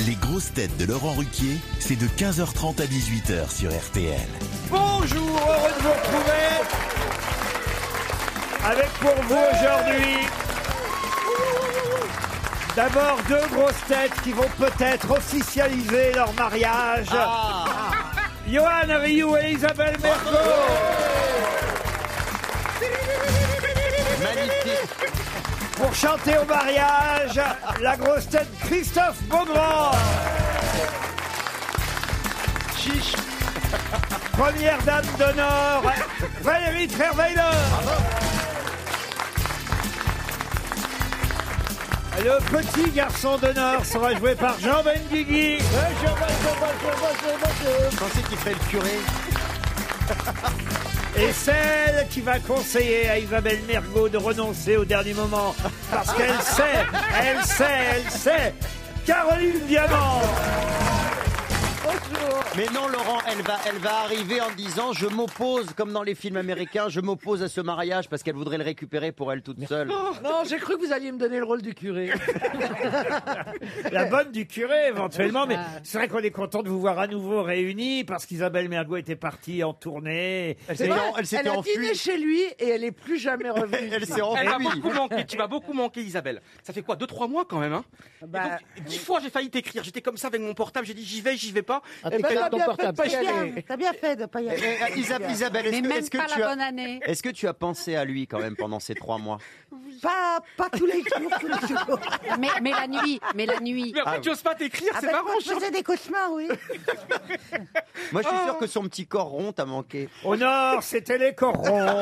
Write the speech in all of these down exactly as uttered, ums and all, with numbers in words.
Les grosses têtes de Laurent Ruquier, c'est de quinze heures trente à dix-huit heures sur R T L. Bonjour, heureux de vous retrouver avec pour vous aujourd'hui d'abord deux grosses têtes qui vont peut-être officialiser leur mariage. Ah. Johan Rioux et Isabelle Mergo. Magnifique. Pour chanter au mariage, la grosse tête Christophe Beaugrand. Chiche. Première dame d'honneur, Valérie Trierweiler. Le petit garçon d'honneur sera joué par Jean Benguigui. Je pensais qu'il ferait le curé. Et celle qui va conseiller à Isabelle Mergo de renoncer au dernier moment. Parce qu'elle sait, elle sait, elle sait. Caroline Diamant. Bonjour. Mais non, Laurent, elle va, elle va arriver en disant je m'oppose, comme dans les films américains, je m'oppose à ce mariage parce qu'elle voudrait le récupérer pour elle toute seule. Non, non, j'ai cru que vous alliez me donner le rôle du curé. La bonne du curé, éventuellement. Mais c'est vrai qu'on est content de vous voir à nouveau réunis parce qu'Isabelle Mergo était partie en tournée. Elle C'est s'était vrai, en- elle elle s'était a dîné enfuie. chez lui et elle est plus jamais revenue. Elle s'est Elle va enfuie. beaucoup manquer, tu vas beaucoup manquer Isabelle. Ça fait quoi, deux trois mois quand même hein. Bah, Et donc, dix fois j'ai failli t'écrire, j'étais comme ça avec mon portable, j'ai dit j'y vais, j'y vais pas. eh ben, t'as bien fait de pas y aller. T'as bien fait de pas y Eh, aller. eh, Isa- Isabelle, est-ce Mais que, même est-ce que pas tu la as, bonne année. est-ce que tu as pensé à lui quand même pendant ces trois mois? Pas, pas tous les jours, tous les jours. Mais, mais la nuit, mais la nuit. Mais après tu oses pas t'écrire, Ah c'est ben, marrant. je faisais des cauchemars, oui. Moi, je suis sûr que son petit corps rond t'a manqué. Au nord, c'était les corons. Non,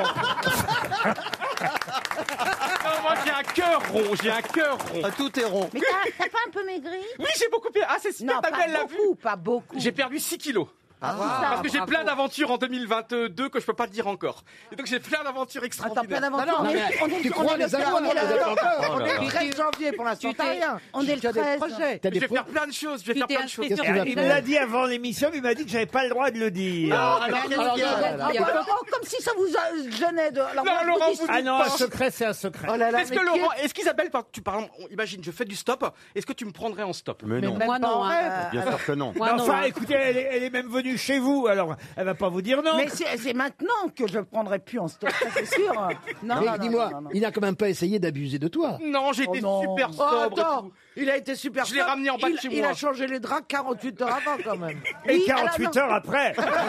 moi j'ai un cœur rond, j'ai un cœur rond. Ah, tout est rond. Mais t'as t'as pas un peu maigri? Oui, j'ai beaucoup perdu. Ah, c'est super, Non, ta pas gueule l'a vu. beaucoup, pas beaucoup. J'ai perdu six kilos. Parce que j'ai plein d'aventures en deux mille vingt-deux que je peux pas te dire encore. Et donc j'ai plein d'aventures Attends, extraordinaires. plein Non, d'aventures. non, On est- mais on est- tu on crois est les le- avoir, on est les le- avoir. On Oh est là le là. treize janvier pour l'instant, tu t'as t'es- rien. on est le Tu as des treize. projets. Je vais faire plein de choses, je vais faire t'es plein de choses. inscrit sur Il me l'a dit avant l'émission, mais il m'a dit que j'avais pas le droit de le dire. Ah, alors, Alors, Alors, il y a- alors, il y a- oh, comme si ça vous a- gênait de. Alors, Non, moi, je Laurent, dis- vous Ah dites non, pas. un secret, c'est un secret. Oh là là, Est-ce mais que qui Laurent, est- est-ce qu'Isabelle, par- tu parles, imagine, je fais du stop, est-ce que tu me prendrais en stop? Mais non, Moi non. en hein. rêve. bien sûr que non. Moi Mais non. enfin, hein. écoutez, elle est, elle est même venue chez vous, alors elle va pas vous dire non. Mais c'est c'est maintenant que je prendrai plus en stock, ça, c'est sûr. Non, Mais non, non, dis-moi, non, non. il n'a quand même pas essayé d'abuser de toi. Non, j'ai été non. super Oh, sobre. et attends, tout. il a été super Je l'ai sobre. ramené en bas de Il- chez Il moi. a changé les draps quarante-huit heures avant quand même. Et Oui, quarante-huit alors, heures après.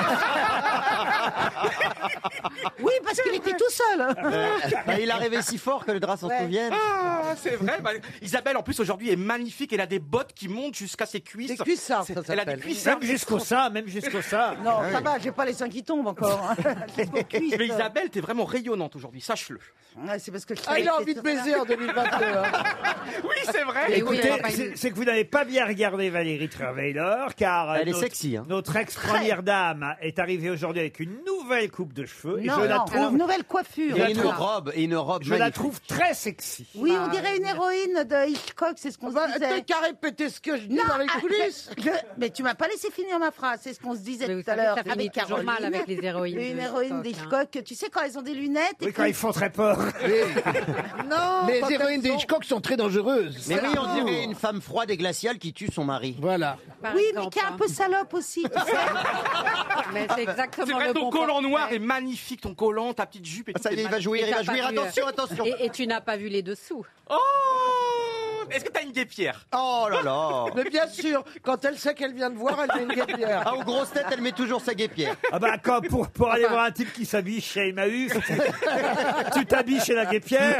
Oui, parce qu'il était tout seul. Bah, il a rêvé si fort que le drap s'en Ouais. souvienne. Ah, c'est vrai. Bah, Isabelle, en plus, aujourd'hui, est magnifique. Elle a des bottes qui montent jusqu'à ses cuisses. Des cuissards, C'est- ça Elle a des s'appelle. cuissards. Même jusqu'au sein, même jusqu'au sein. Non, ça va, j'ai pas les seins qui tombent encore. Jusqu'aux cuisses. Mais Isabelle, t'es vraiment rayonnante aujourd'hui, sache-le. Ouais, c'est parce que je Ah, il a envie de baiser en deux mille vingt-deux. hein. Oui, c'est vrai. Et oui, Écoutez, elle a pas c'est une- c'est que vous n'avez pas bien regardé Valérie Trierweiler, car euh, Elle est notre, sexy, hein. notre ex-première dame est arrivée aujourd'hui avec une nouvelle coupe de cheveux. Et Non, je la non, trouve, une nouvelle coiffure. Et une Voilà. robe, et une robe je la magnifique. trouve très sexy. Oui, on dirait une héroïne de Hitchcock, c'est ce qu'on Bah, se T'as disait. qu'à répéter ce que je dis Non, dans les ah, coulisses. je- mais tu m'as pas laissé finir ma phrase, c'est ce qu'on se disait Mais vous tout à savez, l'heure ça finit avec toujours Caroline. mal avec les héroïnes Une de héroïne Hitchcock, d'Hitchcock, tu sais quand elles ont des lunettes et Oui, quand puis- ils font très peur. Non, Mais quand les héroïnes elles des sont- Hitchcock sont très dangereuses. Mais oui, on dirait une femme froide et glaciale qui tue son mari. Voilà. par Oui, mais exemple, qui est un hein. peu salope aussi, tu sais. Mais c'est exactement C'est vrai, le ton bon collant portrait. noir est magnifique, ton collant, ta petite jupe et Ah, tout. ça y est, est il va magnifique. jouir, Et il va t'as pas jouir. vu, Attention, euh, attention. Et, et tu n'as pas vu les dessous. Oh, est-ce que t'as une guépière? Oh là là. Mais bien sûr, quand elle sait qu'elle vient de voir, elle met une guêpière. Ah, aux grosses têtes, elle met toujours sa guépière. Ah bah quand pour, pour aller voir un type qui s'habille chez Emmaüs, tu t'habilles chez la guépière.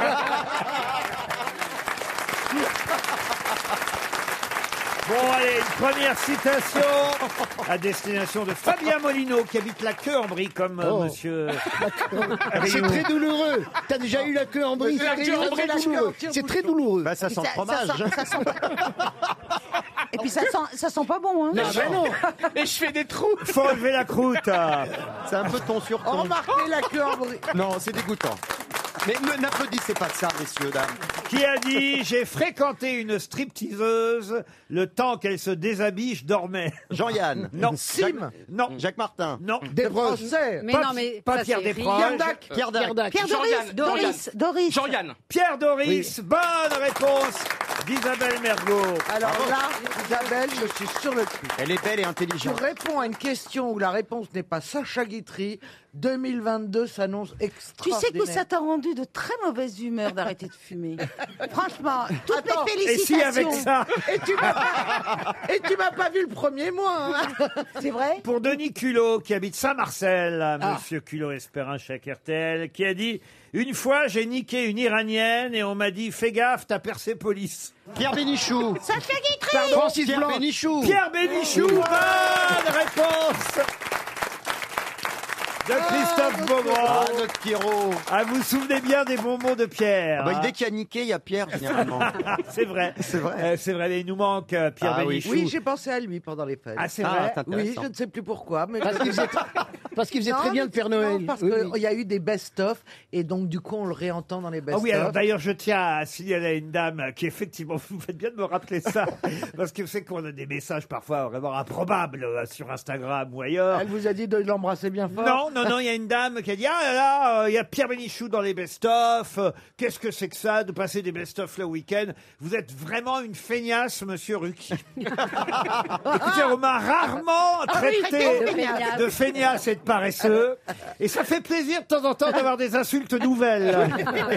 Bon allez, une première citation à destination de Fabien Molino qui habite la queue en brie comme euh, Oh. monsieur. C'est très douloureux. T'as déjà eu la queue en brie. La C'est queue en très brie, la queue douloureux. en tire-bouchon. C'est très douloureux. Bah, ça Mais sent le ça- fromage. ça sent- ça sent pas- Et puis ça sent, ça sent pas bon, hein. Non, bah non. Et je fais des trous. Faut enlever la croûte. C'est un peu ton sur Oh, ton. remarquez la queue en brie. Non, c'est dégoûtant. Mais ne- n'applaudissez pas de ça, messieurs, dames. Qui a dit j'ai fréquenté une stripteaseuse le temps qu'elle se déshabille, je dormais. Jean-Yann. Non. Sim. Non. Jacques Martin. Non. Desproges. Français. Mais Pas- non, mais pas ça, Pierre c'est Desproges. rien. Pierre Dac. Pierre Dac. Pierre Jean-Yann, Doris, Doris, Jean-Yann. Doris. Jean-Yann. Pierre Doris, bonne réponse d'Isabelle Mergo. Alors là, Isabelle, je suis sur le cul. Elle est belle et Tu intelligente. réponds à une question où la réponse n'est pas Sacha Guitry. deux mille vingt-deux s'annonce Tu extraordinaire. sais que ça t'a rendu de très mauvaise humeur d'arrêter de fumer. Franchement, toutes Attends, mes Et si félicitations. avec ça, Et tu m'as pas... Et tu m'as pas vu le premier mois. Hein. C'est vrai? pour Denis Culot, qui habite Saint-Marcel, Monsieur Culot espère un chèque R T L, qui a dit « Une fois, j'ai niqué une Iranienne et on m'a dit « Fais gaffe, t'as Persépolis ». Pierre Bénichou. Sacha Guitry. Francis Pierre Bénichou. Pierre Bénichou, bonne réponse de Christophe Beaugrand. Ah, notre Pierrot. Ah, vous vous souvenez bien des bonbons de Pierre. Ah bah, hein dès qu'il y a niqué, il y a Pierre, généralement. C'est vrai. C'est vrai. Euh, c'est vrai, mais il nous manque euh, Pierre Ah oui. Bénichou. Oui, j'ai pensé à lui pendant les fêtes. Ah, c'est Ah, vrai. c'est Oui, intéressant. je ne sais plus pourquoi, mais Parce qu'il faisait, parce qu'il faisait Non, très bien mais le Père non, Noël. parce Oui, qu'il oui. y a eu des best-of et donc du coup on le réentend dans les Ah best-of. oui, alors d'ailleurs, je tiens à signaler à une dame qui, effectivement, vous faites bien de me rappeler ça, parce que vous savez qu'on a des messages parfois vraiment improbables euh, sur Instagram ou ailleurs. Elle vous a dit de l'embrasser bien fort. Non, non, non, il y a une dame qui a dit « Ah là là, euh, il y a Pierre Bénichou dans les best-of, euh, qu'est-ce que c'est que ça de passer des best-of le week-end? Vous êtes vraiment une feignasse, monsieur Ruquier. » Écoutez, on m'a rarement traité de feignasse. de feignasse et de paresseux, et ça fait plaisir de temps en temps d'avoir des insultes nouvelles.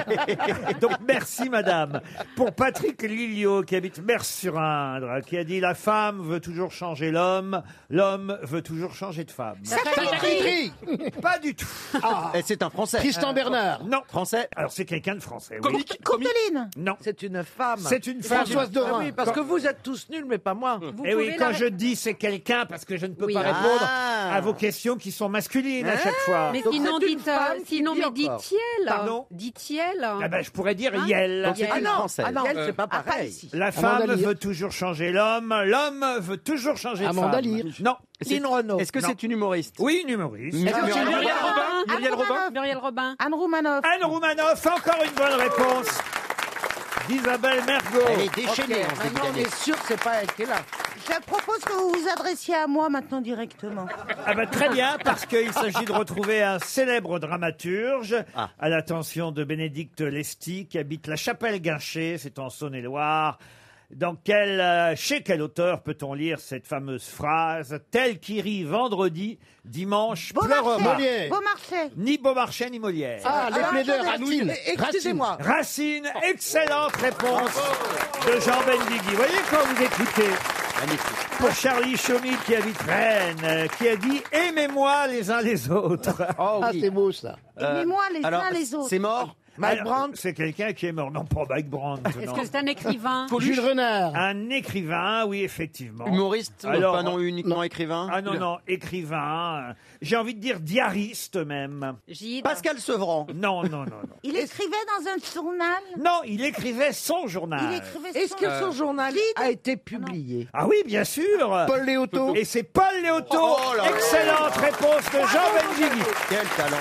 Donc merci madame. Pour Patrick Lilliot, qui habite Mers-sur-Indre, qui a dit « La femme veut toujours changer l'homme, l'homme veut toujours changer de femme. » Sacha Guitry. Pas du tout. Et c'est un Français. Tristan Bernard. Non. Français. Alors c'est quelqu'un de français. Oui. Comique, comique. Courteline. Non. C'est une femme. C'est une femme. Françoise Ah Dorin. oui, parce que vous êtes tous nuls, mais pas moi. Vous Et oui, pouvez quand la- je dis c'est quelqu'un, parce que je ne peux Oui. pas répondre Ah. à vos questions qui sont masculines à chaque fois. Mais Donc sinon, c'est une dites, euh, femme qui sinon, dit mais encore. dit-il. Pardon Dit-il. Ah ben, je pourrais dire Hein Yel. Donc c'est Ah une non, Française. ah non, elle, Euh, c'est pas Ah, pas pareil. ici. La Amanda femme Lear. veut toujours changer l'homme, l'homme veut toujours changer de Amanda femme. Lear. Non. Lynn Renault. Est-ce que Non. c'est une humoriste? Oui, une humoriste. Muriel Est-ce que c'est Robin. Muriel Robin Anne Muriel Robin Romanoff. Muriel Robin. Anne Romanoff. Anne Roumanoff, encore une bonne réponse d'Isabelle Mergo. Elle est Ok, déchaînée en ce début maintenant on d'année. est sûr que c'est pas elle qui est là. Je propose que vous vous adressiez à moi maintenant directement. Ah bah très bien, parce qu'il s'agit de retrouver un célèbre dramaturge Ah. à l'attention de Bénédicte Lesty, qui habite la Chapelle-Guinché, c'est en Saône-et-Loire. Dans quel, euh, chez quel auteur peut-on lire cette fameuse phrase « Tel qui rit vendredi, dimanche pleurera Beaumarchais. Molière. Beaumarchais. » Ni Beaumarchais ni Molière. Ah, les Alors, plaideurs, attendez, Racine. Excusez-moi. Racine, excellente réponse de Jean Benguigui. Vous voyez quand vous écoutez Magnifique. pour Charlie Chaumy qui habite Rennes, euh, qui a dit « Aimez-moi les uns les autres ». Oh Ah, oui. c'est beau ça. Aimez-moi les Alors, uns les autres. c'est mort? Mike Alors, Brandt. c'est quelqu'un qui est mort. Non, pas Mike Brandt. Est-ce non. que c'est un écrivain? Jules Renard. Un écrivain, oui, effectivement. Humoriste? Alors, pas non uniquement écrivain? Ah non, non, écrivain. J'ai envie de dire diariste même. Gide. Pascal Sevran. Non, non, non, non. Il écrivait dans un journal. Non, il écrivait son Il journal. écrivait Est-ce son- que son journal a été publié? Ah oui, bien sûr. Paul Léoto. Et c'est Paul Léoto. Oh là là. Excellente réponse de Jean Benguigui. Quel talent.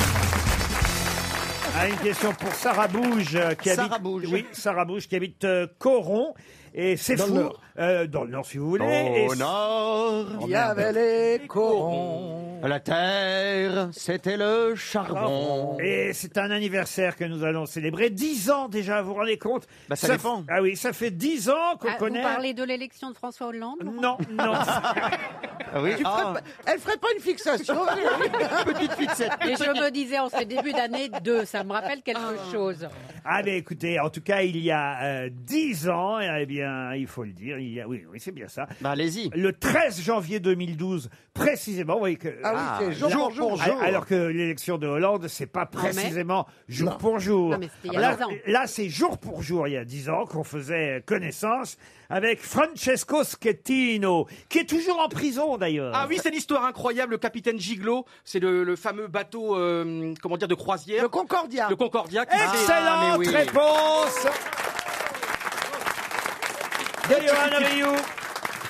Ah, une question pour Sarah Bouge euh, qui Sarah habite. Bouge. Oui, Sarah Bouge qui habite euh, Coron. Et c'est Dans le fou. Nord. Euh, dans le Nord, si vous voulez. Et Au c'est- nord, Il y avait les corons. la terre, c'était le charbon. Et c'est un anniversaire que nous allons célébrer. Dix ans déjà, vous vous rendez compte? Bah, ça dépend. f- Ah oui, ça fait dix ans qu'on Ah, vous connaît. parlez de l'élection de François Hollande? Non, non. Ah oui? Tu ferais Ah, pas- Elle ferait pas une fixation. petite fixette. Et je me disais en ce début d'année deux, ça me rappelle quelque chose. Ah mais écoutez, en tout cas, il y a euh, dix ans, eh bien, il faut le dire, il y a, oui, oui, c'est bien ça. Bah, allez-y. Le treize janvier deux mille douze, précisément, vous voyez que... Ah oui, Ah, c'est jour, jour pour jour. pour jour. Alors que l'élection de Hollande, c'est pas précisément jour pour jour. Non, mais c'était il y a là, dix ans. là, c'est jour pour jour, il y a dix ans, qu'on faisait connaissance avec Francesco Schettino, qui est toujours en prison d'ailleurs. Ah oui, c'est l'histoire incroyable, le capitaine Giglo, c'est le, le fameux bateau, euh, comment dire, de croisière, Le Concordia. le Concordia. Qui Excellente Ah, mais oui. réponse de Johan Rioux.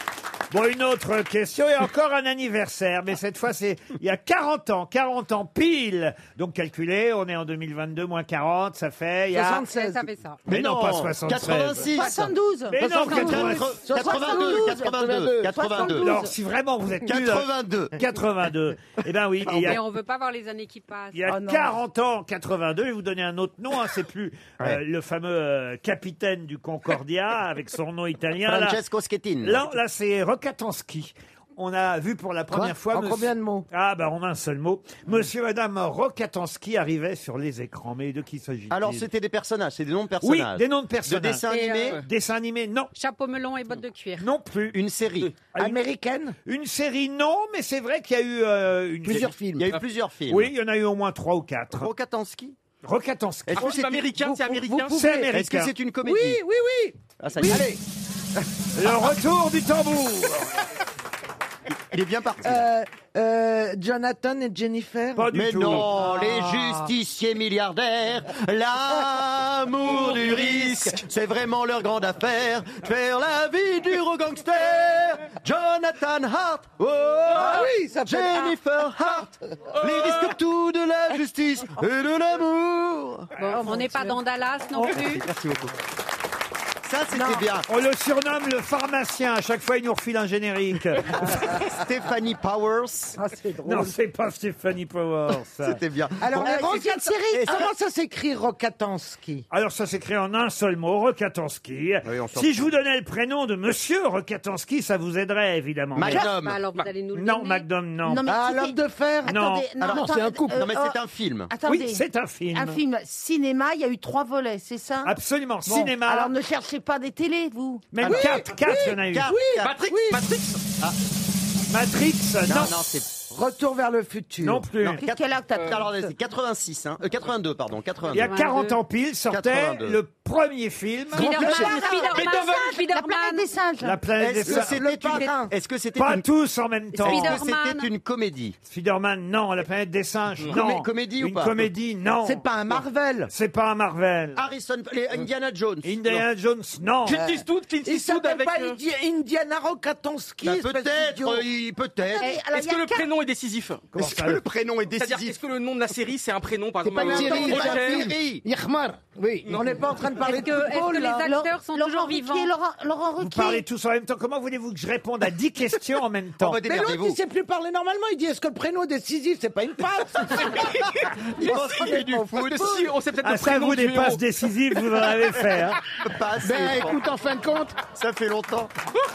Bon, une autre question et encore un anniversaire, mais cette fois c'est il y a quarante ans, quarante ans pile. Donc calculez, on est en deux mille vingt-deux, moins quarante, ça fait il y a... soixante-seize. Ça fait ça. Mais non, Non, pas soixante-seize. quatre-vingt-six. soixante-douze. Mais non, quatre-vingt-six. quatre-vingt-deux, quatre-vingt-deux, quatre-vingt-deux. Alors, si vraiment vous êtes nul, quatre-vingt-deux. quatre-vingt-deux. Eh ben oui, il y Mais a, on veut pas voir les années qui passent. il y a Oh non. quarante ans, quatre-vingt-deux, je vais vous donner un autre nom, hein, c'est plus euh, le fameux euh, capitaine du Concordia avec son nom italien. Là, Francesco Schettino. là, là, c'est Rokatansky. On a vu pour la première fois... En monsieur- combien de mots? Ah, ben en un seul mot. Monsieur et Madame Rokatansky arrivaient sur les écrans. Mais de qui s'agit-il? Alors, c'était des personnages, c'est des noms de Oui, personnages. des noms de De personnages. dessins Et, animés. euh, Dessins animés, non. Chapeau melon et bottes de cuir. Non plus. Une série. Ah, une- Américaine? Une série, non, mais c'est vrai qu'il y a eu euh, une... Plusieurs Il films. y a eu plusieurs films. Oui, il y en a eu au moins trois ou quatre. Rokatansky. Rokatansky. Est-ce Oh, que c'est c'est américain, c'est américain. C'est Est-ce que américain. c'est une comédie? Oui, oui, oui. Ah, ça y est. Allez, Le retour du tambour. il est bien parti. Euh, euh, Jonathan et Jennifer. Pas du Mais tout. non, les justiciers milliardaires, l'amour du risque, c'est vraiment leur grande affaire. Faire la vie du gros gangster, Jonathan Hart, oh, Ah oui, ça fait... Jennifer Hart, les risques tout de la justice et de l'amour. Bon, on n'est pas dans Dallas non plus. Merci beaucoup. Ça, c'était bien. On le surnomme le pharmacien. À chaque fois, il nous refile un générique. Stephanie Powers, Ah, c'est drôle. Non, c'est pas Stephanie Powers. ça. c'était bien. Alors, Euh, euh, c'est quelle série et comment ça s'écrit Rokatansky? Alors, ça s'écrit en un seul mot, Rokatansky. Oui, on s'en Si fout. je vous donnais le prénom de Monsieur Rokatansky, ça vous aiderait, évidemment. Mais- Magnum. Bah, alors vous allez nous le Non, donner. Magnum, non. Non, mais Ah, c'était- l'homme de fer? Non. Attendez, Alors, non, c'est un couple. euh, Non, mais euh, c'est un film. Attendez. Oui, c'est un film. Un film cinéma, il y a eu trois volets, c'est ça? Absolument. Bon, Cinéma. Alors ne cherchez pas des télés, vous. Même quatre, quatre, il y en a eu. Car- car- Matrix, Matrix. Matrix, non. Non, non, c'est Retour vers le futur. Non plus. Non. Qu'est-ce qu'elle a que t'as Alors, c'est quatre-vingt-six, hein. Euh, quatre-vingt-deux, pardon, Il y quatre-vingt-deux. a quarante ans pile, sortait quatre-vingt-deux. le premier film. Spider-Man, Beethoven, Spider-Man, La planète Spider-Man. des singes. La planète des Est-ce que singes. c'était Le une... parrain. Est-ce que c'était Pas une... tous en même temps. Est-ce que Spider-Man. c'était une comédie? Spider-Man, non. La planète des singes, non. Comé- comédie ou Une pas comédie, non. C'est pas un Marvel. C'est pas un Marvel. Harrison... les Indiana Jones. Indiana Jones, non. Clint Eastwood, Clint Il Eastwood s'appelle avec... pas euh, Indi- Indiana Rokatansky. Bah, espèce peut-être, d'idiot. euh, il- peut-être. Et alors, Est-ce il y que a le quatre- prénom est décisif? Comment Est-ce ça, que le- le prénom est C'est-à-dire, décisif? est-ce que le nom de la série, c'est un prénom, par C'est exemple pas une euh, série, c'est un Roger film. Yachmar. Oui. On n'est pas en train de parler Est-ce de que, est-ce football, que les là. acteurs sont Laurent toujours Ruquier, vivants? Laurent, Laurent Vous Ruquier. parlez tous en même temps. Comment voulez-vous que je réponde à dix questions en même temps? Oh, bah, Mais l'autre, démerdez-vous. il sait plus parler normalement. Il dit, est-ce que le prénom est décisif? C'est pas une passe. Il pense qu'il fait du foot. Parce que si, on sait peut-être Ah, le ça, prénom vous, du des héros. passes décisives, vous en avez fait. Hein. Pas assez, Ben je pense. écoute, en fin de compte, Ça fait longtemps.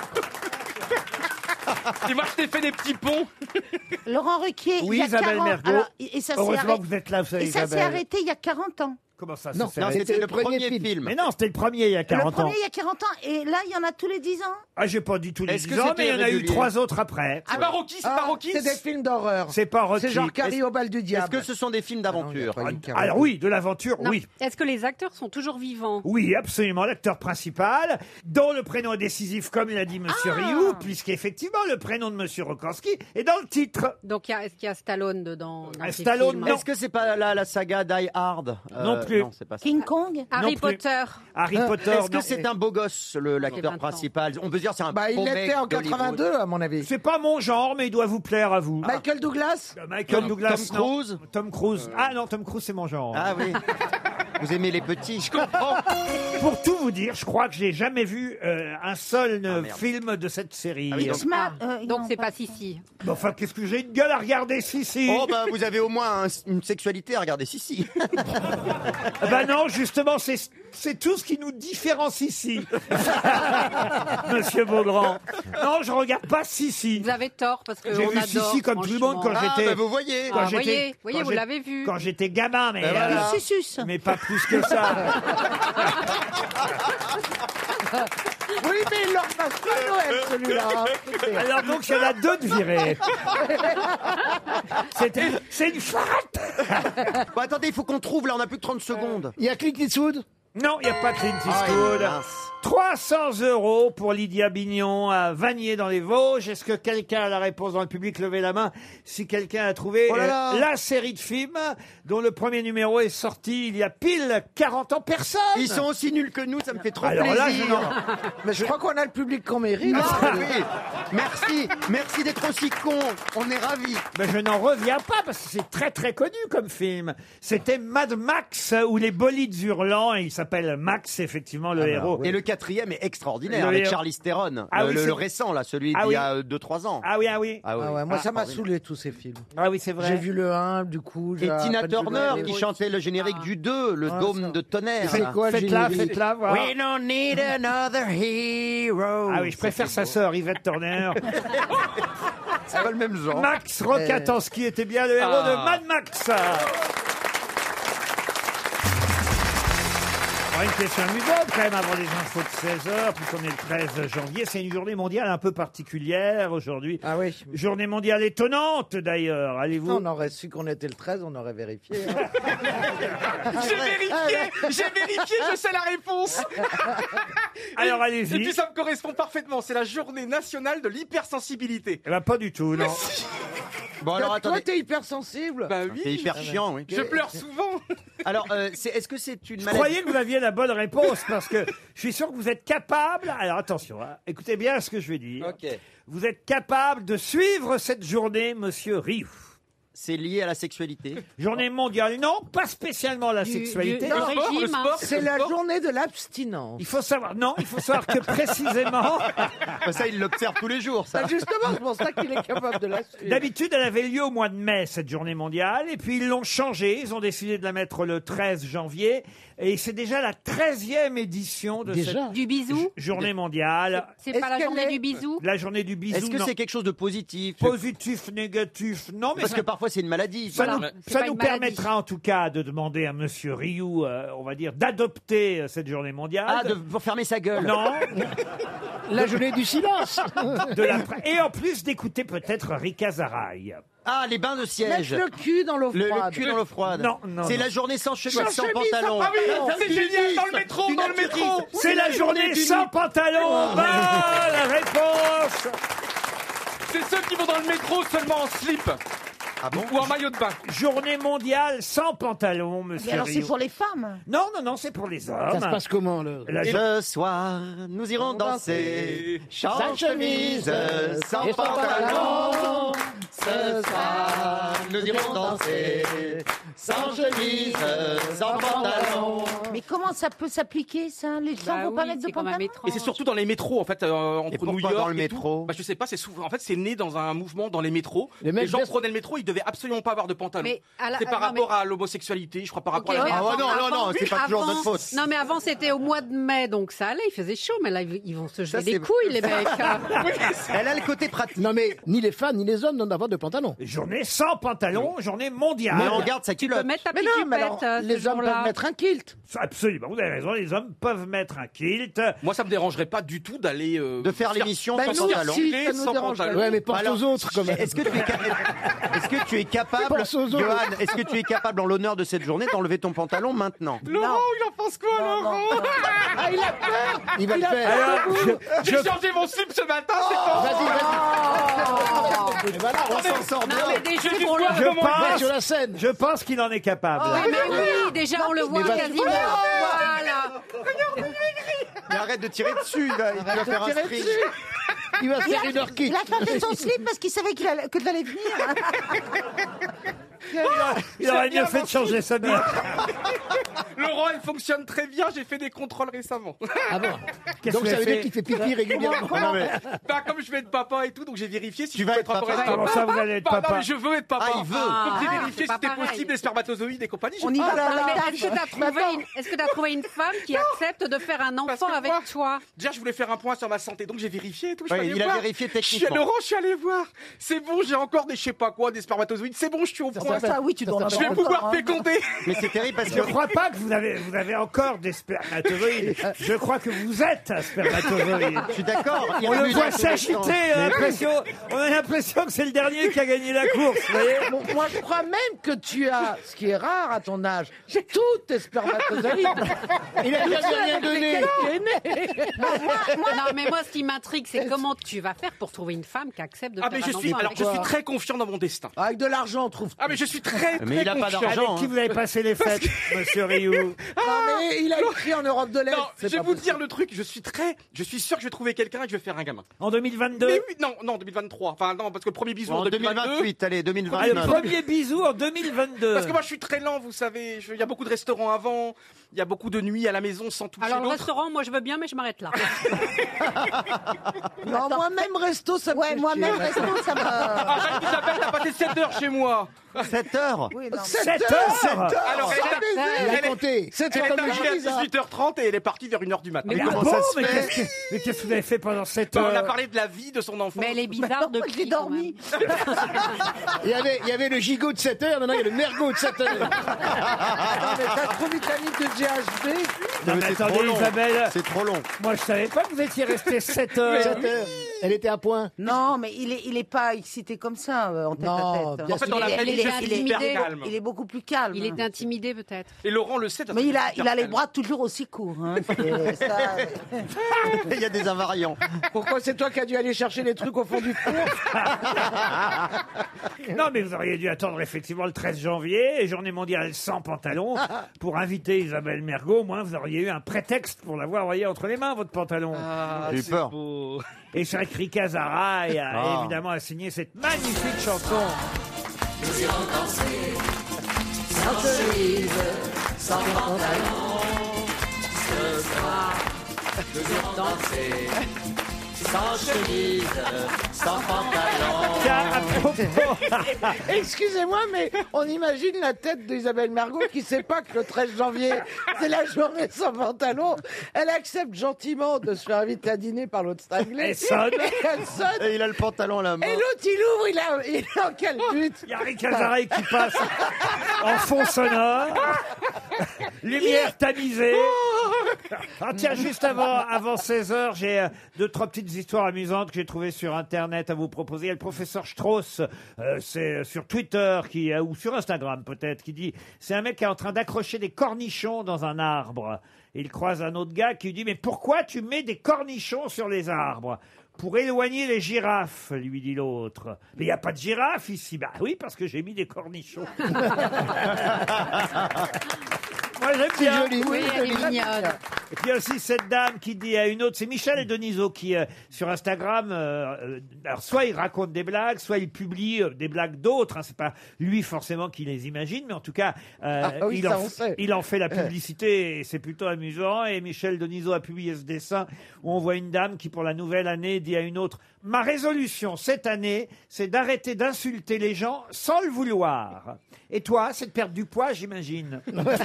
Et moi, je t'ai fait des petits ponts. Laurent Ruquier, Oui, il y a Isabelle quarante Mergo. alors, et et ça s'est Heureusement arrêté. que vous êtes là, vous savez, Et ça s'est Isabelle. arrêté il y a quarante ans. Comment ça, Non, ça s'est Non, arrêté c'était le le premier premier film. film. Mais non, c'était le premier il y a Le quarante premier ans. il y a quarante ans. Et là, il y en a tous les dix ans. Ah, j'ai pas dit tous les Est-ce que dix ans, c'était mais il y en a eu régulier trois autres après. C'est pas Rocky, c'est pas Ah, Rocky. c'est des films d'horreur. C'est pas Rocky. C'est genre Carrie au bal du Est-ce diable. que ce sont des films d'aventure? Ah non, il y a pas eu Carrie. Alors oui, de l'aventure, Non. oui. Est-ce que les acteurs sont toujours vivants? Oui, absolument, l'acteur principal, dont le prénom est décisif, comme l'a dit Monsieur Ah. Rioux, puisqu'effectivement, le prénom de Monsieur Rokatansky est dans le titre. Donc, il y a- est-ce qu'il y a Stallone dedans dans Ah, ces Stallone, films non. Est-ce que c'est pas la, la saga Die Hard? Euh, Non plus. Non, c'est pas ça. King Kong. Harry Non plus. Potter. Harry Euh, Potter, Est-ce que non. c'est un beau gosse, le- J'ai l'acteur vingt ans. principal? On peut dire c'est un Bah, il beau l'était mec en d'Hollywood. quatre-vingt-deux, à mon avis. C'est pas mon genre, mais il doit vous plaire à vous. Michael Douglas? Euh, Michael Tom- Douglas, Tom non. Cruise Tom Cruise. Ah non, Tom Cruise, c'est mon genre. Ah oui. Vous aimez les petits, je comprends. Pour tout vous dire, je crois que j'ai jamais vu euh, un seul euh, Ah, merde. film de cette série. Ah oui, donc- Sma- euh, Donc, non, c'est pas Sissi. Bon, enfin, qu'est-ce que j'ai une gueule à regarder, si, si. Oh bah vous avez au moins un- une sexualité à regarder, si si. Ah bah non, justement, c'est c'est tout ce qui nous différencie ici. Monsieur Beaugrand. Non, je regarde pas Sissi. Vous avez tort parce que J'ai on vu adore. Sissi comme tout le monde quand Ah j'étais bah vous voyez. quand Ah, j'étais- voyez, voyez, quand vous j'ai- l'avez vu. quand j'étais gamin, mais Ben voilà. euh, Susus. mais pas plus que ça. Oui, mais il leur passe pas Noël, celui-là. hein. Écoutez. Alors donc il y en a deux de virés. C'était- C'est une farate. Bon, attendez, il faut qu'on trouve là, on a plus que trente secondes. il y a Clint Eastwood. Non, il n'y a pas Clint Ah, Eastwood. mince. trois cents euros pour Lydia Bignon à Vanier dans les Vosges. Est-ce que quelqu'un a la réponse dans le public? Levez la main si quelqu'un a trouvé Oh là là. euh, la série de films dont le premier numéro est sorti il y a pile quarante ans. Personne. Ils sont aussi nuls que nous, ça me fait trop Alors là, plaisir. je n'en- Mais je crois qu'on a le public qu'on mérite. Ah, oui. Merci, merci d'être aussi con. On est ravis. Mais je n'en reviens pas parce que c'est très très connu comme film. C'était Mad Max ou les bolides hurlants et il s'appelle Max effectivement le héros. Et le quatrième est extraordinaire Le avec héros- Charlize Theron. Ah le, oui, le- c'est- le récent là, celui Ah d'il oui. y a deux trois ans. Ah oui ah oui. Ah oui. Ah ouais, moi, Ah, ça m'a extraordinaire. saoulé tous ces films. Ah oui c'est vrai. J'ai vu le un, du coup. j'ai Et à Tina peine vu le Turner deux. qui chantait le générique du deux, le Ah, dôme ça. de tonnerre. C'est là. quoi le Faites-la, générique faites-la, voir. We don't need another hero. Ah oui, je préfère sa sœur Yvette Turner. C'est pas le même genre. Max Rokatansky était bien le héros Ah. de Mad Max. Alors, une question amusante quand même avant les infos de seize heures, puisqu'on est le treize janvier. C'est une journée mondiale un peu particulière aujourd'hui. Ah oui. Journée mondiale étonnante d'ailleurs. Allez-vous On aurait su qu'on était le treize, on aurait vérifié. hein. J'ai vérifié, j'ai vérifié, je sais la réponse. Alors Et allez-y. puis ça me correspond parfaitement, c'est la journée nationale de l'hypersensibilité. Eh ben, pas du tout, non. Bon alors Toi, attendez. t'es hypersensible. Bah C'est oui, hyper chiant, oui. je pleure souvent. Alors, euh, c'est- est-ce que c'est une Je maladie? croyais que vous aviez la bonne réponse parce que je suis sûr que vous êtes capable. Alors attention, hein, écoutez bien ce que je vais dire. Ok. Vous êtes capable de suivre cette journée, monsieur Rioux. C'est lié à la sexualité. Journée mondiale, non, pas spécialement la Du- sexualité. du- Le le sport, le régime, hein. sport, C'est le la sport. journée de l'abstinence. Il faut savoir, non, il faut savoir que précisément, Bah, ça, il l'observe tous les jours, ça. Bah, justement, c'est pour ça qu'il est capable de la suivre. d'habitude, elle avait lieu au mois de mai, cette journée mondiale, et puis ils l'ont changée, ils ont décidé de la mettre le treize janvier, et c'est déjà la treizième édition de Déjà cette Du bisou. journée mondiale. C'est Est-ce pas la qu'elle journée est- du bisou. La journée du bisou, Est-ce que non. c'est quelque chose de positif? Positif, négatif, non, mais Parce ça, que parfois c'est une maladie. ça Voilà. nous, C'est ça pas nous une maladie. permettra en tout cas de demander à monsieur Rioux, euh, on va dire, d'adopter euh, cette journée mondiale. Ah, de, pour fermer sa gueule. Non, La journée du silence. de la... et en plus d'écouter peut-être Rika Zaraï. Ah, les bains de Mettre siège. le cul dans l'eau Le, le froide. cul dans l'eau froide. Non, non, C'est non. la journée sans chemise, Sans sans, chemise, pantalon. Ah oui, Non, c'est tu génial, dis, dans le métro, tu dans le naturalises. métro. C'est la journée sans pantalon. Bonne réponse. C'est ceux qui vont dans le métro seulement en slip Ah bon? ou en maillot de bain. Journée mondiale sans pantalon, monsieur Mais alors, c'est Rioux. pour les femmes. Non, non, non, c'est pour les Ça se hommes. passe comment, là La jo- Ce soir, nous irons danser. Sans chemise, sans Et sans pantalon. Ce soir, nous irons danser. Sans chemise, sans pantalon. Mais comment ça peut s'appliquer, ça? Les gens Bah vont pas oui, mettre de c'est comme un pantalon? métro. Et c'est surtout dans les métros, en fait, euh, entre Et pourquoi New York dans le et métro tout. Bah, je sais pas, c'est souvent. En fait, c'est né dans un mouvement dans les métros. Les Les, mecs gens baissent- prenaient le métro, ils devaient absolument pas avoir de pantalon. Mais à la- C'est par non, rapport mais- à l'homosexualité, je crois, par rapport Ok, à mais la. Ah ouais, avant- non, non, non, avant- c'est pas toujours avant- notre faute. Non, mais avant, c'était au mois de mai, donc ça allait, il faisait chaud, mais là, ils ils vont se Ça, jeter c'est- les couilles, les mecs. Elle a le côté pratique. Non, mais ni les femmes ni les hommes n'ont d'avoir de pantalon. Journée sans pantalon, journée mondiale. Mais on garde sa Tu peux culotte. mettre ta Mais non, mais alors, pitupette euh, ce les hommes jour-là. peuvent mettre un kilt. Absolument, vous avez raison, les hommes peuvent mettre un kilt. Moi, ça me dérangerait pas du tout d'aller. euh, De faire l'émission Ben, sans nous pantalon. aussi. circuler ça nous sans dérange pantalon. Ouais, mais pense Alors, aux autres, quand même. Est-ce que tu es, cap- est-ce que tu es capable, Pense aux autres. Johan, est-ce que tu es capable en l'honneur de cette journée d'enlever ton pantalon maintenant? Laurent, il en pense quoi, Laurent? Ah, il a peur. Il va le faire. Alors, je, J'ai je- changé mon slip ce matin, c'est pas. Vas-y, vas-y. Et voilà, On s'en sort Non, bien. mais déjà, J'ai on dit le quoi, je comment va pense, sur la scène. je pense qu'il en est capable. Ouais, mais oui, déjà, on le voit vas-y. quasiment. Voilà. Mais arrête de tirer dessus, il va, il va faire un tirer string. dessus. Il va faire une heure kick. Il a changé son slip parce qu'il savait qu'il allait- que tu allais venir. Il aurait mieux fait de changer sa bille. Laurent, elle fonctionne très bien, j'ai fait des contrôles récemment. Ah bon. Qu'est-ce Donc que ça tu veut as dire fait qu'il fait pipi régulièrement. Non, mais- Bah, comme je vais être papa et tout, donc j'ai vérifié si Tu je vas peux être être encore papa. Comment ça, vous allez être Bah, non, papa mais je veux être papa. Ah, il veut. Donc j'ai Ah, vérifié c'est si pas c'était pareil. possible, les spermatozoïdes et compagnie. j'ai On y pas- va là, Non, là. mais est-ce que t'as trouvé une, est-ce que t'as trouvé une femme qui accepte de faire un Parce enfant que avec moi- toi? Déjà, je voulais faire un point sur ma santé, donc j'ai vérifié et tout. Je Ouais, suis allé il a voir. vérifié Je suis techniquement. Laurent, je suis allé voir. C'est bon, j'ai encore des je sais pas quoi, des spermatozoïdes. C'est bon, je suis au point. Ça, oui, tu dois en Je vais avoir pouvoir encore, hein. féconder. Mais c'est terrible parce Je que crois pas pas que vous avez, vous avez encore des spermatozoïdes. Je crois que vous êtes un spermatozoïde. Je suis d'accord. il y a On le plus voit d'intéressant. s'agiter. hein, l'impression- On a l'impression que c'est le dernier qui a gagné la course. Vous voyez Bon, moi, je crois même que tu as, ce qui est rare à ton âge, toutes tes spermatozoïdes. Il a jamais rien donné. Non, mais moi, ce qui m'intrigue, c'est comment tu vas faire pour trouver une femme qui accepte de Ah faire mais un je suis, enfant alors avec je toi. suis très confiant dans mon destin. Avec de l'argent, on trouve. Ah mais je suis très très Mais il a pas confiant. d'argent. Avec qui vous avez passé les fêtes, monsieur Rioux? Non, mais il a écrit en Europe de l'Est. Non, c'est je vais pas vous possible. dire le truc, je suis très, je suis sûr que je vais trouver quelqu'un et que je vais faire un gamin. En deux mille vingt-deux? Mais oui, non, non, deux mille vingt-trois. Enfin non, parce que le premier bisou en, En deux mille vingt-deux. deux mille vingt-huit, allez, deux mille Ah, le vingt-neuf. premier bisou en deux mille vingt-deux. Parce que moi je suis très lent, vous savez. Je- Il y a beaucoup de restaurants avant, il y a beaucoup de nuits à la maison sans toucher Alors, le l'autre. restaurant, moi, je veux bien, mais je m'arrête là. Non, moi-même, resto, ça me Ouais, fait moi-même, chier. resto, ça me. Ah, Isabelle, t'as passé sept heures chez moi. sept heures. Oui, non, mais- sept heures. Alors elle est Il elle a est- compté. C'était elle est comme arrivée à bizarre. dix-huit heures trente et elle est partie vers une heure du matin. Mais Ah comment bon, ça se mais fait qu'est-ce que, mais qu'est-ce que vous avez fait pendant sept Bah, on a heures? parlé de la vie de son enfant. Mais elle est bizarre J'ai depuis. dormi. Il y avait, il y avait le gigot de sept heures, maintenant il y a le mergot de sept heures. Attends, mais t'as trop vitamine de G H B. Non, mais c'est attendez, trop long. Isabelle, C'est trop long. moi je savais pas que vous étiez resté sept heures. sept heures. Elle était à point. Non, mais il est, il est pas excité comme ça, euh, en tête Non, à tête. bien En fait, dans la Il est- vraie vie, il est je suis hyper intimidé. calme. Il est beaucoup plus calme. Il est intimidé, peut-être. Et Laurent le sait. parce Mais que il je a, suis il hyper a les calme. bras toujours aussi courts. Hein. Et ça, Il y a des invariants. Pourquoi c'est toi qui as dû aller chercher les trucs au fond du four? Non, mais vous auriez dû attendre effectivement le treize janvier, journée mondiale sans pantalon, pour inviter Isabelle Mergo. Au moins, vous auriez eu un prétexte pour l'avoir, voyez, entre les mains, votre pantalon. Ah, J'ai eu c'est peur. beau. Et c'est vrai que Rika Zaraï a Ah. évidemment a signé cette magnifique chanson. Tiens, à propos, Excusez-moi, mais on imagine la tête d'Isabelle Mergo qui sait pas que le treize janvier, c'est la journée sans pantalon. Elle accepte gentiment de se faire inviter à dîner par l'autre cinglé. Elle sonne. Elle sonne. Et il a le pantalon à la main. Et l'autre, il ouvre, il, a, il est en quel but? il y a Rika Zaraï qui passe en fond sonore, lumière tamisée. Ah, tiens, juste avant, avant seize heures, j'ai euh, deux, trois petites histoires amusantes que j'ai trouvées sur Internet à vous proposer. Il y a le professeur Strauss, euh, c'est sur Twitter qui, euh, ou sur Instagram peut-être, qui dit c'est un mec qui est en train d'accrocher des cornichons dans un arbre. Et il croise un autre gars qui lui dit mais pourquoi tu mets des cornichons sur les arbres? Pour éloigner les girafes, lui dit l'autre. Mais il n'y a pas de girafes ici. Bah oui, parce que j'ai mis des cornichons. Moi, j'aime bien. Joli. Oui, elle est mignonne. Et puis il y a aussi cette dame qui dit à une autre, c'est Michel Denisot qui, euh, sur Instagram, euh, euh, alors soit il raconte des blagues, soit il publie euh, des blagues d'autres. Hein, c'est pas lui forcément qui les imagine, mais en tout cas, euh, Ah oui, il, ça, en, on sait. il en fait la publicité et c'est plutôt amusant. Et Michel Denisot a publié ce dessin où on voit une dame qui, pour la nouvelle année, dit à une autre, ma résolution cette année, c'est d'arrêter d'insulter les gens sans le vouloir. Et toi, c'est de perdre du poids, j'imagine.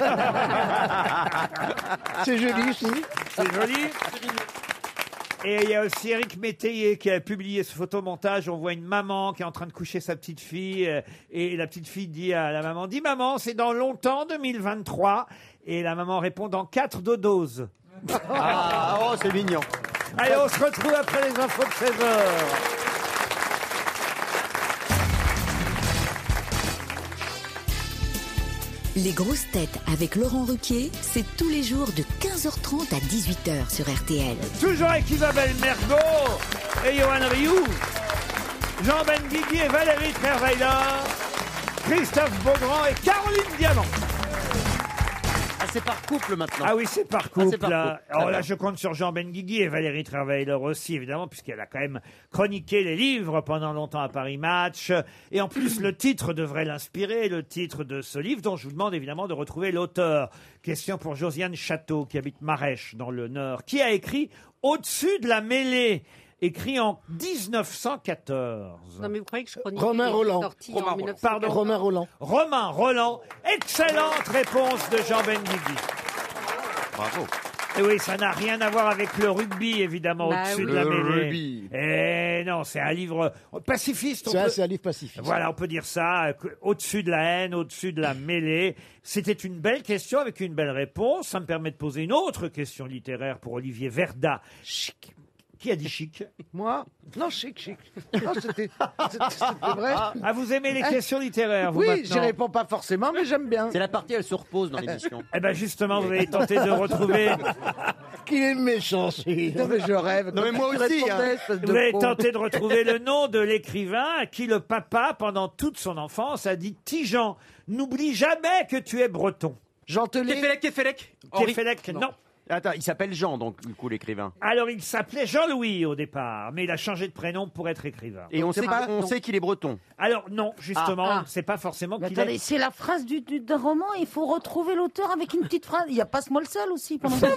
C'est joli aussi. C'est joli. Et il y a aussi Eric Métayer qui a publié ce photomontage. On voit une maman qui est en train de coucher sa petite fille. euh, Et la petite fille dit à la maman, dis maman, c'est dans longtemps, deux mille vingt-trois. Et la maman répond, dans quatre dodoses. Ah, oh, c'est mignon. Allez, on se retrouve après les infos de seize heures. Les grosses têtes avec Laurent Ruquier, c'est tous les jours de quinze heures trente à dix-huit heures sur R T L. Toujours avec Isabelle Mergo et Johan Rioux, Jean Benguigui et Valérie Trierweiler, Christophe Beaugrand et Caroline Diamant. Ah, c'est par couple maintenant. Ah oui, c'est par couple. Ah, c'est par là. couple. Très Alors là, bien. je compte sur Jean Benguigui et Valérie Trierweiler aussi, évidemment, puisqu'elle a quand même chroniqué les livres pendant longtemps à Paris Match. Et en plus, le titre devrait l'inspirer, le titre de ce livre, dont je vous demande évidemment de retrouver l'auteur. Question pour Josiane Château, qui habite Marèche, dans le Nord, qui a écrit « Au-dessus de la mêlée », écrit en dix-neuf cent quatorze. Non, mais vous croyez que je chronique Romain des Roland. sorties Romain en Roland. mille neuf cent quatorze? Pardon. Romain Roland. Romain Roland. Excellente réponse de Jean Benguigui. Bravo. Et oui, ça n'a rien à voir avec le rugby, évidemment, Bah au-dessus oui. de la Le mêlée. rugby. Et non, c'est un livre pacifiste. on Ça, peut- c'est un livre pacifiste. Voilà, on peut dire ça, euh, que- au-dessus de la haine, au-dessus de la mêlée. C'était une belle question avec une belle réponse. Ça me permet de poser une autre question littéraire pour Olivier Verda. Chic. Qui a dit chic? Moi Non, chic, chic. Non, c'était c'était- c'était vrai. Ah, vous aimez les questions littéraires, vous, Oui, maintenant? j'y réponds pas forcément, mais j'aime bien. C'est la partie, elle se repose dans l'émission. Eh ben justement, vous allez tenter de retrouver... Qu'il est méchant, celui-là. Non, mais je rêve. Non, mais moi Quand tu aussi, répondais, hein. espèce de Vous allez con. tenter de retrouver le nom de l'écrivain à qui le papa, pendant toute son enfance, a dit « Tijan, n'oublie jamais que tu es breton Jean Telet. Kéfélec, Kéfélec ». Henri- Kéfélec, non. Attends, il s'appelle Jean, donc, du coup, l'écrivain. Alors, il s'appelait Jean-Louis au départ, mais il a changé de prénom pour être écrivain. Et on c'est sait, pas- on non. sait qu'il est breton. Alors, non, justement, Ah. c'est pas forcément Mais qu'il attendez, est... c'est la phrase du, du- d'un roman, il faut retrouver l'auteur avec une petite phrase. Il n'y a pas ce moi le seul aussi pendant une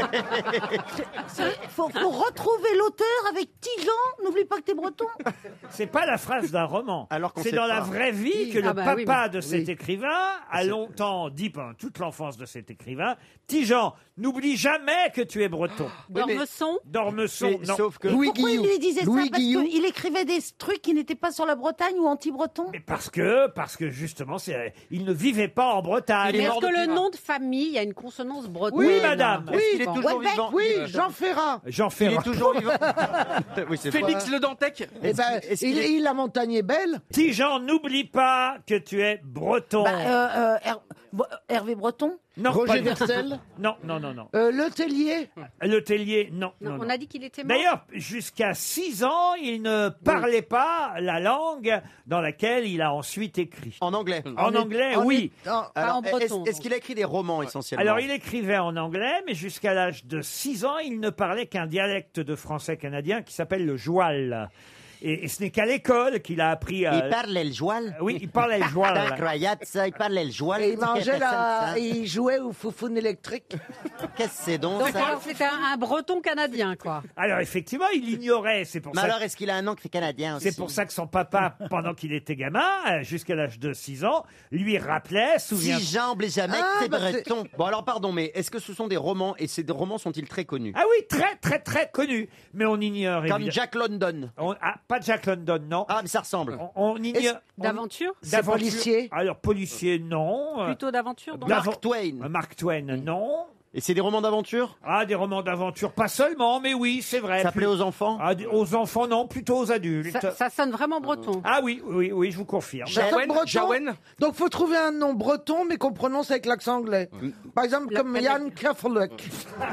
pièce. Il faut, faut retrouver l'auteur avec Tijan, n'oublie pas que t'es breton. C'est pas la phrase d'un roman. Alors qu'on c'est sait dans pas. la vraie vie que Ah le bah papa oui, mais- de cet écrivain a longtemps dit pendant toute l'enfance de cet écrivain « Tijan, n'oublie jamais que tu es breton Dormesson. ». Dormesson, Mais non. sauf que... Louis Pourquoi il Guillou. lui disait Louis ça? Parce Guillou. qu'il écrivait des trucs qui n'étaient pas sur la Bretagne ou anti-breton. Mais parce que, parce que justement, c'est, il ne vivait pas en Bretagne. Il est Mais est-ce mort que depuis le un- nom de famille, il y a une consonance bretonne? Oui, madame. Est-ce qu'il est Bon. toujours Welbeck, vivant Oui, Jean Ferrat. Jean Il Ferrat. est toujours vivant. Oui, c'est Félix Le Dantec. Eh ben, est-ce il, qu'il est- il, la montagne est belle. Tijan, n'oublie pas que tu es breton. Bah, euh, euh, Her- Bo- Hervé Breton. non, pas Roger du- Vercel. Non, non, non, non. Euh, le Tellier. Le Tellier, non. Non, non, on non. a dit qu'il était mort. D'ailleurs, jusqu'à six ans, il ne parlait pas la langue dans laquelle il a ensuite écrit. En anglais. En anglais, oui. Non, Alors, en breton, est-ce, est-ce qu'il a écrit des romans essentiellement? Alors, il écrivait en anglais, mais jusqu'à l'âge de six ans, il ne parlait qu'un dialecte de français canadien qui s'appelle le joual. Et, et ce n'est qu'à l'école qu'il a appris à... Il parlait le joual. Oui, il parlait le joual. Incroyable ça, il parlait le joual. et il mangeait la. Qu'est-ce Il jouait au foufoune électrique. que c'est donc Donc ça? alors, c'était un, un breton canadien, quoi. Alors, effectivement, il ignorait. C'est pour Mais ça alors, est-ce qu'il a un nom qui fait canadien aussi? C'est pour ça que son papa, pendant qu'il était gamin, euh, jusqu'à l'âge de six ans, lui rappelait, souviens Si j'emblais jamais Ah, que c'est bah, c'est- breton. Bon alors pardon, mais est-ce que ce sont des romans et ces romans sont-ils très connus? Ah oui, très, très, très connu. Mais on ignore, Comme évidemment. Jack London. On- ah, pas Jack London, non. Ah, mais ça ressemble. On, on ignore. on- D'aventure d'aventure. policier Alors, policier, non. Euh, Plutôt d'aventure, donc. D'avent- Mark Twain. euh, Mark Twain, non. Et c'est des romans d'aventure? Ah, des romans d'aventure, pas seulement, mais oui, c'est vrai. Ça plaît Plus- aux enfants? Ah, des- aux enfants, non, plutôt aux adultes. Ça, ça sonne vraiment breton. Ah oui, oui, oui, je vous confirme. Ça sonne Jawen, breton. Jawen. Donc, faut trouver un nom breton, mais qu'on prononce avec l'accent anglais. Par exemple, La- comme la- Yann Kafolek.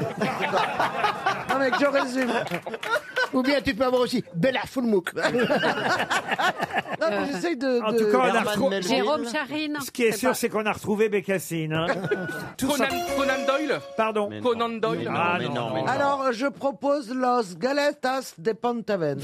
Non, mais que je résume. Ou bien tu peux avoir aussi Bella Fulmouk. Non, mais j'essaye de. En de- tout cas, on a Herman retrouvé- Melville. Jérôme Charine. Ce qui est c'est sûr, pas- c'est qu'on a retrouvé Bécassine. Hein. Tout ça. Conan, Conan Doyle. Pardon. Mais non. Conan Doyle. Mais non, Ah, mais non, non, non, mais non. Alors, je propose Los Galetas de Ponteven.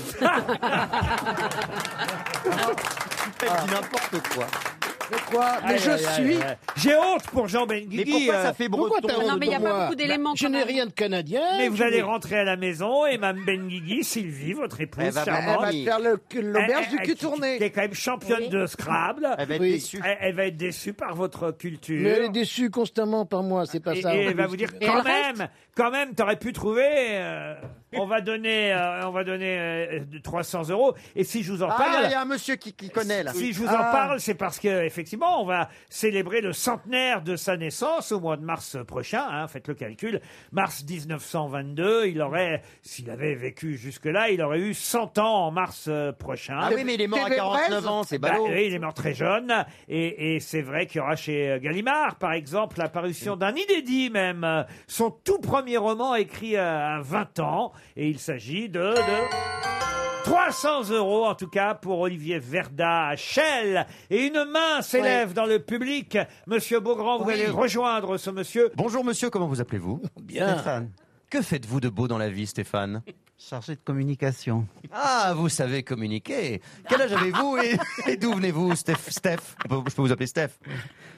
Elle dit n'importe quoi. De quoi Mais Aïe, je aïe, aïe, suis. aïe. J'ai honte pour Jean Mais Benguigui. pourquoi euh, ça fait Pourquoi breton? t'as honte Non, mais il y a de pas moi beaucoup d'éléments, Je quand n'ai même. rien de canadien. Mais vous je allez n'ai- rentrer à la maison et Mme Benguigui, Sylvie, votre épouse Elle va- Elle charmante, va te faire le- l'auberge elle- du elle- cul qui- tourné. qui est quand même championne Oui. de Scrabble. Elle va être Oui. déçue. Elle, elle va être déçue par votre culture. Mais elle est déçue constamment par moi, c'est pas et, ça. et en elle va plus. vous dire Et quand elle reste même, quand même, t'aurais pu trouver. euh, on va donner, euh, on va donner euh, trois cents euros. Et si je vous en Ah, il y a- parle, il y a un monsieur qui, qui connaît là. si je vous en Ah. parle, c'est parce que effectivement, on va célébrer le centenaire de sa naissance au mois de mars prochain. Hein, faites le calcul. Mars dix-neuf cent vingt-deux, il aurait, s'il avait vécu jusque-là, il aurait eu cent ans en mars euh, prochain. Ah oui, mais il est mort à T V quarante-neuf Brest. ans, c'est Bah, ballot. oui, il est mort très jeune. Et, et c'est vrai qu'il y aura chez euh, Gallimard, par exemple, l'apparition d'un inédit même. euh, Son tout premier roman écrit à, à vingt ans. Et il s'agit de... de... trois cents euros en tout cas pour Olivier Verda à Chelles. Et une main s'élève dans le public. Monsieur Beaugrand, vous Oui. allez rejoindre ce monsieur. Bonjour monsieur, comment vous appelez-vous? Bien. Stéphane. Que faites-vous de beau dans la vie, Stéphane? Chargé de communication. Ah, vous savez communiquer. Quel âge avez-vous et, et d'où venez-vous, Steph, Steph? Je peux vous appeler Steph.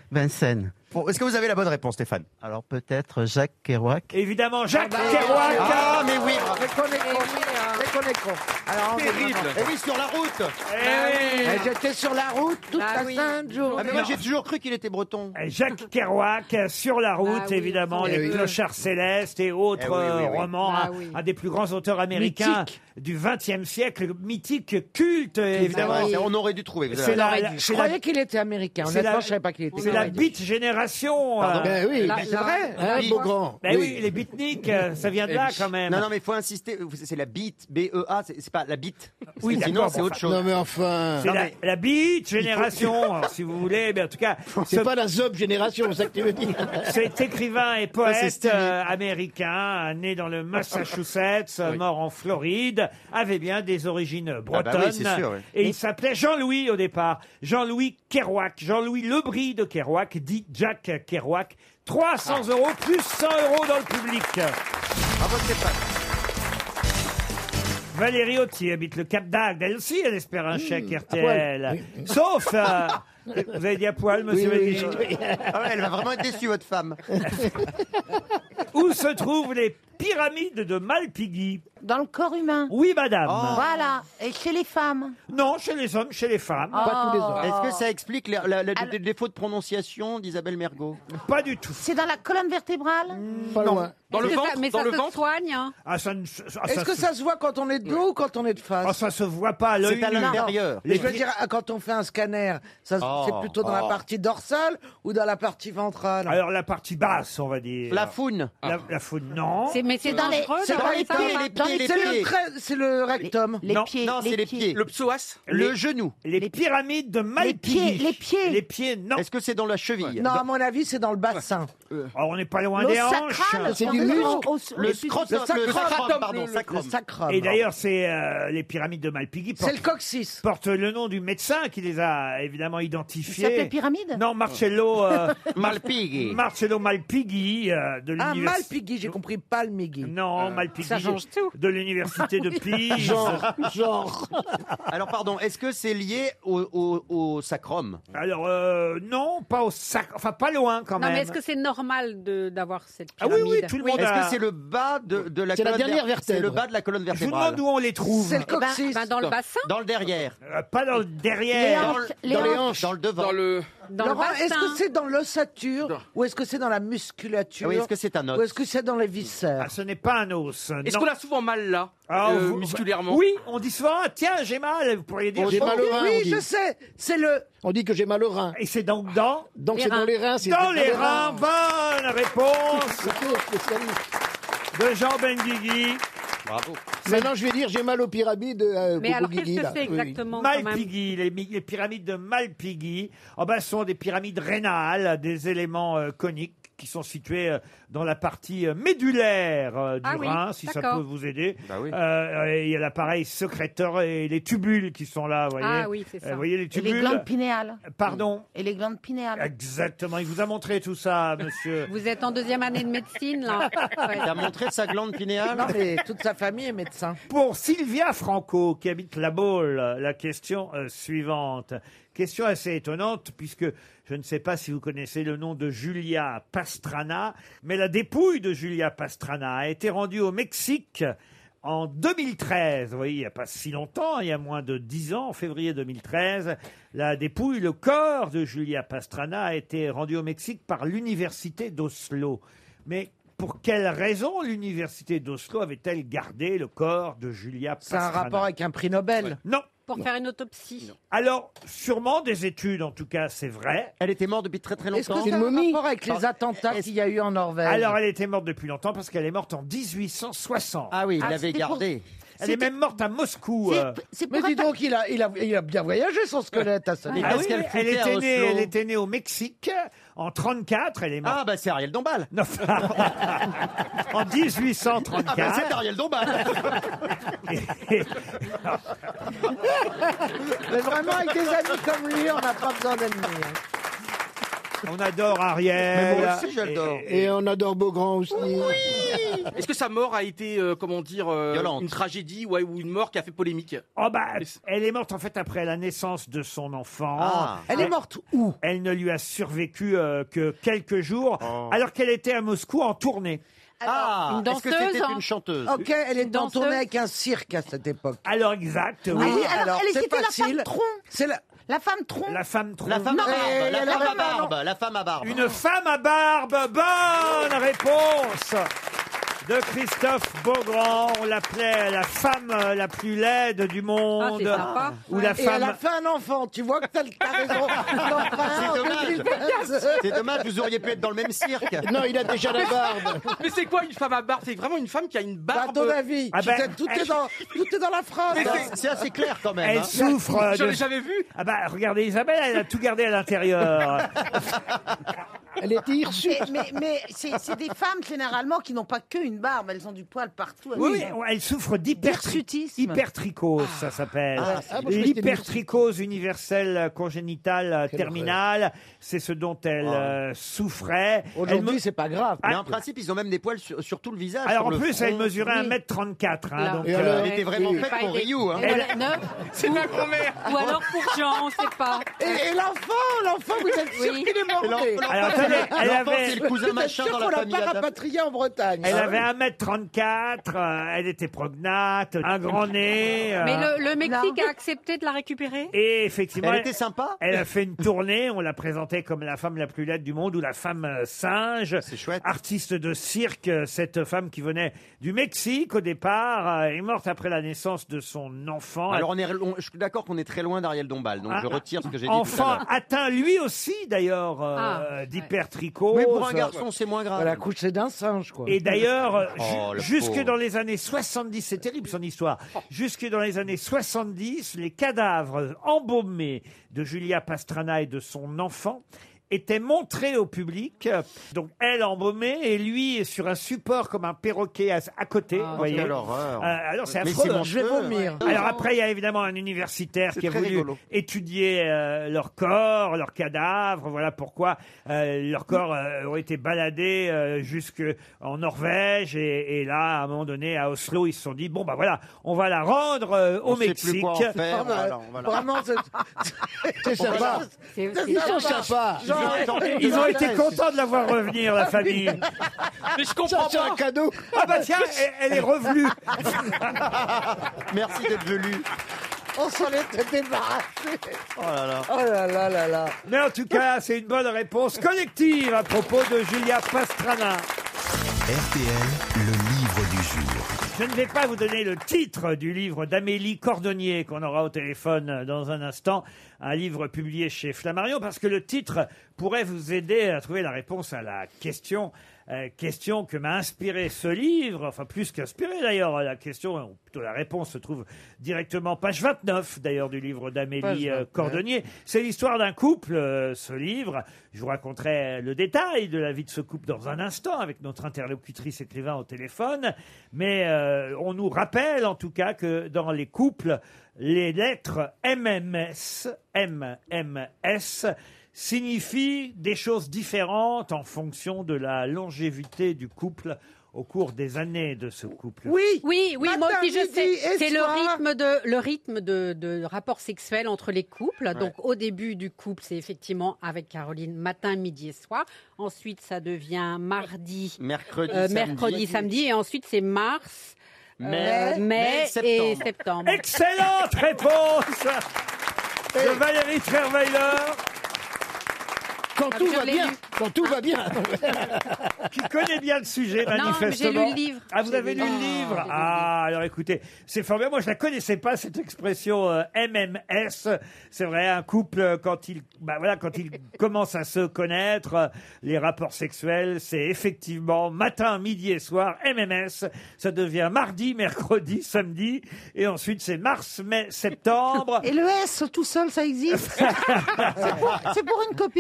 Vincennes. Bon, est-ce que vous avez la bonne réponse, Stéphane? Alors peut-être Jacques Kerouac. Évidemment, Jacques Ah bah, Kerouac. Ah, mais oui. Mais qu'on est con, mais qu'on est con. Alors, on est Terrible. vraiment- Et oui, sur la route. Eh oui. Eh, J'étais sur la route toute Ah la oui. sainte journée. Ah, mais moi, j'ai toujours cru qu'il était breton. Jacques Kerouac, sur la route, Ah oui. évidemment, Eh les oui. clochards célestes et autres Eh oui, oui, euh, oui. romans, Ah un, oui. un des plus grands auteurs américains Mythique. du vingtième siècle, mythique, culte, évidemment. Ah ouais, on aurait dû trouver. vous C'est avez la, raison. la- Je c'est la- croyais qu'il était américain. c'est Honnêtement, la- je savais pas qu'il était c'est la américain. beat génération. Pardon. euh. Ben oui. Là, C'est là- vrai. Hein, là, Beaugrand. Ben oui, les beatniks, euh, ça vient de là quand même. Non, non, mais il faut insister. C'est la beat, B E A, c'est c'est pas la beat. Oui, Sinon, d'accord, c'est bon, autre chose. Non mais enfin, C'est Non, la, mais- la beat génération, alors, si vous voulez. Mais en tout cas, c'est ce- pas la Zob génération, c'est ça que tu veux dire. cet écrivain et c'est poète stylé. euh, américain, né dans le Massachusetts, mort en Floride, avait bien des origines Ah bretonnes. bah oui, c'est sûr, oui. Et il s'appelait Jean-Louis au départ. Jean-Louis Kerouac. Jean-Louis Lebris de Kerouac, dit Jack Kerouac. trois cents euros plus cent euros dans le public. Bravo, Stéphane. Valérie Autier habite le Cap d'Agde. Elle aussi, elle espère un chèque R T L. poil. Sauf... euh, vous avez dit à poil, monsieur Oui, oui, Benny oui. Ah ouais, elle va vraiment être déçue, votre femme. Où se trouvent les pyramides de Malpighi? Dans le corps humain. Oui, madame. Oh. Voilà. Et chez les femmes. Non, chez les hommes, chez les femmes. Pas tous les Oh. hommes. Est-ce que ça explique les- la- la- Alors- le défaut de prononciation d'Isabelle Mergo? Pas du tout. C'est dans la colonne vertébrale. Pas loin. Dans le Est-ce que ça- ventre, mais dans ça le se ventre. soigne, hein. Ah, ça, ne- ah, Est-ce que ça se voit quand on est de dos ou quand on est de ah, face? ça se voit pas à l'œil C'est à nu. l'intérieur. Je veux dire, quand on fait un scanner, ça, Oh, c'est plutôt dans la oh. partie dorsale ou dans la partie ventrale? Alors la partie basse, on va dire. La foune. La, la faune, non. C'est- Mais c'est dans les- dangereux c'est d'avoir dans les ça, pieds, hein. les Dans pieds, les- les C'est le, pieds. trait- c'est le rectum. Les Non, pieds. Non, c'est les pieds. Le psoas. Le genou. Les, les- pyramides de Les Malpighi. pieds. Les pieds. Les pieds, non. Est-ce que c'est dans la cheville? Non, à mon avis, c'est dans le bassin. Alors, on n'est pas loin L'os des hanches. sacral. C'est on du est muscle. au- au- Le au- scrotum, le sacrum, le sacrum, le- pardon, le- sacrum. Le sacrum. Et d'ailleurs, c'est euh, les pyramides de Malpighi C'est portent, le coccyx. portent le nom du médecin qui les a évidemment Il identifiés. s'appelait pyramide. Non, Marcello, euh, Malpighi. Marcello Malpighi euh, de Ah, l'université. Malpighi, j'ai compris, pas le Migui. Non, Malpighi ça change tout. de l'université de Pise. Genre, genre. Alors, pardon, est-ce que c'est lié au, au, au sacrum? Alors euh, non, pas au sac, enfin pas loin quand Non, même. mais est-ce que c'est normal de- d'avoir cette Ah oui, pyramide? oui, tout le monde Est-ce a. que c'est le bas de, de la C'est la colonne dernière ver- C'est le vertèbre. bas de la colonne Je vous vertébrale. demande où on les trouve. C'est le Eh ben- coccyx. ben, dans le bassin, Dans le derrière. Euh, pas dans le Les derrière. Dans, hanches. le- Les dans les hanches. hanches. Dans le devant. Dans le. dans le Laurent, est-ce bassin. que c'est dans l'ossature ou est-ce que c'est dans la musculature Ah oui, est-ce que c'est un os? ou est-ce que c'est dans les viscères? Ah, ce n'est pas un os. Est-ce non. qu'on a souvent mal là, Ah, euh, vous- musculairement? Oui, on dit souvent, ah, tiens, j'ai mal. Vous pourriez dire. On j'ai dit mal mal. au rein, on Oui, dit. je sais, c'est le... On dit que j'ai mal au rein. Et c'est donc dans. Donc Les c'est dans reins. les reins. c'est- Dans c'est les reins, bonne réponse C'est spécialiste. de Jean Benguigui. Bravo. Maintenant, je vais dire j'ai mal aux pyramides. Euh, Mais alors, Bobo-Guigui, qu'est-ce que là. c'est Oui. exactement quand même? Malpighi, les, mi- les pyramides de Malpighi, oh ben, sont des pyramides rénales, des éléments euh, coniques qui sont situés euh, dans la partie euh, médulaire euh, du Ah oui, rein, si ça d'accord. peut vous aider. Bah oui. Euh, et il y a l'appareil sécréteur et les tubules qui sont là, vous voyez. Ah oui, c'est Euh, ça. vous voyez les Et tubules. les glandes pinéales. Pardon. Et les glandes pinéales. Exactement. Il vous a montré tout ça, monsieur. Vous êtes en deuxième année de médecine, là. Ouais. T'as montré sa glande pinéale? Non, mais toute sa famille est médecin. Pour Sylvia Franco, qui habite La Baule, la question euh, suivante. Question assez étonnante, puisque je ne sais pas si vous connaissez le nom de Julia Pastrana, mais la dépouille de Julia Pastrana a été rendue au Mexique en deux mille treize. Vous voyez, il n'y a pas si longtemps, il y a moins de dix ans, en février deux mille treize. La dépouille, le corps de Julia Pastrana a été rendu au Mexique par l'université d'Oslo. Mais pour quelle raison l'université d'Oslo avait-elle gardé le corps de Julia C'est un Pastrana? rapport avec un prix Nobel. Non. Pour faire une autopsie. Alors, sûrement des études, en tout cas, c'est vrai. Elle était morte depuis très très Est-ce que longtemps. c'est un momie. rapport avec les attentats Est-ce- qu'il y a eu en Norvège? Alors, elle était morte depuis longtemps parce qu'elle est morte en dix-huit cent soixante. Ah oui, il Ah, l'avait c'était pour- gardée. Elle est c'était- même morte à Moscou. C'est- euh. C'est Mais pour dis atta- donc, il a, il, a, il a bien voyagé son squelette à ce Ah, Ah Qu'est-ce oui, qu'elle elle foutait à était, née, Oslo elle était née au Mexique en trente-quatre. Elle est morte Ah bah c'est Ariel Dombal. Non, en dix-huit cent Ah bah trente-quatre. c'est Ariel Dombal. Mais vraiment, avec des amis comme lui, on n'a pas besoin d'ennemis. hein. On adore Ariel. Mais moi aussi, j'adore. Et, Et on adore Beaugrand aussi. Est-ce que sa mort a été, euh, comment dire, euh, Violente. une tragédie ouais, ou une mort qui a fait polémique? oh bah, elle est morte en fait après la naissance de son enfant. Ah. Elle est morte où? Elle ne lui a survécu euh, que quelques jours, Oh. alors qu'elle était à Moscou en tournée. Ah, Une est-ce que danseuse, c'était hein. une chanteuse? Ok, elle est en danseuse. tournée avec un cirque à cette époque. Alors exact, oui. Ah oui, alors, alors, elle c'est était la facile. femme tronc. C'est la... La femme tronc. La femme tronc. La femme à Non, barbe, mais la elle femme à aurait pas- barbe, la femme à barbe. Une femme à barbe. Bonne réponse de Christophe Beaugrand. On l'appelait la femme euh, la plus laide du monde. Ah, c'est sympa. Ou la Et elle a femme. fait un enfant. Tu vois que t'as t'as raison. C'est dommage. C'est dommage, vous auriez pu être dans le même cirque. Non, il a déjà la barbe. Mais c'est quoi une femme à barbe? C'est vraiment une femme qui a une Bah, à barbe. ton avis, Ah tu ben, sais, tout, elle- est dans, tout est dans la phrase. C'est- hein. C'est assez clair quand même. Elle hein. souffre euh, J'en de. ai jamais vu. Ah bah regardez Isabelle, elle a tout gardé à l'intérieur. Elle était hirsute. Mais, mais, mais c'est c'est des femmes généralement qui n'ont pas qu'une barbe, elles ont du poil partout. Oui, oui, elle souffre d'hypertri- D'hirsutisme. hypertrichose, ça s'appelle. Ah, ah, moi, je croyais que c'était L'hypertrichose universelle congénitale euh, Quelle terminale, c'est ce dont elle Ah. euh, souffrait. Elle Aujourd'hui, me- c'est pas grave. Mais en principe, ils ont même des poils sur, sur tout le visage. Alors sur en le plus, elle front. mesurait Oui. un mètre trente-quatre. Hein, Là. donc, Et euh, alors Elle était vraiment Oui. faite Pas pour été- Ryu. Hein. Et voilà, non. C'est ma grand-mère. Ou alors pour Jean, on sait pas. Et, et l'enfant, l'enfant, vous êtes sûr Oui. qu'il est mort. l'enfant- Alors, attendez, elle L'enfant, avait- c'est le cousin Vous êtes machin sûr dans qu'on la l'a famille pas Adam. rapatrié en Bretagne. Elle Ah avait oui. un mètre trente-quatre, euh, elle était prognate, un grand nez. euh, Mais le, le Mexique a accepté de la récupérer? Et effectivement, Elle était sympa. elle a fait une tournée, on la présentait comme la femme la plus laide du monde ou la femme euh, singe. C'est chouette. Artiste de cirque, euh, cette femme qui venait du Mexique au départ, euh, est morte après la naissance de son enfant. Alors on est, on- je suis d'accord qu'on est très loin d'Ariel Dombal, donc Ah, je retire ce que j'ai dit tout à Enfant l'heure. atteint lui aussi d'ailleurs euh, Ah, d'hypertrichose. Mais pour un garçon, c'est moins grave. Elle a couché d'un singe, quoi. Et d'ailleurs, euh, ju- Oh, le jusque pauvre. dans les années soixante-dix, c'est terrible son histoire, jusque dans les années soixante-dix, les cadavres embaumés de Julia Pastrana et de son enfant étaient montrés au public. Donc elle embaumée et lui sur un support comme un perroquet à, à côté. Ah, vous voyez. Quelle horreur. Euh, alors c'est Mais affreux. c'est hein. Je vais monstrueux. vomir. Alors après, il y a évidemment un universitaire C'est qui a très voulu rigolo. étudier euh, leur corps, leurs cadavres. Voilà pourquoi euh, leurs corps euh, ont été baladés euh, jusque en Norvège et, et là, à un moment donné, à Oslo, ils se sont dit bon bah voilà, on va la rendre euh, au On sait Mexique. plus quoi en faire. Ah bah, voilà, voilà. Vraiment, c'est... C'est sympa. C'est- C'est c'est- Ils sont sympa. sympas. Genre, Ils ont été contents de la voir revenir, la famille. Mais je Ça, comprends c'est un pas. cadeau. Ah bah tiens, elle, elle est revenue. Merci d'être venu. on s'en était débarrassé. Oh là là. Oh là là là là. Mais en tout cas, c'est une bonne réponse collective à propos de Julia Pastrana. R T L, le livre du jour. Je ne vais pas vous donner le titre du livre d'Amélie Cordonnier qu'on aura au téléphone dans un instant, un livre publié chez Flammarion, parce que le titre pourrait vous aider à trouver la réponse à la question, euh, question que m'a inspiré ce livre, enfin plus qu'inspiré d'ailleurs, la question, ou plutôt la réponse se trouve directement page vingt-neuf d'ailleurs du livre Page d'Amélie euh, vingt-neuf. Cordonnier. C'est l'histoire d'un couple, euh, ce livre. Je vous raconterai le détail de la vie de ce couple dans un instant avec notre interlocutrice écrivain au téléphone. Mais euh, on nous rappelle en tout cas que dans les couples, les lettres M M S, M M S signifient des choses différentes en fonction de la longévité du couple au cours des années de ce couple. Oui. Oui, oui, moi Matin, aussi je midi sais. et C'est le soir. rythme de le rythme de, de rapport sexuel entre les couples. Donc au début du couple, c'est effectivement avec Caroline matin, midi et soir. Ensuite, ça devient mardi, Mercredi, euh, samedi. mercredi, samedi, et ensuite c'est mars, mai, euh, mai, et septembre. septembre. Excellente réponse de Valérie Trierweiler, Quand tout je va l'ai bien. lu. Quand tout va bien. qui connaît bien le sujet, Non, mais manifestement. j'ai lu le livre. Ah, vous J'ai avez lu lu- le Oh, livre j'ai lu le Ah, alors écoutez, c'est formidable. Moi, je la connaissais pas, cette expression euh, M M S. C'est vrai, un couple, euh, quand il, bah voilà, quand il commence à se connaître, euh, les rapports sexuels, c'est effectivement matin, midi et soir, M M S. Ça devient mardi, mercredi, samedi. Et ensuite, c'est mars, mai, septembre. Et le S tout seul, ça existe. C'est pour, c'est pour une copine.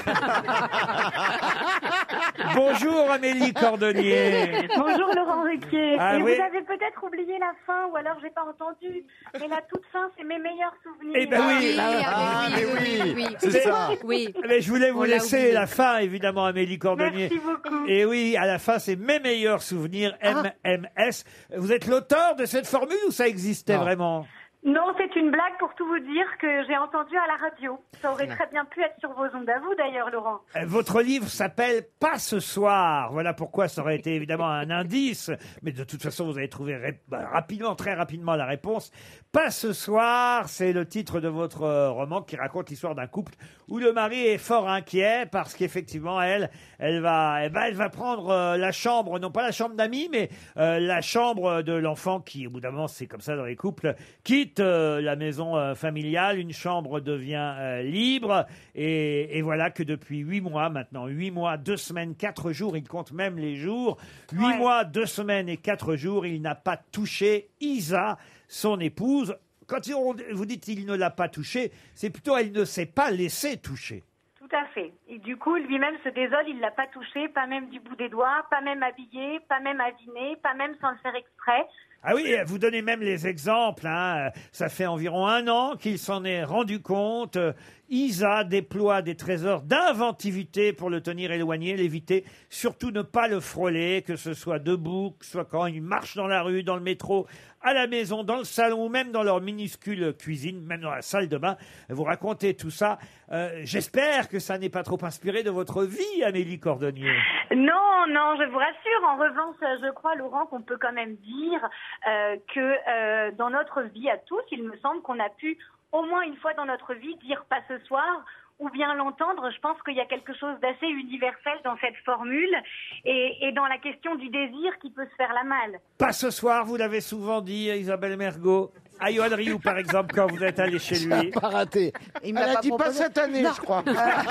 Bonjour Amélie Cordonnier. Bonjour Laurent Ruquier. Ah, Et oui. vous avez peut-être oublié la fin, ou alors j'ai pas entendu. Mais la toute fin, c'est mes meilleurs souvenirs. Eh ben oui. Ah, mais oui, oui, c'est ça. Oui. Mais je voulais vous On l'a laisser oublié. la fin, évidemment, Amélie Cordonnier. Merci beaucoup. Et oui, à la fin, c'est mes meilleurs souvenirs, M M S. Vous êtes l'auteur de cette formule ou ça existait vraiment? Non, c'est une blague pour tout vous dire que j'ai entendu à la radio. Ça aurait très bien pu être sur vos ondes à vous d'ailleurs, Laurent. Euh, Votre livre s'appelle Pas ce soir. Voilà pourquoi ça aurait été évidemment un indice. Mais de toute façon, vous allez trouver ré- bah, rapidement, très rapidement la réponse. Pas ce soir, c'est le titre de votre euh, roman qui raconte l'histoire d'un couple où le mari est fort inquiet parce qu'effectivement, elle, elle va, eh ben, elle va prendre euh, la chambre, non pas la chambre d'amis, mais euh, la chambre de l'enfant qui, au bout d'un moment, c'est comme ça dans les couples, quitte euh, la maison euh, familiale, une chambre devient euh, libre et, et voilà que depuis huit mois maintenant, huit mois, deux semaines, quatre jours, il compte même les jours, huit mois, deux semaines et quatre jours, il n'a pas touché Isa, son épouse. Quand on- vous dites il ne l'a pas touché, c'est plutôt elle ne s'est pas laissée toucher. Tout à fait. Et du coup, lui-même se désole, il l'a pas touché, pas même du bout des doigts, pas même habillé, pas même aviné, pas même sans le faire exprès. Ah oui, vous donnez même les exemples. Hein. Ça fait environ un an qu'il s'en est rendu compte. Euh, Isa déploie des trésors d'inventivité pour le tenir éloigné, l'éviter, surtout ne pas le frôler, que ce soit debout, que ce soit quand il marche dans la rue, dans le métro, à la maison, dans le salon, ou même dans leur minuscule cuisine, même dans la salle de bain. Vous racontez tout ça. Euh, J'espère que ça n'est pas trop inspiré de votre vie, Amélie Cordonnier. Non, non, je vous rassure. En revanche, je crois, Laurent, qu'on peut quand même dire euh, que euh, dans notre vie à tous, il me semble qu'on a pu au moins une fois dans notre vie dire pas ce soir ou bien l'entendre. Je pense qu'il y a quelque chose d'assez universel dans cette formule et, et dans la question du désir qui peut se faire la malle. Pas ce soir, vous l'avez souvent dit, Isabelle Mergo. À Johan Rioux, par exemple, quand vous êtes allé chez lui. Pas raté. Elle a dit pas cette année, je crois.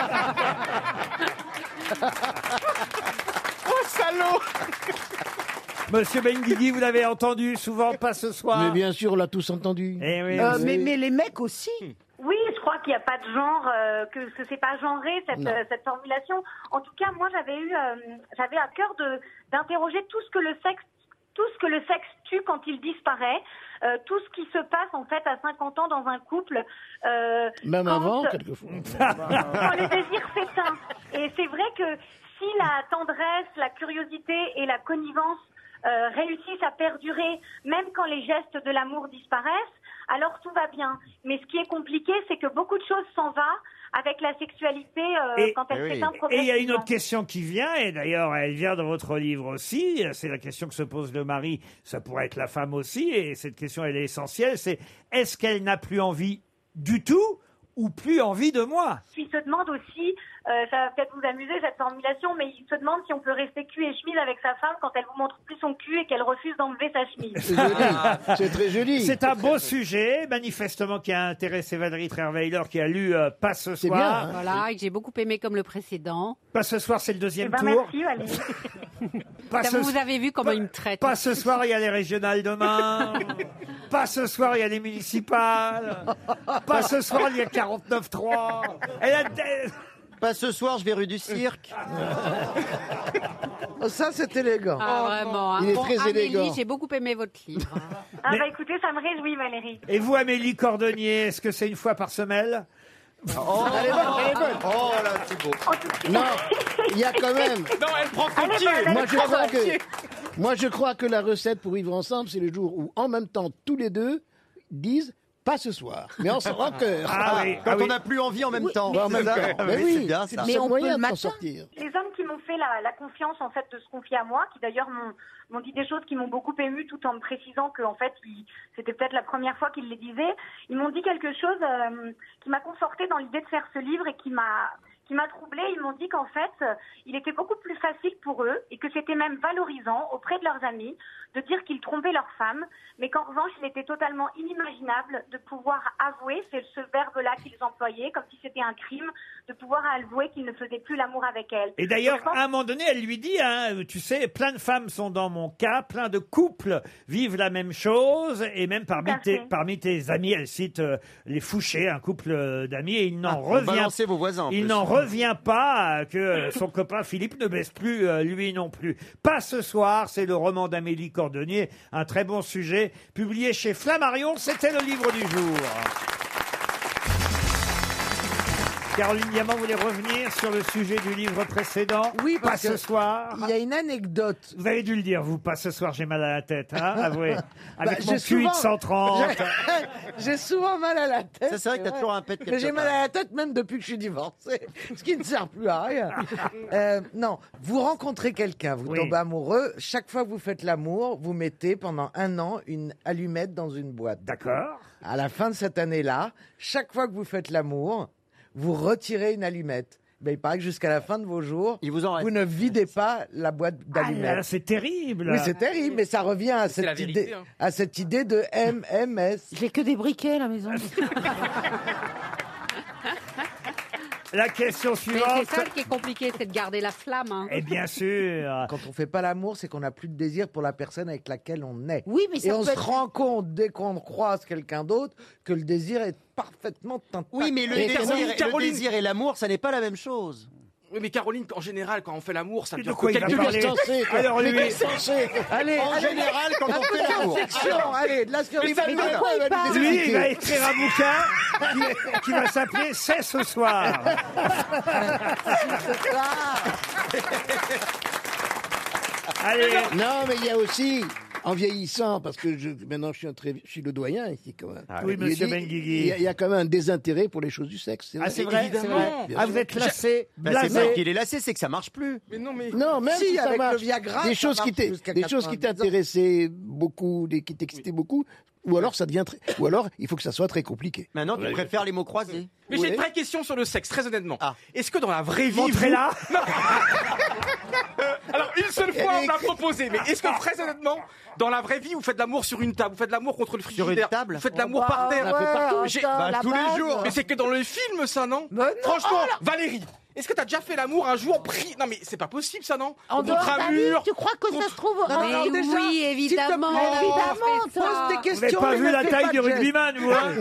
Oh, salaud! Monsieur Benguigui, vous l'avez entendu souvent, pas ce soir. Mais bien sûr, on l'a tous entendu. Eh oui, Euh, vous- mais, mais les mecs aussi. Oui, je crois qu'il n'y a pas de genre, euh, que ce c'est pas genré cette, Non. euh, cette formulation. En tout cas, moi, j'avais eu, euh, j'avais à cœur de d'interroger tout ce que le sexe, tout ce que le sexe tue quand il disparaît, euh, tout ce qui se passe en fait à cinquante ans dans un couple. Euh, Même quand- avant, quelquefois. quand le désir s'éteint. Et c'est vrai que si la tendresse, la curiosité et la connivence euh, réussissent à perdurer, même quand les gestes de l'amour disparaissent, alors tout va bien. Mais ce qui est compliqué, c'est que beaucoup de choses s'en va avec la sexualité euh, Et- quand elle s'éteint Et progressivement. il y a une autre question qui vient, et d'ailleurs elle vient dans votre livre aussi, c'est la question que se pose le mari, ça pourrait être la femme aussi, et cette question elle est essentielle, c'est est-ce qu'elle n'a plus envie du tout ou plus envie de moi? Puis il se demande aussi, euh, ça va peut-être vous amuser cette formulation, mais il se demande si on peut rester cul et chemise avec sa femme quand elle vous montre plus son cul et qu'elle refuse d'enlever sa chemise. C'est joli. C'est très joli. C'est un beau sujet, manifestement, qui a intéressé Valérie Trierweiler, qui a lu euh, Pas ce soir. bien, hein. Voilà, et que j'ai beaucoup aimé comme le précédent. Pas ce soir, c'est le Eh deuxième ben, tour. merci, Valérie. Pas Ça, ce- vous avez vu comment pas- il me traite. Pas ce soir, il y a les régionales demain. Pas ce soir, il y a les municipales. Pas ce soir, il y a quarante-neuf trois. Elle a... Pas ce soir, je vais rue du cirque. Ça, c'est élégant. Ah, vraiment. hein. Il est Bon, très Amélie, élégant. j'ai beaucoup aimé votre livre. hein. Ah Mais- bah écoutez, ça me réjouit, Valérie. Et vous, Amélie Cordonnier, est-ce que c'est une fois par semaine? Oh, Elle est bonne, elle est bonne. oh là, c'est beau. Non, il y a quand même. Non, elle prend Allez, son pied! bah, allez, Moi je, bah, crois bah, que, moi, je crois que la recette pour vivre ensemble, c'est le jour où, en même temps, tous les deux disent pas ce soir, mais en, en cœur. Ah oui, Quand ah oui. on n'a plus envie en même temps. Ouais, en c'est même ça temps. Mais Oui, oui, c'est bien c'est ça. le Mais seul on peut moyen le de s'en matin. sortir. Les hommes qui m'ont fait la, la confiance en fait de se confier à moi, qui d'ailleurs m'ont m'ont dit des choses qui m'ont beaucoup ému, tout en me précisant que en fait ils- c'était peut-être la première fois qu'ils les disaient. Ils m'ont dit quelque chose euh, qui m'a confortée dans l'idée de faire ce livre et qui m'a qui m'a troublée. Ils m'ont dit qu'en fait euh, il était beaucoup plus facile pour eux et que c'était même valorisant auprès de leurs amis de dire qu'ils trompaient leur femme, mais qu'en revanche il était totalement inimaginable de pouvoir avouer, c'est ce verbe-là qu'ils employaient, comme si c'était un crime, de pouvoir avouer qu'ils ne faisaient plus l'amour avec elle. Et d'ailleurs, Donc, je pense- à un moment donné, elle lui dit, hein, tu sais, plein de femmes sont dans mon cas, plein de couples vivent la même chose, et même parmi, Tout à tes, fait. parmi tes amis, elle cite euh, les Fouchés, un couple euh, d'amis, et il n'en Ah, vous revient, balancez vos voisins, en il plus. n'en Ouais. revient pas euh, que son copain Philippe ne baisse plus, euh, lui non plus. Pas ce soir, c'est le roman d'Amélie Cordonnier, un très bon sujet, publié chez Flammarion, c'était le livre du jour. Caroline Diamant voulait revenir sur le sujet du livre précédent. Oui, pas parce ce que soir. Il y a une anecdote. Vous avez dû le dire, vous, pas ce soir, j'ai mal à la tête, hein, avouez. Avec Bah, mon j'ai Q huit cent trente. J'ai- J'ai souvent mal à la tête. Ça, c'est vrai que t'as toujours un pet quelque Mais j'ai mal part. à la tête même depuis que je suis divorcée, ce qui ne sert plus à rien. Euh, non, vous rencontrez quelqu'un, vous Oui. tombez amoureux. Chaque fois que vous faites l'amour, vous mettez pendant un an une allumette dans une boîte. D'accord. À la fin de cette année-là, chaque fois que vous faites l'amour, vous retirez une allumette. Ben, il paraît que jusqu'à la fin de vos jours, Il vous en reste. vous ne videz pas la boîte Ah là là, d'allumettes. c'est terrible. Oui, c'est terrible, mais ça revient à C'est la cette, vérité, idée, hein. à cette idée de M M S. J'ai que des briquets à la maison. La question Mais suivante. c'est ça qui est compliqué, c'est de garder la flamme. hein. Et bien sûr. Quand on fait pas l'amour, c'est qu'on n'a plus de désir pour la personne avec laquelle on est. Oui, mais ça Et on peut se être- rend compte dès qu'on croise quelqu'un d'autre que le désir est parfaitement intact. Oui, mais le, Mais désir, Caroline, le Caroline. désir et l'amour, ça n'est pas la même chose. Oui, mais Caroline, en général, quand on fait l'amour, ça Mais de dure quoi que il va quelques parler minutes. Censé, quoi. Alors lui, Mais censé. Allez, En allez, général, quand on fait attention, l'amour. section, allez, de la Mais ça survie. me donne- Pourquoi il va nous lui, il expliquer va écrire un bouquin qui, qui va s'appeler C'est ce soir. Allez. Non, mais il y a aussi, en vieillissant, parce que je, maintenant je suis, un très, je suis le doyen ici quand même. Oui, Il y a monsieur des- Benguigui. Il y, a- il y a quand même un désintérêt pour les choses du sexe. Ah, c'est vrai. vrai, Évidemment. c'est vrai. Bien Ah, sûr. vous êtes lassé, Bah, c'est blasé. pas qu'il est lassé, c'est que ça marche plus. Mais non, mais. Non, même Si, si, ça avec marche. le Viagra, des ça choses qui marche t'é- jusqu'à des choses qui quatre-vingt-dix ans. t'intéressaient beaucoup, des, qui t'excitaient beaucoup, ou alors ça devient très, ou alors il faut que ça soit très compliqué. Maintenant, tu préfères les mots croisés. Mais Ouais. j'ai une vraie question sur le sexe, très honnêtement. Ah. Est-ce que dans la vraie vie. Montrez-la. vous- Alors, une seule fois, on m'a proposé, mais est-ce que très honnêtement, dans la vraie vie, vous faites l'amour sur une table, vous faites l'amour contre le Sur frigidaire, une table vous faites Oh, l'amour bah, par terre. ouais, J'ai- attends, bah, la tous les base. jours. Mais c'est que dans le film, ça, non Mais non, Franchement, oh là- Valérie, est-ce que t'as déjà fait l'amour un jour pris Non, mais c'est pas possible, ça, non En Contre dehors un d'un mur, mur. tu crois que ça se trouve... Non, Mais non, déjà, oui, évidemment. s'il te plaît, évidemment, on fait toi. ça. Pose des Vous n'avez questions. pas mais vu ne la fais taille pas du de gestes. rugbyman, vous hein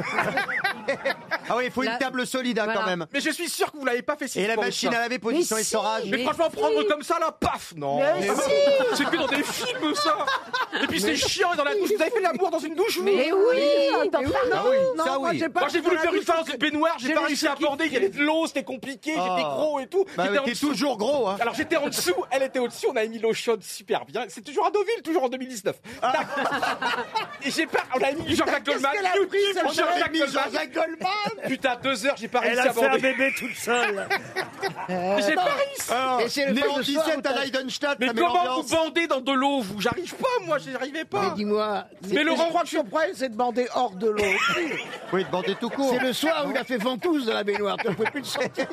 Ah oui, il faut La- une table solide hein, quand Voilà. même. Mais je suis sûr que vous l'avez pas fait si Et la souvent que machine ça. à laver, position Mais essorage. Mais Mais franchement, si. prendre comme ça, là, paf Non Mais Mais si. C'est que dans des films, ça Et puis c'est chiant, et dans la douche, vous avez fait l'amour dans une douche, vous Mais oui, attends, Mais oui, pardon. Ah oui, non, ça moi, oui. j'ai pas Moi j'ai fait voulu la faire une douche fois dans parce une que baignoire, j'ai j'ai pas les réussi à cheveux aborder, il y avait de l'eau, c'était compliqué, Ah. j'étais gros et tout. Bah, J'étais en t'es dessous. toujours gros, hein. Alors j'étais en dessous, elle était au-dessus, on avait mis l'eau chaude super bien. C'est toujours à Deauville, toujours en deux mille dix-neuf. Tac. Et j'ai pas, on a mis Jean-Jacques Qu'est-ce Goldman, qu'elle a pris, YouTube, cette Jean-Jacques mis Goldman. Jean-Jacques Goldman. Putain, deux heures, j'ai pas Elle réussi à a fait un aborder. bébé toute seule. Mais j'ai pas Et c'est le Né soir en de soir où dix-sept à t'as- Leidenstadt, Mais ça met comment vous l'ambiance. bandez dans de l'eau, vous J'arrive pas, moi, j'y arrivais Mais pas. dis-moi, c'est- Mais Laurent Je crois Roy, que son problème, c'est de bander hors de l'eau. Oui, de bander tout court. c'est le soir où il a fait ventouse dans la baignoire, tu ne pouvais plus le sortir.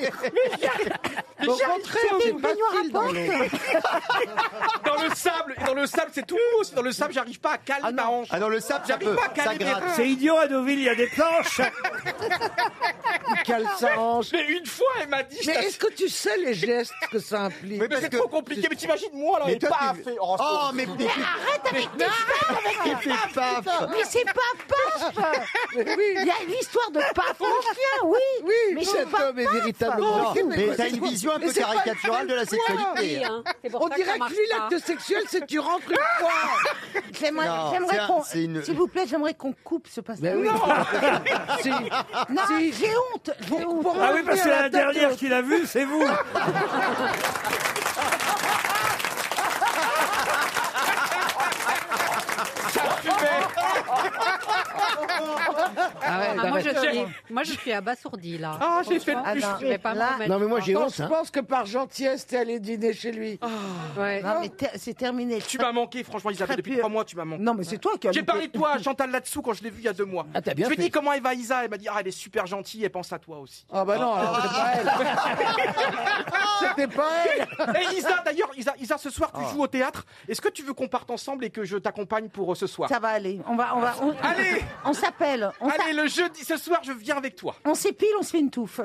Au contraire, c'est une baignoire facile à dans l'eau. dans le sable, et dans le sable, c'est tout mou aussi. Dans le sable, j'arrive pas à caler ma hanche. Ah non, le sable, ça J'arrive peut, pas à ça caler mes gratte. reins. C'est idiot, à Deauville, il y a des planches. Cale sa hanche. Mais une fois, elle m'a dit. je Mais t'assure- est-ce que tu sais les gestes que ça implique Oui, Mais parce c'est que- trop compliqué. Mais t'imagines, moi, là, Mais et toi, pas tu- fait. Oh, c'est- mais mais Mais fais paf. Mais c'est pas paf. Mais oui. Il y a l'histoire de paf mon chien, oui. Oui, Mais Cet c'est pas homme est paf. véritablement... Non, mais quoi, t'as c'est une quoi vision un Mais peu c'est pas caricaturale de la Oui, sexualité. hein. C'est pour On ça que ça dirait marche que lui, pas. l'acte sexuel, c'est tu rentres une fois. J'aimerais, Non, j'aimerais c'est un- qu'on, c'est une- s'il vous plaît, j'aimerais qu'on coupe ce passage. Mais oui. Si. Non, Si. j'ai honte, j'ai honte. Pour Ah oui, parce que revenir à la tête dernière de- qu'il a vue, c'est vous. Arrête, Ah, moi, je arrête. suis, moi, je suis abasourdie, là. Ah, j'ai fait le Franchement, plus je vais pas me Là- remettre. Non, mais moi j'ai Attends, honte. je Hein. pense que par gentillesse, t'es allé dîner chez lui. Ouais. Non, mais ter- c'est terminé. Tu m'as manqué, franchement, Isabelle. Très Depuis plus- trois mois, tu m'as manqué. Non, mais c'est toi qui as J'ai loupé. parlé de toi à Chantal là-dessous quand je l'ai vue il y a deux mois. Ah, t'as bien Je lui ai fait. dit comment elle va Isa. Elle m'a dit ah elle est super gentille. Elle pense à toi aussi. Ah bah non, alors c'est pas elle. C'était pas elle. Et Isa d'ailleurs Isa, Isa ce soir tu joues au théâtre. Est-ce que tu veux qu'on parte ensemble et que je t'accompagne pour euh, ce soir? Ça va aller. On va, on va. On, Allez on s'appelle. On, s'a- Allez le jeudi ce soir je viens avec toi. on s'épile, on se fait une touffe.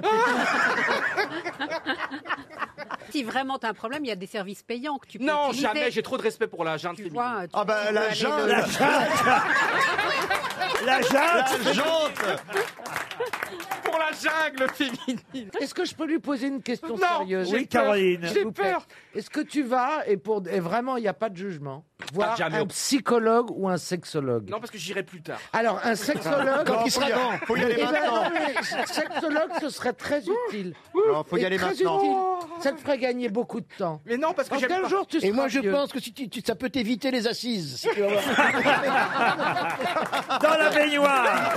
Si vraiment t'as un problème, il y a des services payants que tu peux Non utiliser. jamais. J'ai trop de respect pour la junte Tu féminine. vois, tu Ah bah peux la aller junte, le- La jante. La jante. la jante. Pour la jungle féminine. Est-ce que je peux lui poser une question Non, sérieuse j'ai Oui, Caroline. peur, S'il J'ai vous plaît. peur. Est-ce que tu vas, et, pour, et vraiment, il n'y a pas de jugement, voir jamais. un psychologue ou un sexologue? Non, parce que j'irai plus tard. Alors, un sexologue... Quand il sera grand. Faut y aller Eh ben maintenant. non, mais sexologue, ce serait très utile. Non, faut y Et aller très maintenant. utile. Ça te ferait gagner beaucoup de temps. Mais non, parce que En j'aime quel pas. jour tu seras Et moi, je vieux pense que si tu, tu- ça peut t'éviter les assises. Si tu vas voir. Dans la baignoire.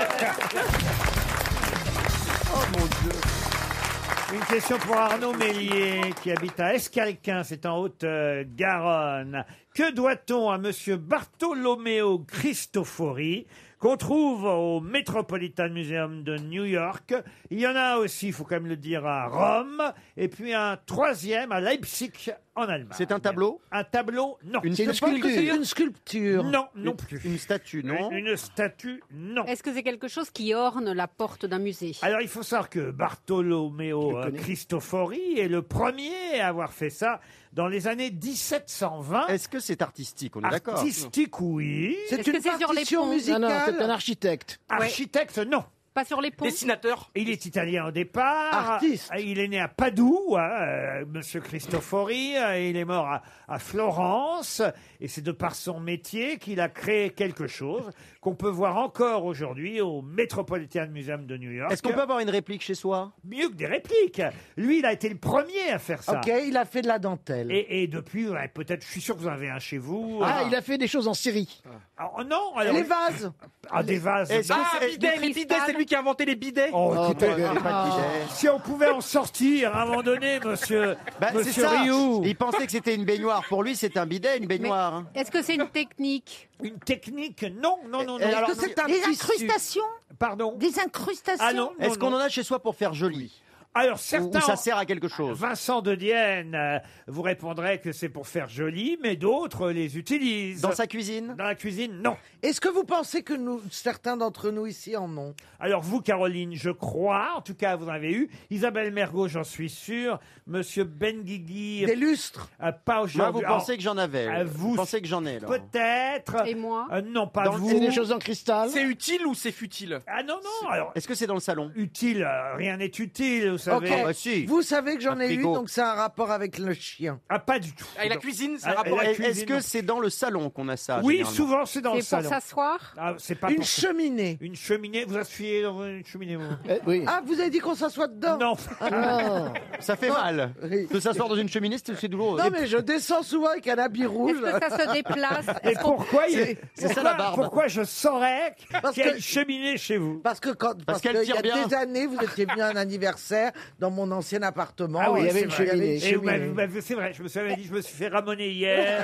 Une question pour Arnaud Mélier, qui habite à Escalquin, c'est en Haute-Garonne. Que doit-on à monsieur Bartolomeo Cristofori, qu'on trouve au Metropolitan Museum de New York? Il y en a aussi, il faut quand même le dire, à Rome. Et puis un troisième à Leipzig, en Allemagne. C'est un tableau? Un tableau, non. Une Je pense que c'est sculpture? une sculpture. Non, non plus. Une statue, non? Une, une statue, non. Est-ce que c'est quelque chose qui orne la porte d'un musée? Alors, il faut savoir que Bartolomeo Je euh, connais. Cristofori est le premier à avoir fait ça dans les années dix-sept cent vingt. Est-ce que c'est artistique? On est d'accord. Artistique, oui. C'est Est-ce une que c'est sur les partition ponts? musicale. Non, non, c'est un architecte. Architecte, non. Pas sur les ponts? Dessinateur. Il est italien au départ. Artiste. Il est né à Padoue, hein, euh, Monsieur Cristofori. euh, Il est mort à, à Florence. Et c'est de par son métier qu'il a créé quelque chose qu'on peut voir encore aujourd'hui au Metropolitan Museum de New York. Est-ce qu'on peut avoir une réplique chez soi? Mieux que des répliques. Lui, il a été le premier à faire ça. Ok, il a fait de la dentelle. Et, et depuis, vous avez peut-être, je suis sûr que vous en avez un chez vous. Ah, il a fait des choses en Syrie. Alors, non, alors, Les vases. ah, des vases. Est-ce que non. Ah, c'est- bidet, les bidets, c'est lui qui a inventé les bidets. Oh, Oh, écoutez, bah, Il y a pas de bidet. si on pouvait en sortir à un moment donné, monsieur, Bah, c'est monsieur ça. Rioux. Il pensait que c'était une baignoire. Pour lui, c'est un bidet, une baignoire. hein. Est-ce que c'est une technique? Une technique, non, non, non, non. Et alors, Est-ce que c'est un Des tissu? incrustations Pardon. Des incrustations Ah non, non, Est-ce qu'on non. en a chez soi pour faire joli? Alors Ou, certains. ou ça sert à quelque chose? Vincent de Dienne euh, vous répondrait que c'est pour faire joli, mais d'autres les utilisent. Dans sa cuisine? Dans la cuisine, non. Est-ce que vous pensez que nous, certains d'entre nous ici en ont? Alors vous, Caroline, je crois, en tout cas vous en avez eu. Isabelle Mergo, j'en suis sûr. Monsieur Benguigui, Des lustres? euh, pas Moi, aujourd'hui. vous pensez que j'en avais? Ah, Vous vous- pensez que j'en ai, là? Peut-être. Et moi? Euh, non, pas Dans le- vous. C'est des choses en cristal. C'est utile ou c'est futile? Ah non, non. Alors, Est-ce que c'est dans le salon? utile, euh, rien n'est utile, vous savez. Ok. bah, si. Vous savez que j'en Un ai eu, frigo. donc c'est un rapport avec le chien. Ah, pas du tout. Ah, et la cuisine, c'est un Ah, rapport et la avec... cuisine, Est-ce que non. c'est dans le salon qu'on a ça? Oui, généralement souvent c'est dans le C'est pour salon. s'asseoir? Ah, c'est pas Une pour- cheminée. Une cheminée. Vous asseyez dans une cheminée, vous Eh, oui. Ah, vous avez dit qu'on s'assoit dedans? Non. Ah. Ça fait mal. Oui. De s'asseoir dans une cheminée, c'est c'est douloureux. Non, mais je descends souvent avec un habit rouge. Est-ce que ça se déplace? Et pourquoi, il- c'est ça, pourquoi- la barbe. pourquoi je saurais Parce qu'il y a que- une cheminée chez vous? Parce que quand, parce qu'elle qu'il y tire a bien. des années, vous étiez venu à un anniversaire dans mon ancien appartement. Ah oui, et il y avait c'est une vrai, il y avait cheminée. Et vous m'avez- cheminée. vous m'avez- c'est vrai, je me suis dit, je me suis fait ramoner hier.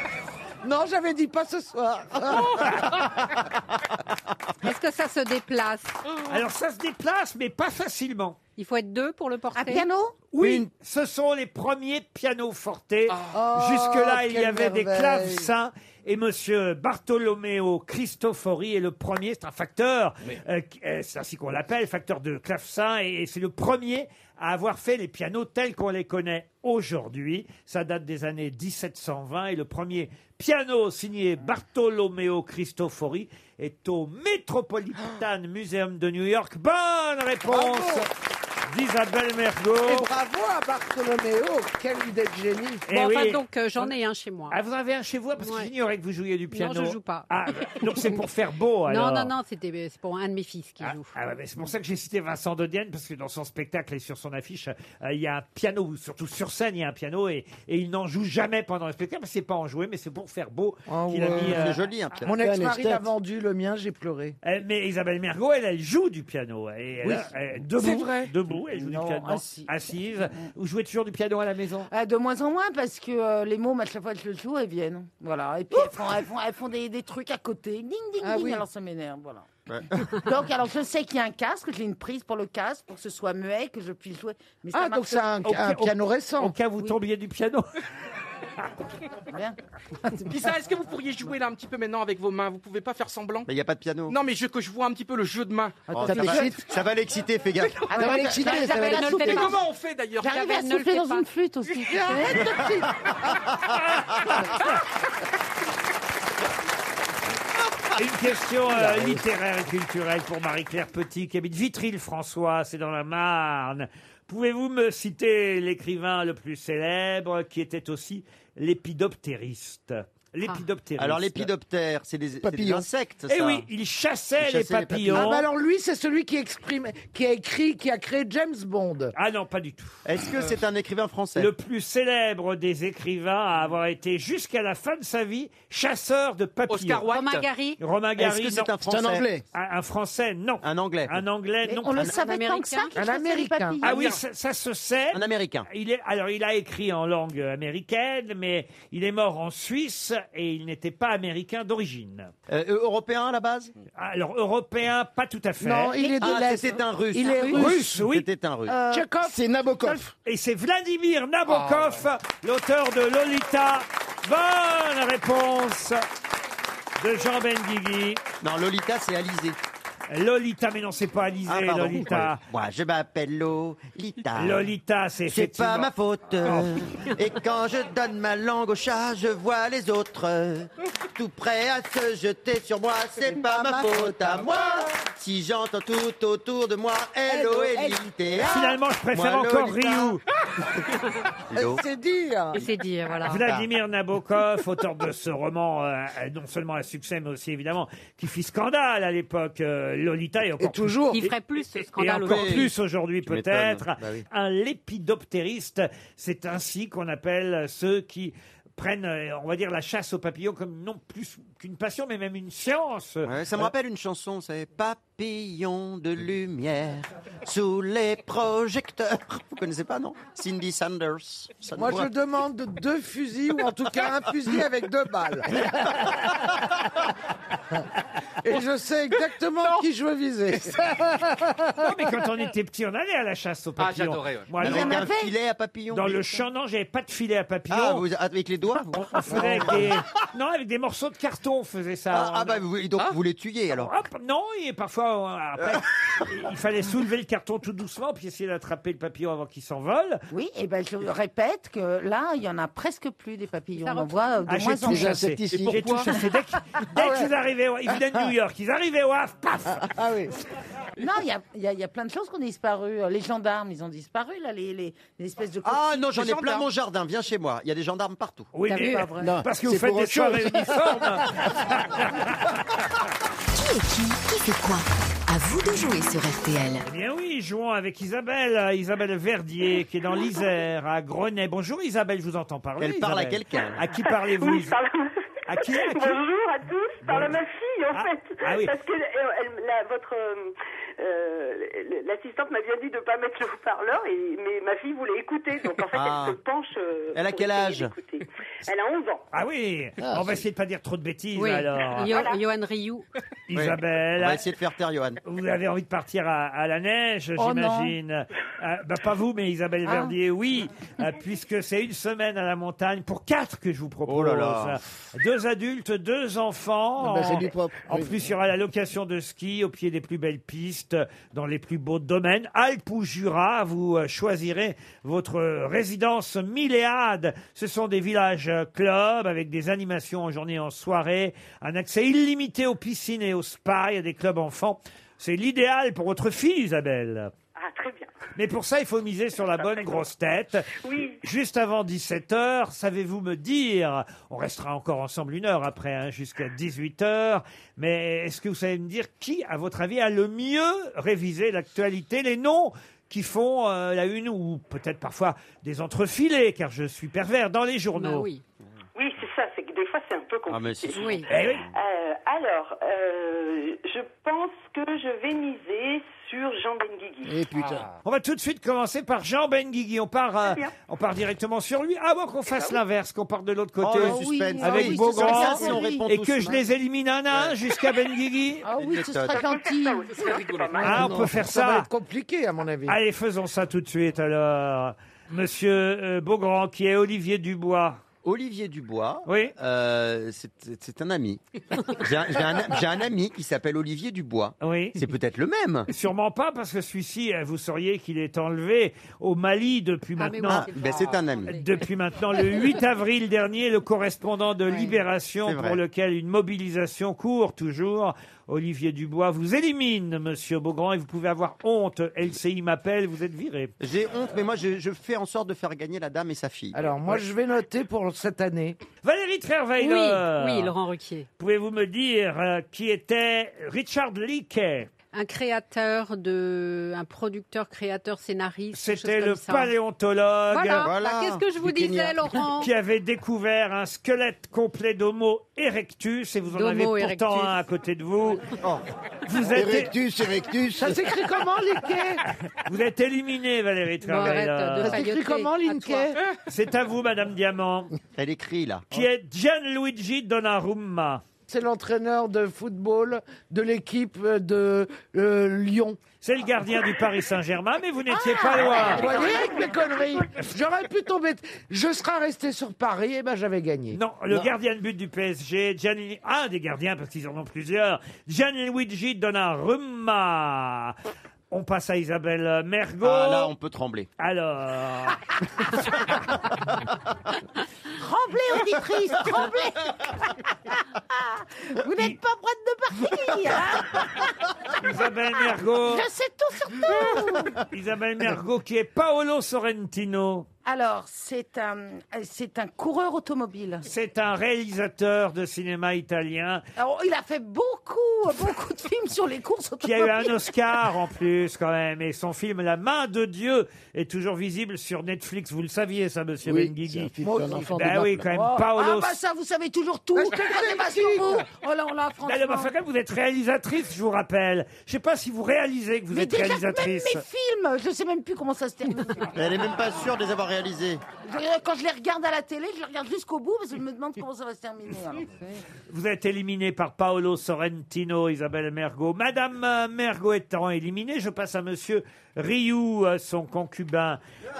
Non, j'avais dit pas ce soir. Est-ce que ça se déplace? Alors ça se déplace, mais pas facilement. Il faut être deux pour le porter? Un piano Oui, ce sont les premiers pianos fortés. Oh, Jusque-là, il y quelle avait des merveille. clavecins. Et monsieur Bartolomeo Cristofori est le premier, c'est un facteur, euh, qui- euh, c'est ainsi qu'on l'appelle, facteur de clavecin, et, et c'est le premier à avoir fait les pianos tels qu'on les connaît aujourd'hui. Ça date des années dix-sept cent vingt, et le premier piano signé Bartolomeo Cristofori est au Metropolitan Museum de New York. Bonne réponse d'Isabelle Mergo. Et bravo à Bartolomeo, quelle idée de génie. Eh Bon, enfin, oui. donc, euh, j'en ai un chez moi. Ah, vous en avez un chez vous? Parce que Ouais. j'ignorais que vous jouiez du piano. Non, je joue pas. Ah, donc c'est pour faire beau, alors. Non, non, non, c'était c'est pour un de mes fils qui Ah, joue. ah ouais, mais c'est pour ça que j'ai cité Vincent de Dienne, parce que dans son spectacle et sur son affiche, euh, il y a un piano, surtout sur scène, il y a un piano, et, et il n'en joue jamais pendant le spectacle. C'est pas en jouer, mais c'est pour faire beau Ah qu'il a ouais. mis. euh, C'est joli, un piano. Mon ex-mari esthète. l'a vendu, le mien, j'ai pleuré. euh, mais Isabelle Mergo, elle, elle joue du piano. Et elle, Oui. elle- debout, C'est vrai. debout, elle joue Non, du piano. assis. Assise. Vous jouez toujours du piano à la maison? Euh, De moins en moins, parce que euh, les mômes, à chaque fois que je le joue, elles viennent. Voilà. Et puis elles font, elles font, elles font des, des trucs à côté. Ding, ding, Ah ding. oui. Alors ça m'énerve. Voilà. Ouais. Donc, alors je sais qu'il y a un casque, j'ai une prise pour le casque, pour que ce soit muet, que je puisse jouer. Mais ça Ah, donc marche c'est un, Au- un au- piano Au récent. cas où vous Oui. tombiez du piano. bien. Lisa, est-ce que vous pourriez jouer là un petit peu maintenant avec vos mains? Vous pouvez pas faire semblant? Mais il n'y a pas de piano. Non, mais je, que je vois un petit peu le jeu de main. Oh, Ça ça, va, t'excite? ça va l'exciter, fais gaffe. Ah, Ça va ouais, l'exciter, j'arrive ça va à l'exciter. souffler Et dans- comment on fait d'ailleurs? J'arrive à Isabelle, ne le souffler fais dans pas. une flûte aussi. Arrête tout de suite. Une question euh, littéraire et culturelle pour Marie-Claire Petit, qui habite Vitry-le-François, c'est dans la Marne. Pouvez-vous me citer l'écrivain le plus célèbre, qui était aussi l'épidoptériste? L'épidoptériste. Alors l'épidoptère, c'est des, c'est des insectes, ça. Eh oui, il chassait, Il chassait les les papillons. Ah bah alors lui, c'est celui qui exprime, qui a écrit, qui a créé James Bond. Ah non, pas du tout. Est-ce que c'est un écrivain français? Le plus célèbre des écrivains à avoir été jusqu'à la fin de sa vie chasseur de papillons. Oscar Wilde. Romain Gary. Romain Gary, Est-ce que c'est non. un français? C'est un anglais. Un, un français, non. Un anglais. Un anglais, Mais non. on le Un- savait tant que ça qu'il Un chassait les Américain. papillons. Ah oui, ça, ça se sait. Un américain. Il est, alors, il a écrit en langue américaine, mais il est mort en Suisse et il n'était pas américain d'origine. Euh, européen à la base? Alors, européen, pas tout à fait. Non, il est de Ah, l'Est. c'était un russe. Il est russe. Russe, oui. C'était un russe. Euh, Tchekhov. C'est Nabokov. Et c'est Vladimir Nabokov, l'auteur de Lolita. Bonne réponse de Jean Benguigui. Non, Lolita, c'est Alizé. Lolita, mais non, c'est pas Alizé, Ah, pardon. Lolita. Ouais. Moi, je m'appelle Lolita. Lolita, c'est C'est effectivement... pas ma faute. Et quand je donne ma langue au chat, je vois les autres tout prêts à se jeter sur moi. C'est pas ma faute à moi. Si j'entends tout autour de moi, Hello, Elite. Finalement, je préfère encore Ryu. C'est dire. Et c'est dit, voilà. Vladimir Nabokov, auteur de ce roman, euh, non seulement à succès, mais aussi évidemment, qui fit scandale à l'époque, euh, Lolita, et encore Et toujours. Il ferait plus ce et scandale encore aujourd'hui. plus aujourd'hui Tu m'étonnes. peut-être. Bah oui. Un lépidoptériste, c'est ainsi qu'on appelle ceux qui prennent, euh, on va dire, la chasse aux papillons comme non plus qu'une passion, mais même une science. Ouais, ça me rappelle une chanson, c'est Papillon de lumière sous les projecteurs. Vous connaissez pas, non? Cindy Sanders. Ça Moi, ne je voit- demande deux fusils, ou en tout cas un fusil avec deux balles. Et je sais exactement qui je veux viser. Non, mais quand on était petit, on allait à la chasse aux Ah, papillons. j'adorais, ouais. Moi, Mais dans, il y en Avec un avait. filet à papillon. dans oui. le champ, non, j'avais pas de filet à papillons. Ah, vous, avec les doigts vous- On faisait avec des... Non, avec des morceaux de carton, on faisait ça. Ah, ah On- bah, vous, donc vous les tuiez alors. Hop, non, et parfois, euh, après, il fallait soulever le carton tout doucement, puis essayer d'attraper le papillon avant qu'il s'envole. Oui, et ben je répète que là, il y en a presque plus des papillons. Ça On en repousse. voit euh, de Ah, j'ai moins tout en moins. chassé. insecticides. J'ai tout chassé. Dès, que- dès qu'ils arrivaient, au- ils venaient de New York, ils arrivaient au Havre, paf. Ah oui. Non, il y a, il y a- il y a plein de choses qui ont disparu. Les gendarmes, ils ont disparu, là, les, les, les espèces de... Ah non, j'en ai Les plein gendarmes. mon jardin. Viens chez moi. Il y a des gendarmes partout. Oui, T'as mais vu, pas vrai. Non, parce que vous c'est faites pour des autre chose. soirées uniformes. Qui est qui Qui fait quoi À vous de jouer sur R T L. Eh bien oui, jouons avec Isabelle, euh, Isabelle Verdier, qui est dans l'Isère, à Grenay. Bonjour Isabelle, je vous entends parler. Elle parle à Isabelle. quelqu'un. À qui parlez-vous Oui, je parle À qui, à qui Bonjour à tous, je parle à Bon. ma fille en Ah, fait. ah oui. Parce que euh, elle- la- votre euh, euh, l'assistante m'a bien dit de ne pas mettre le haut-parleur, et, mais ma fille voulait écouter, donc en fait Ah. elle se penche. euh, Elle a pour quel essayer âge d'écouter. Elle a onze ans. Ah oui, on va essayer de pas dire trop de bêtises Oui, alors. Yo- Johan Rioux. Isabelle, On va essayer de faire taire Johan. vous avez envie de partir à, à la neige, Oh j'imagine. Euh, bah, pas vous, mais Isabelle Ah. Verdier, oui, euh, puisque c'est une semaine à la montagne pour quatre que je vous propose. Oh là là. Deux adultes, deux enfants. Ah ben, c'est En- du propre, En oui. plus, il y aura la location de ski au pied des plus belles pistes, dans les plus beaux domaines. Alpes ou Jura, vous euh, choisirez votre euh, résidence milléade. Ce sont des villages euh, clubs avec des animations en journée et en soirée, un accès illimité aux piscines et aux spas. Il y a des clubs enfants. C'est l'idéal pour votre fille, Isabelle. Ah, très bien. Mais pour ça, il faut miser sur la bonne grosse tête. Oui. Juste avant dix-sept heures, savez-vous me dire, on restera encore ensemble une heure après, hein, jusqu'à dix-huit heures, mais est-ce que vous savez me dire qui, à votre avis, a le mieux révisé l'actualité, les noms qui font euh, la une, ou peut-être parfois des entrefilés, car je suis pervers, dans les journaux. Bah oui. Oui, c'est ça, c'est que des fois c'est un peu Ah, mais compliqué. c'est- Oui. Eh oui. Euh, alors, euh, je pense que je vais miser sur Jean Benguigui. Eh putain. On va tout de suite commencer par Jean Benguigui. On part, euh, bien. on part directement sur lui, avant qu'on fasse l'inverse, qu'on parte de l'autre Oh, côté. le oui, suspense. avec oui, Beaugrand, ce serait bien si on pour lui. répond et tous, que je hein. les élimine un à un jusqu'à Benguigui. Ah oui, ce méthode. serait gentil. Ça aussi, ça, c'est pas mal. Ah, on non, peut faire Ça va ça. être compliqué, à mon avis. Allez, faisons ça tout de suite alors. Monsieur euh, Beaugrand, qui est Olivier Dubois. Olivier Dubois, Oui. euh, c'est c'est un ami. J'ai un, j'ai un- j'ai un ami qui s'appelle Olivier Dubois. Oui. C'est peut-être le même. Sûrement pas, parce que celui-ci, euh, vous sauriez qu'il est enlevé au Mali depuis Ah, mais maintenant. oui, c'est Ben, c'est un ami. Depuis maintenant le huit avril dernier, le correspondant de Libération, c'est vrai. pour lequel une mobilisation court toujours, Olivier Dubois, vous élimine, Monsieur Beaugrand, et vous pouvez avoir honte. L C I m'appelle, vous êtes viré. J'ai honte, mais moi je, je fais en sorte de faire gagner la dame et sa fille. Alors, moi, je vais noter pour cette année. Valérie Trierweiler. Oui, oui, Laurent Ruquier. Pouvez-vous me dire euh, qui était Richard Leakey? Un créateur, de, un producteur, créateur, scénariste. C'était chose le comme ça. paléontologue. Voilà. Bah, qu'est-ce que je vous Du disais, Kenya. Laurent Qui avait découvert un squelette complet d'Homo erectus, et vous en D'Homo avez pourtant erectus. un à côté de vous. Oh. Vous êtes... Erectus, erectus. Ça s'écrit comment, Linkey? Vous êtes éliminé, Valérie Bon, arrête Trierweiler. de Ça s'écrit comment, Linkey? C'est à vous, Madame Diamant. Elle écrit là. Qui est Gianluigi Donnarumma. C'est l'entraîneur de football de l'équipe de euh, Lyon. C'est le gardien du Paris Saint-Germain, mais vous n'étiez pas Vous loin. voyez, avec mes conneries. J'aurais pu tomber. Je serais resté sur Paris, et ben j'avais gagné. Non, le gardien de but du P S G, Gianni... un des gardiens, parce qu'ils en ont plusieurs, Gianluigi Donnarumma. On passe à Isabelle Mergo. Ah là, on peut trembler. Alors, Tremblez, auditrice, tremblez. Vous n'êtes pas prête de partir, hein? Isabelle Mergo. Je sais tout sur tout. Isabelle Mergo, qui est Paolo Sorrentino. Alors, c'est un, c'est un coureur automobile. C'est un réalisateur de cinéma italien Alors, il a fait beaucoup, beaucoup de films sur les courses qui a automobiles. eu un Oscar en plus quand même. Et son film La main de Dieu est toujours visible sur Netflix. Vous le saviez ça, Monsieur Oui, Benguigui? c'est un film Moi d'un aussi. enfant de Ben oui, Naples. quand même, Oh. Paolo. Ah bah ça, vous savez toujours tout. Parce Je que connais pas c'est sur vous. Oh là, oh là, franchement. Allez, bah, enfin, quand même, vous êtes réalisatrice, je vous rappelle. Je sais pas si vous réalisez que vous Mais êtes déjà, réalisatrice. même mes films, je sais même plus comment ça se termine. Elle est même pas sûre de les avoir réalisés. Quand je les regarde à la télé, je les regarde jusqu'au bout parce que je me demande comment ça va se terminer. alors. Vous êtes éliminé par Paolo Sorrentino, Isabelle Mergo. Madame euh, Mergo étant éliminée, je passe à Monsieur Rioux, euh, son concubin.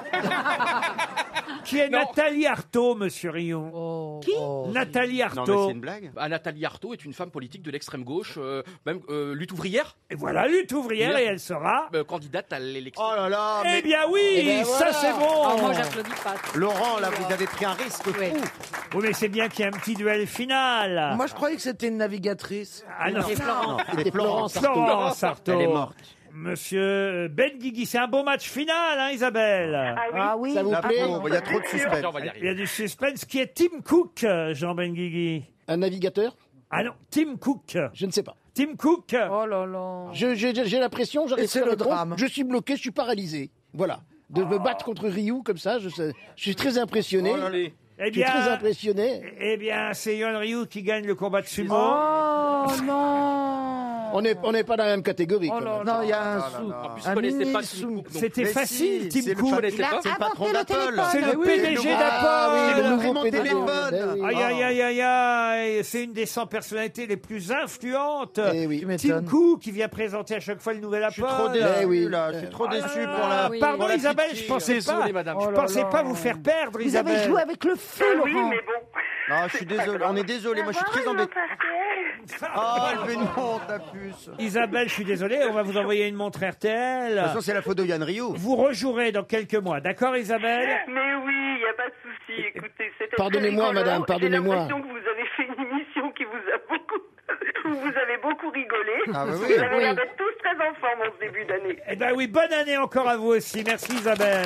Qui est Non. Nathalie Arthaud, Monsieur Rioux. Qui Nathalie Non, mais Arthaud. c'est une blague. Bah, Nathalie Arthaud est une femme politique de l'extrême gauche, euh, même euh, lutte ouvrière, Et voilà, lutte ouvrière, et elle sera. euh, candidate à l'élection. Oh là là, Eh mais bien oui, Eh ben ça voilà. c'est bon. Ah, moi, j'applaudis pas. Laurent, là, vous avez pris un risque fou. Ouais. Oui, mais c'est bien qu'il y ait un petit duel final. Moi, je croyais que c'était une navigatrice. Ah non, Et Florent. C'était Florence Artaud. Florence Artaud. Elle est morte. Monsieur Benguigui, c'est un beau match final, hein, Isabelle. Ah oui. Ah oui. Ça vous La plaît pauvre, il y a trop de suspense. On va y Il y a arriver. du suspense. Qui est Tim Cook, euh, Jean Benguigui? Un navigateur? Ah non, Tim Cook. Je ne sais pas. Tim Cook. Oh là là. Je- J'ai j'ai l'impression, j'arrive Et c'est pas à le répondre. drame. Je suis bloqué, je suis paralysé. Voilà. De me battre contre Ryu comme ça, je, sais- je suis très impressionné. Oh là là. Eh Je suis bien, très impressionné. eh bien, c'est Yon Ryu qui gagne le combat de sumo. Oh non. On n'est on n'est pas dans la même catégorie. Oh quand là même. Non, il y a un sou. En plus, un je connaissais mini pas sou. Tim Cook non C'était Mais facile, si, Tim c'est le Cook. patron- Il a C'est le patron inventé le d'Apple. téléphone. C'est le oui, P D G le- d'Apple. Ah oui, le le nouveau imprimant P D G. téléphone. Ben oui. Aïe, aïe, aïe, aïe, aïe, c'est une des cent personnalités les plus influentes. Eh oui. Tu Tim m'étonnes. Cook qui vient présenter à chaque fois le nouvel Je suis Apple. trop déçu, Eh oui. là. Je suis trop Ah déçu là pour là, la. oui. Pardon pour la Isabelle, petite je fille. pensais Désolé, pas. madame. Je Oh là pensais là. pas vous faire perdre, Vous avez Isabelle. joué avec le feu, Ah oui, Laurent. mais bon. Ah, je suis désolé. On est désolé. Moi, je suis très embêté. Ah, elle fait une honte, la puce. De Isabelle, je suis désolé, on va vous envoyer une montre R T L. toute façon, c'est la photo de Yann Ryu. Vous rejouerez dans quelques mois, d'accord Isabelle? Mais oui, il n'y a pas de souci. Écoutez, c'était Pardonnez-moi, très rigolo. madame, pardonnez-moi. J'ai l'impression que vous avez fait une émission qui vous a beaucoup... où vous avez beaucoup rigolé. Ah bah oui. Vous avez Oui. l'air d'être tous très en forme en ce début d'année. Eh ben oui, bonne année encore à vous aussi. Merci Isabelle.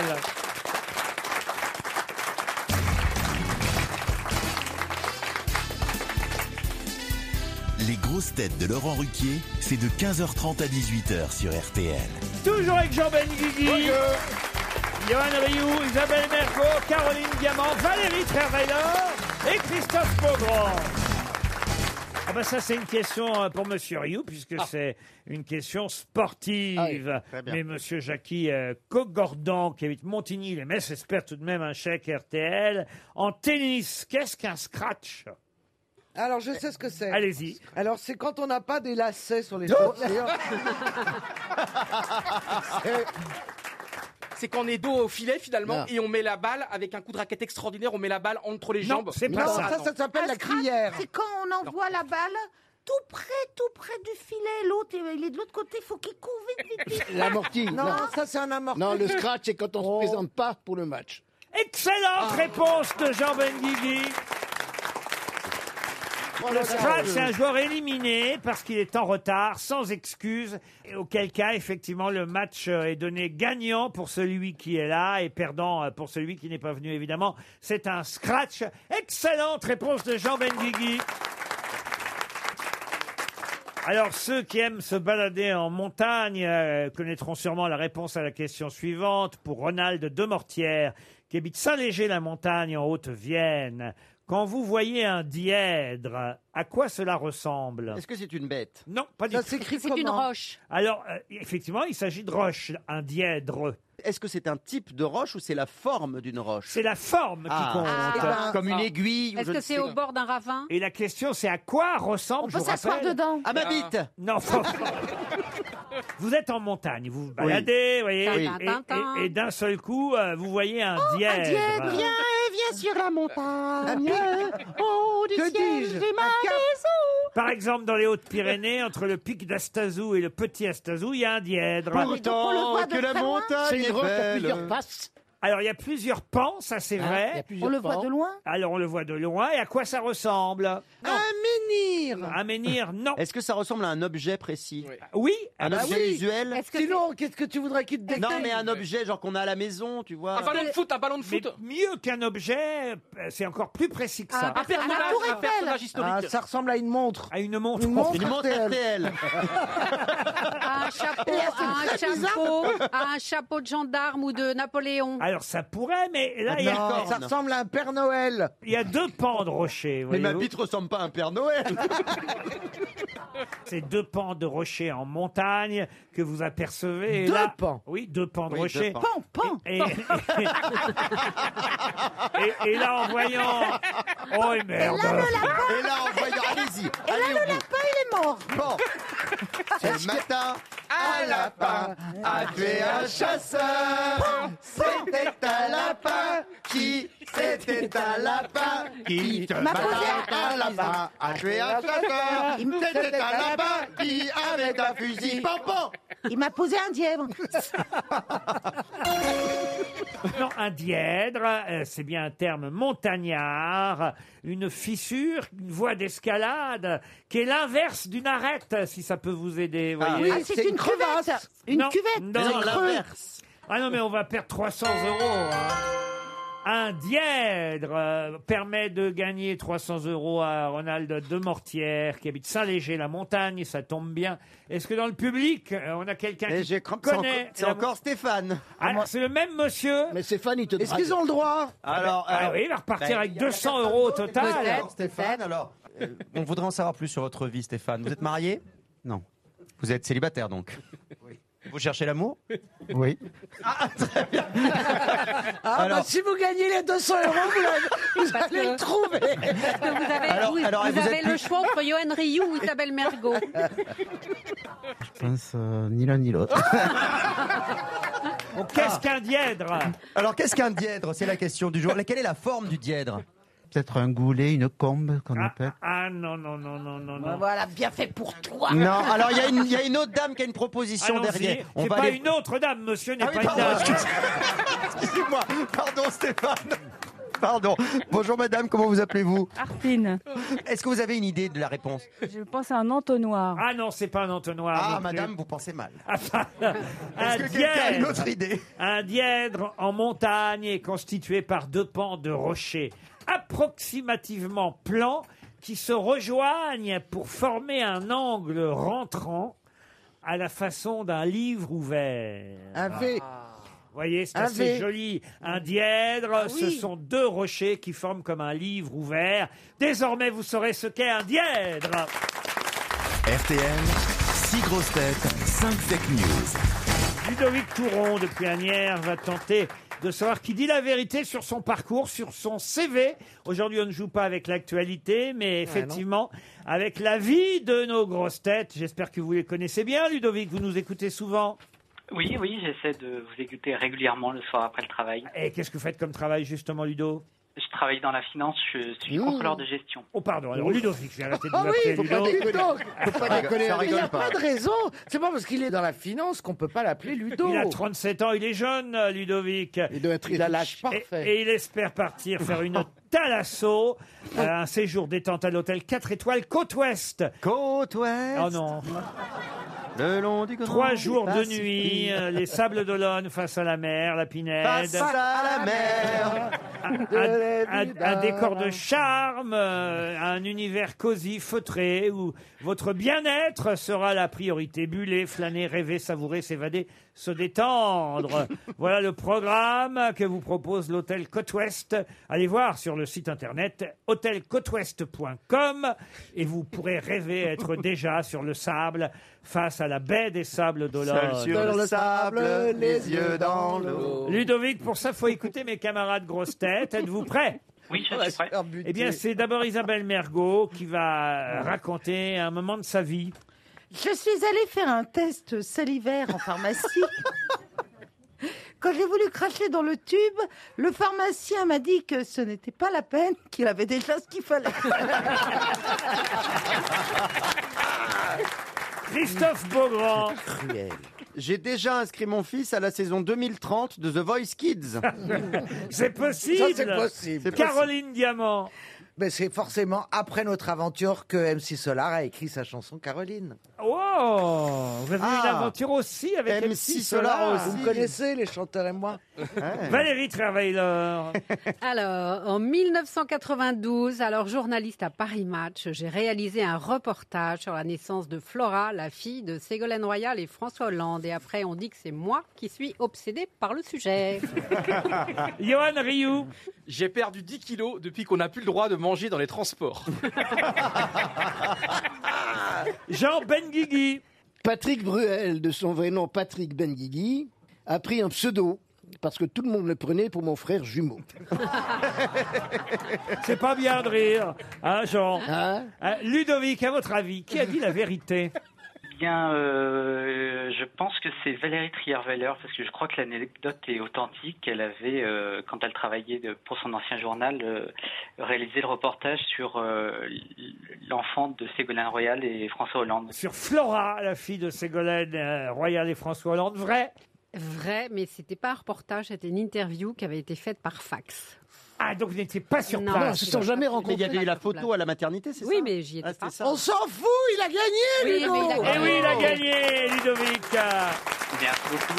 Les grosses têtes de Laurent Ruquier, c'est de quinze heures trente à dix-huit heures sur R T L. Toujours avec Jean Benguigui, Johan Rioux, Isabelle Mergo, Caroline Diamant, Valérie Trierweiler et Christophe Beaugrand. Ah ben ça c'est une question euh, pour Monsieur Rioux puisque c'est une question sportive. Ah oui, très bien. Mais Monsieur Jackie euh, Cogordan qui habite Montigny-les-Metz espère tout de même un chèque R T L. En tennis, qu'est-ce qu'un scratch? Alors, je sais ce que c'est. Allez-y. Alors, c'est quand on n'a pas des lacets sur les chaussures. C'est- C'est qu'on est dos au filet finalement Non. et on met la balle avec un coup de raquette extraordinaire, on met la balle entre les Non, jambes. c'est pas Non, ça. ça, ça s'appelle Un la scratch, crière. C'est quand on envoie la balle tout près, tout près du filet. L'autre, il est de l'autre côté, il faut qu'il court vite, vite, vite. L'amorti. Non, ça c'est un amorti. Non, le scratch, c'est quand on Oh. se présente pas pour le match. Excellente réponse de Jean Benguigui. Le scratch, c'est un joueur éliminé parce qu'il est en retard, sans excuse, et auquel cas, effectivement, le match euh, est donné gagnant pour celui qui est là et perdant euh, pour celui qui n'est pas venu, évidemment. C'est un scratch. Excellente réponse de Jean Benguigui. Alors, ceux qui aiment se balader en montagne euh, connaîtront sûrement la réponse à la question suivante pour Ronald Demortière, qui habite Saint-Léger-la-Montagne en Haute-Vienne. Quand vous voyez un dièdre, à quoi cela ressemble? Est-ce que c'est une bête? Non, pas du Ça tout. s'écrit C'est une comment roche. Alors, euh, effectivement, il s'agit de roche, un dièdre. Est-ce que c'est un type de roche ou c'est la forme d'une roche? C'est la forme qui Ah. compte. Ah. Eh ben, Comme une aiguille ou Est-ce je que ne c'est sais au bord d'un ravin? Et la question, c'est à quoi ressemble, On je peut vous s'asseoir rappelle. dedans. À ma bite. Non, faut- vous êtes en montagne, vous vous baladez, vous voyez, Oui. et, Tintin. et- et d'un seul coup, euh, vous voyez un dièdre. dièdre, viens, viens sur la montagne. Oh, du Que ciel, dis-je j'ai ma Un cap. maison. Par exemple, dans les Hautes-Pyrénées, entre le pic d'Astazou et le petit Astazou, il y a un dièdre. donc on le voit de que la très loin. montagne C'est une est roche à belle. plusieurs faces. Alors, il y a plusieurs pans, ça c'est Hein, il y vrai. a On plusieurs le voit pans. de loin. Alors, on le voit de loin. Et à quoi ça ressemble? Un menhir. Un menhir, non. Est-ce que ça ressemble à un objet précis? Oui. Oui. Un bah objet oui. visuel? Est-ce que Sinon, qu'est-ce que tu voudrais qu'il te décrit? Non, mais un objet genre qu'on a à la maison, tu vois. Un ballon de foot, un ballon de Mais foot. mieux qu'un objet, euh, c'est encore plus précis que ça. Ah, Un personnage, Tour un Eiffel. personnage Ah, historique. ça ressemble à une montre. À une montre. Une montre. Une montre R T L. R T L. un chapeau, un chapeau, un chapeau de gendarme ou de Napoléon? Alors, ça pourrait, mais là, il y, a, Non, ça ressemble à un Père Noël. il y a deux pans de rocher. Mais ma voyez-vous. bite ressemble pas à un Père Noël. C'est deux pans de rocher en montagne que vous apercevez. Et Deux là- pans. Oui, deux pans de Oui, rocher. deux pans. Pan, pan. Et, et- et là, en voyant... Oh, et merde. Et là, en voyant, allez-y. Et là, Allez le au bout. lapin, il est mort. Bon. Ce matin, un lapin a tué un chasseur. C'était un lapin qui, c'était un lapin qui, m'a posé un lapin a tué un chasseur. C'était un lapin qui avait un fusil. Pampan. Il m'a posé un dièdre. Non, un dièdre, euh, c'est bien un terme montagnard, une fissure, une voie d'escalade, qui est l'inverse d'une arête, si ça peut vous aider. vous Ah, voyez. Ah, c'est une cuvette. Une Non, cuvette. non, Non, C'est creux. l'inverse. Ah non, mais on va perdre trois cents euros. hein. Un dièdre euh, permet de gagner trois cents euros à Ronald Demortière, qui habite Saint-Léger-la-Montagne, ça tombe bien. Est-ce que dans le public, euh, on a quelqu'un Et qui j'ai cru que c'est connaît... encore- c'est la- encore Stéphane. Ah, c'est le même monsieur. Mais Stéphane, il te Est-ce drague. qu'ils ont le droit? Alors, Ah euh, oui, il va repartir ben, avec deux cents euros au total. Peut-être. Stéphane, alors, euh, on voudrait en savoir plus sur votre vie, Stéphane. Vous êtes marié? Non. Vous êtes célibataire, donc? Oui. Vous cherchez l'amour? Oui. Ah, Alors- bah, si vous gagnez les deux cents euros, vous, l'avez- vous Parce allez que- le trouver. Parce que vous avez, Alors- vous, alors, vous vous avez êtes le plus- choix entre Johan Rioux ou Isabelle Mergo. Je pense euh, ni l'un ni l'autre. Donc, qu'est-ce qu'un dièdre? Alors, qu'est-ce qu'un dièdre? C'est la question du jour. Quelle est la forme du dièdre? Peut-être un goulet, une combe qu'on Ah, appelle. ah, non, non, non, non, non, non. Voilà, bien fait pour toi. Non, alors il y, a une- il y a une autre dame qui a une proposition Allons-y. derrière. C'est pas une autre dame, monsieur n'est Ah oui, pas une pardon, dame. excusez- excusez-moi. Pardon, Stéphane. Pardon. Bonjour, madame. Comment vous appelez-vous? Arpine. Est-ce que vous avez une idée de la réponse? Je pense à un entonnoir. Ah non, c'est pas un entonnoir. Ah, non plus. madame, vous pensez mal. un Est-ce que quelqu'un a une autre idée? Un dièdre en montagne est constitué par deux pans de rochers approximativement plans qui se rejoignent pour former un angle rentrant à la façon d'un livre ouvert. Un V. Vous voyez, c'est Un assez V. joli. Un dièdre, Ah ce oui. sont deux rochers qui forment comme un livre ouvert. Désormais, vous saurez ce qu'est un dièdre. R T L, six grosses têtes, cinq fake news. Ludovic Touron, depuis Agnières, va tenter de savoir qui dit la vérité sur son parcours, sur son C V. Aujourd'hui, on ne joue pas avec l'actualité, mais effectivement, avec la vie de nos grosses têtes. J'espère que vous les connaissez bien, Ludovic, vous nous écoutez souvent. Oui, oui, j'essaie de vous écouter régulièrement le soir après le travail. Et qu'est-ce que vous faites comme travail, justement, Ludo? Je travaille dans la finance, je suis contrôleur de gestion. Oh, pardon, alors Ludovic, j'ai arrêté de vous Ah oui, appeler faut pas Ludo. déconner. Faut pas déconner. Ça Il n'y a rigole pas de raison. C'est pas parce qu'il est dans la finance qu'on peut pas l'appeler Ludo. Il a trente-sept ans, il est jeune, Ludovic. Il doit être Il a l'âge Et, parfait. et il espère partir faire une thalasso, euh, un séjour détente à l'hôtel quatre étoiles Côte-Ouest. Côte-Ouest. Oh non. Le long du grand Trois jours de Pacifique. nuit, euh, les Sables d'Olonne face à la mer, la Pinède. Face à la mer. Un, un- un décor de charme, euh, un univers cosy, feutré, où votre bien-être sera la priorité. Buller, flâner, rêver, savourer, s'évader, se détendre. Voilà le programme que vous propose l'hôtel Côte-Ouest. Allez voir sur le site internet hôtel côte ouest point com et vous pourrez rêver être déjà sur le sable face à la baie des Sables d'Olonne. Seul sur le sable, les yeux dans l'eau. Ludovic, pour ça, faut écouter mes camarades grosses têtes. Êtes-vous prêts? Oui, je suis prêt. Eh bien, c'est d'abord Isabelle Mergot qui va raconter un moment de sa vie. Je suis allée faire un test salivaire en pharmacie. Quand j'ai voulu cracher dans le tube, le pharmacien m'a dit que ce n'était pas la peine, qu'il avait déjà ce qu'il fallait. Christophe Beaugrand. Cruel. J'ai déjà inscrit mon fils à la saison deux mille trente de The Voice Kids. C'est possible. Ça, c'est possible. C'est Caroline Diamant. Mais c'est forcément après notre aventure que M C Solar a écrit sa chanson Caroline. Oh, vous avez eu Ah. une aventure aussi avec M M C C Solar Solar aussi. Vous me connaissez, les chanteurs et moi? Valérie Travailer. Alors, en mille neuf cent quatre-vingt-douze, alors journaliste à Paris Match, j'ai réalisé un reportage sur la naissance de Flora, la fille de Ségolène Royal et François Hollande. Et après, on dit que c'est moi qui suis obsédée par le sujet. Johan Rioux. J'ai perdu dix kilos depuis qu'on n'a plus le droit de manger dans les transports. Jean Benguigui. Patrick Bruel, de son vrai nom Patrick Benguigui, a pris un pseudo parce que tout le monde le prenait pour mon frère jumeau. C'est pas bien de rire, hein, Jean? Hein Euh, Ludovic, à votre avis, qui a dit la vérité? Bien, euh, je pense que c'est Valérie Trierweiler, parce que je crois que l'anecdote est authentique. Elle avait, euh, quand elle travaillait de- pour son ancien journal, euh, réalisé le reportage sur euh, l'enfant de Ségolène Royal et François Hollande. Sur Flora, la fille de Ségolène euh, Royal et François Hollande. Vrai? Vrai, mais c'était pas un reportage, c'était une interview qui avait été faite par fax. Ah, donc vous n'étiez pas sur Non, place. Non, ils se sont jamais Mais rencontrés. il y avait eu la photo à la maternité, c'est Oui, ça? mais j'y étais Ah, pas. c'était ça. On s'en fout, il a gagné, Oui, Ludo. mais il a Eh gagné. oui, il a gagné, Ludovic. Merci beaucoup.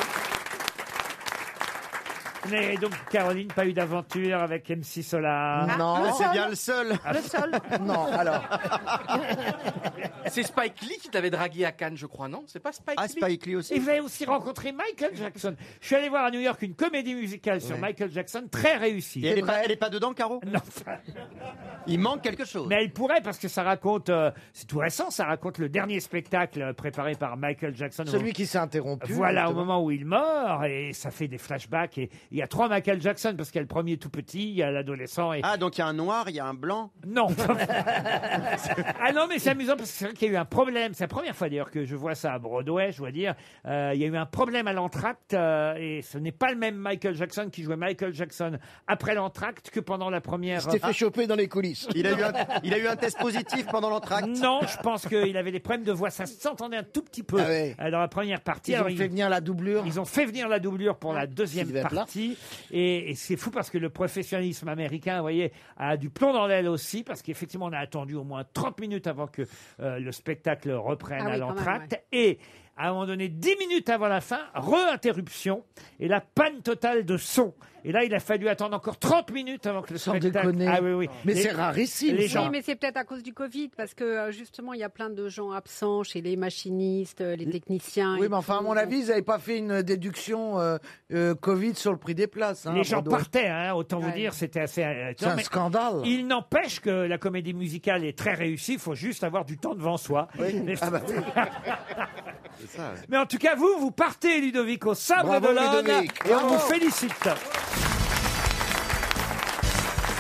Vous n'avez donc, Caroline, pas eu d'aventure avec M C Solar? Non, Ah, c'est bien le seul. Le sol. non, alors. C'est Spike Lee qui t'avait dragué à Cannes, je crois, non? C'est pas Spike Ah, Lee? Spike Lee Et aussi. vous avez aussi rencontré Michael Jackson. Je suis allé voir à New York une comédie musicale sur Ouais. Michael Jackson, très réussie. Et elle est pas, elle est pas dedans, Caro? Non, Il manque quelque chose. mais elle pourrait parce que ça raconte, euh, c'est tout récent, ça raconte le dernier spectacle euh, préparé par Michael Jackson. au- Celui qui s'est interrompu. Voilà, au justement. moment où il meurt, et ça fait des flashbacks. Et il y a trois Michael Jackson, parce qu'il y a le premier tout petit, il y a l'adolescent et... Ah, donc il y a un noir, il y a un blanc. Non. Ah non, mais c'est amusant parce que c'est vrai qu'il y a eu un problème. C'est la première fois d'ailleurs que je vois ça à Broadway, je dois dire. Euh, il y a eu un problème à l'entracte euh, et ce n'est pas le même Michael Jackson qui jouait Michael Jackson après l'entracte que pendant la première. Il s'était fait choper dans les coulisses. Il a eu un, il a eu un test positif pendant l'entracte. Non, je pense qu'il avait des problèmes de voix. Ça s'entendait un tout petit peu Ah ouais. euh, dans la première partie. Ils Alors, ont fait venir la doublure. Ils ont fait venir la doublure pour la deuxième Sylvain Plath. partie. Et, et c'est fou parce que le professionnalisme américain, vous voyez, a du plomb dans l'aile aussi, parce qu'effectivement, on a attendu au moins trente minutes avant que euh, le spectacle reprenne Ah à oui, quand même, l'entracte. Et à un moment donné, dix minutes avant la fin, re-interruption et la panne totale de son. Et là, il a fallu attendre encore trente minutes avant que le Sans spectacle... déconner. Ah oui, oui. Mais Les- c'est rarissime. les ça. gens- Oui, mais c'est peut-être à cause du Covid, parce que euh, justement, il y a plein de gens absents chez les machinistes, euh, les techniciens. Oui, et mais enfin, à tout. mon avis, ils n'avaient pas fait une déduction euh, euh, Covid sur le prix des places. hein, Les à gens Bordeaux. partaient, hein, autant vous Ouais. dire, c'était assez... euh, C'est non, un mais- scandale. Il n'empêche que la comédie musicale est très réussie, il faut juste avoir du temps devant soi. Mais... Ah bah oui. Mais en tout cas, vous, vous partez, Ludovic, au Sable Bravo, d'Olonne, Ludovic. et on Bravo. vous félicite.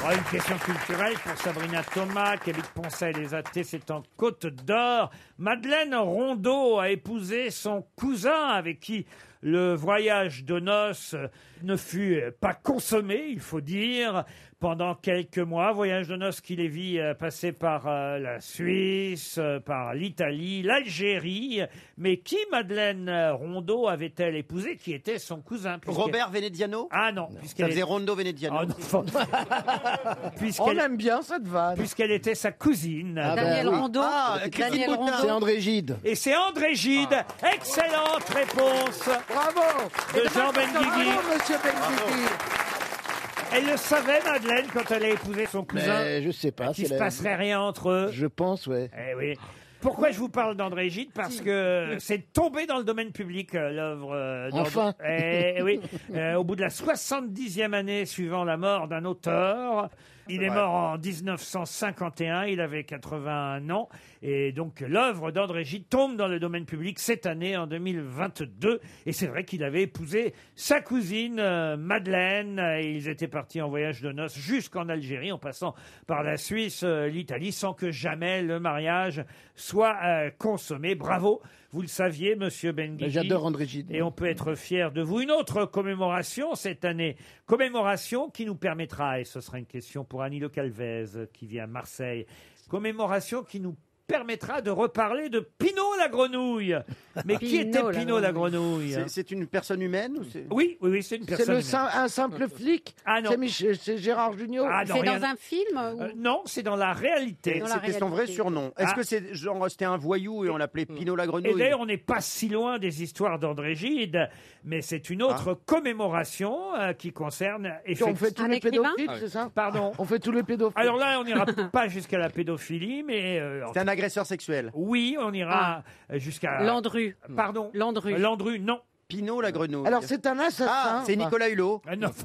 Ah, une question culturelle pour Sabrina Thomas, qui habite Poncet-les-Athées, c'est en Côte d'Or. Madeleine Rondeau a épousé son cousin avec qui le voyage de noces ne fut pas consommé, il faut dire, pendant quelques mois. Voyage de noces qui les vit euh, passer par euh, la Suisse, euh, par l'Italie, l'Algérie. Mais qui Madeleine Rondeau avait-elle épousé qui était son cousin puisqu'elle- Robert Veneziano? Ah non, Ça puisqu'elle faisait est- Rondo Veneziano. Ah non. Puisqu'elle- On aime bien cette vanne. puisqu'elle était sa cousine. Ah, Daniel ben oui. Rondeau. Ah, Daniel Christine Boutin. Rondeau. C'est André Gide. Et c'est André Gide. Excellente réponse Bravo. de Et Jean Benguigui. Bravo, monsieur Benguigui. Elle le savait, Madeleine, quand elle a épousé son cousin. Mais je sais pas. Qu'il c'est se la- passerait rien entre eux. Je pense, ouais. Eh oui. Pourquoi je vous parle d'André Gide? Parce que c'est tombé dans le domaine public, euh, l'œuvre. euh, d'André- Enfin. Eh oui. Euh, au bout de la soixante-dixième année suivant la mort d'un auteur. Il est mort en dix-neuf cent cinquante et un, il avait quatre-vingt-un ans, et donc l'œuvre d'André Gide tombe dans le domaine public cette année, en deux mille vingt-deux, et c'est vrai qu'il avait épousé sa cousine euh, Madeleine, et ils étaient partis en voyage de noces jusqu'en Algérie, en passant par la Suisse, euh, l'Italie, sans que jamais le mariage soit euh, consommé. Bravo, vous le saviez, monsieur Benguigui. J'adore André Gide. Et on peut être fier de vous. Une autre commémoration cette année, commémoration qui nous permettra, et ce sera une question pour Annie Le Calvez qui vient à Marseille, commémoration qui nous permettra de reparler de Pinot la grenouille. Mais qui Pinot était la Pinot la grenouille. grenouille? C'est- C'est une personne humaine ou c'est... Oui, oui, oui, c'est une C'est personne. le humaine. sim- un simple flic. Ah non. C'est Mich- C'est Gérard Jugnot. Ah non, C'est rien- dans un film ou- Euh, non, c'est dans la réalité. Dans la C'était son vrai réalité. surnom. Est-ce Ah. que c'est genre c'était un voyou et on l'appelait Pinot la Et grenouille? d'ailleurs, on n'est pas si loin des histoires d'André Gide, mais c'est une autre commémoration euh, qui concerne On effectivement. fait tous Un les écrivain pédophiles, c'est ça? Pardon. On fait tous les pédophiles. Alors là, on n'ira pas jusqu'à la pédophilie, mais euh, C'est un agresseur sexuel. oui, on ira jusqu'à. Landru. Pardon. Landru. Landru, non. Pinot la grenouille. Alors c'est un assassin. Ah, c'est Enfin, Nicolas Hulot. Ah, non.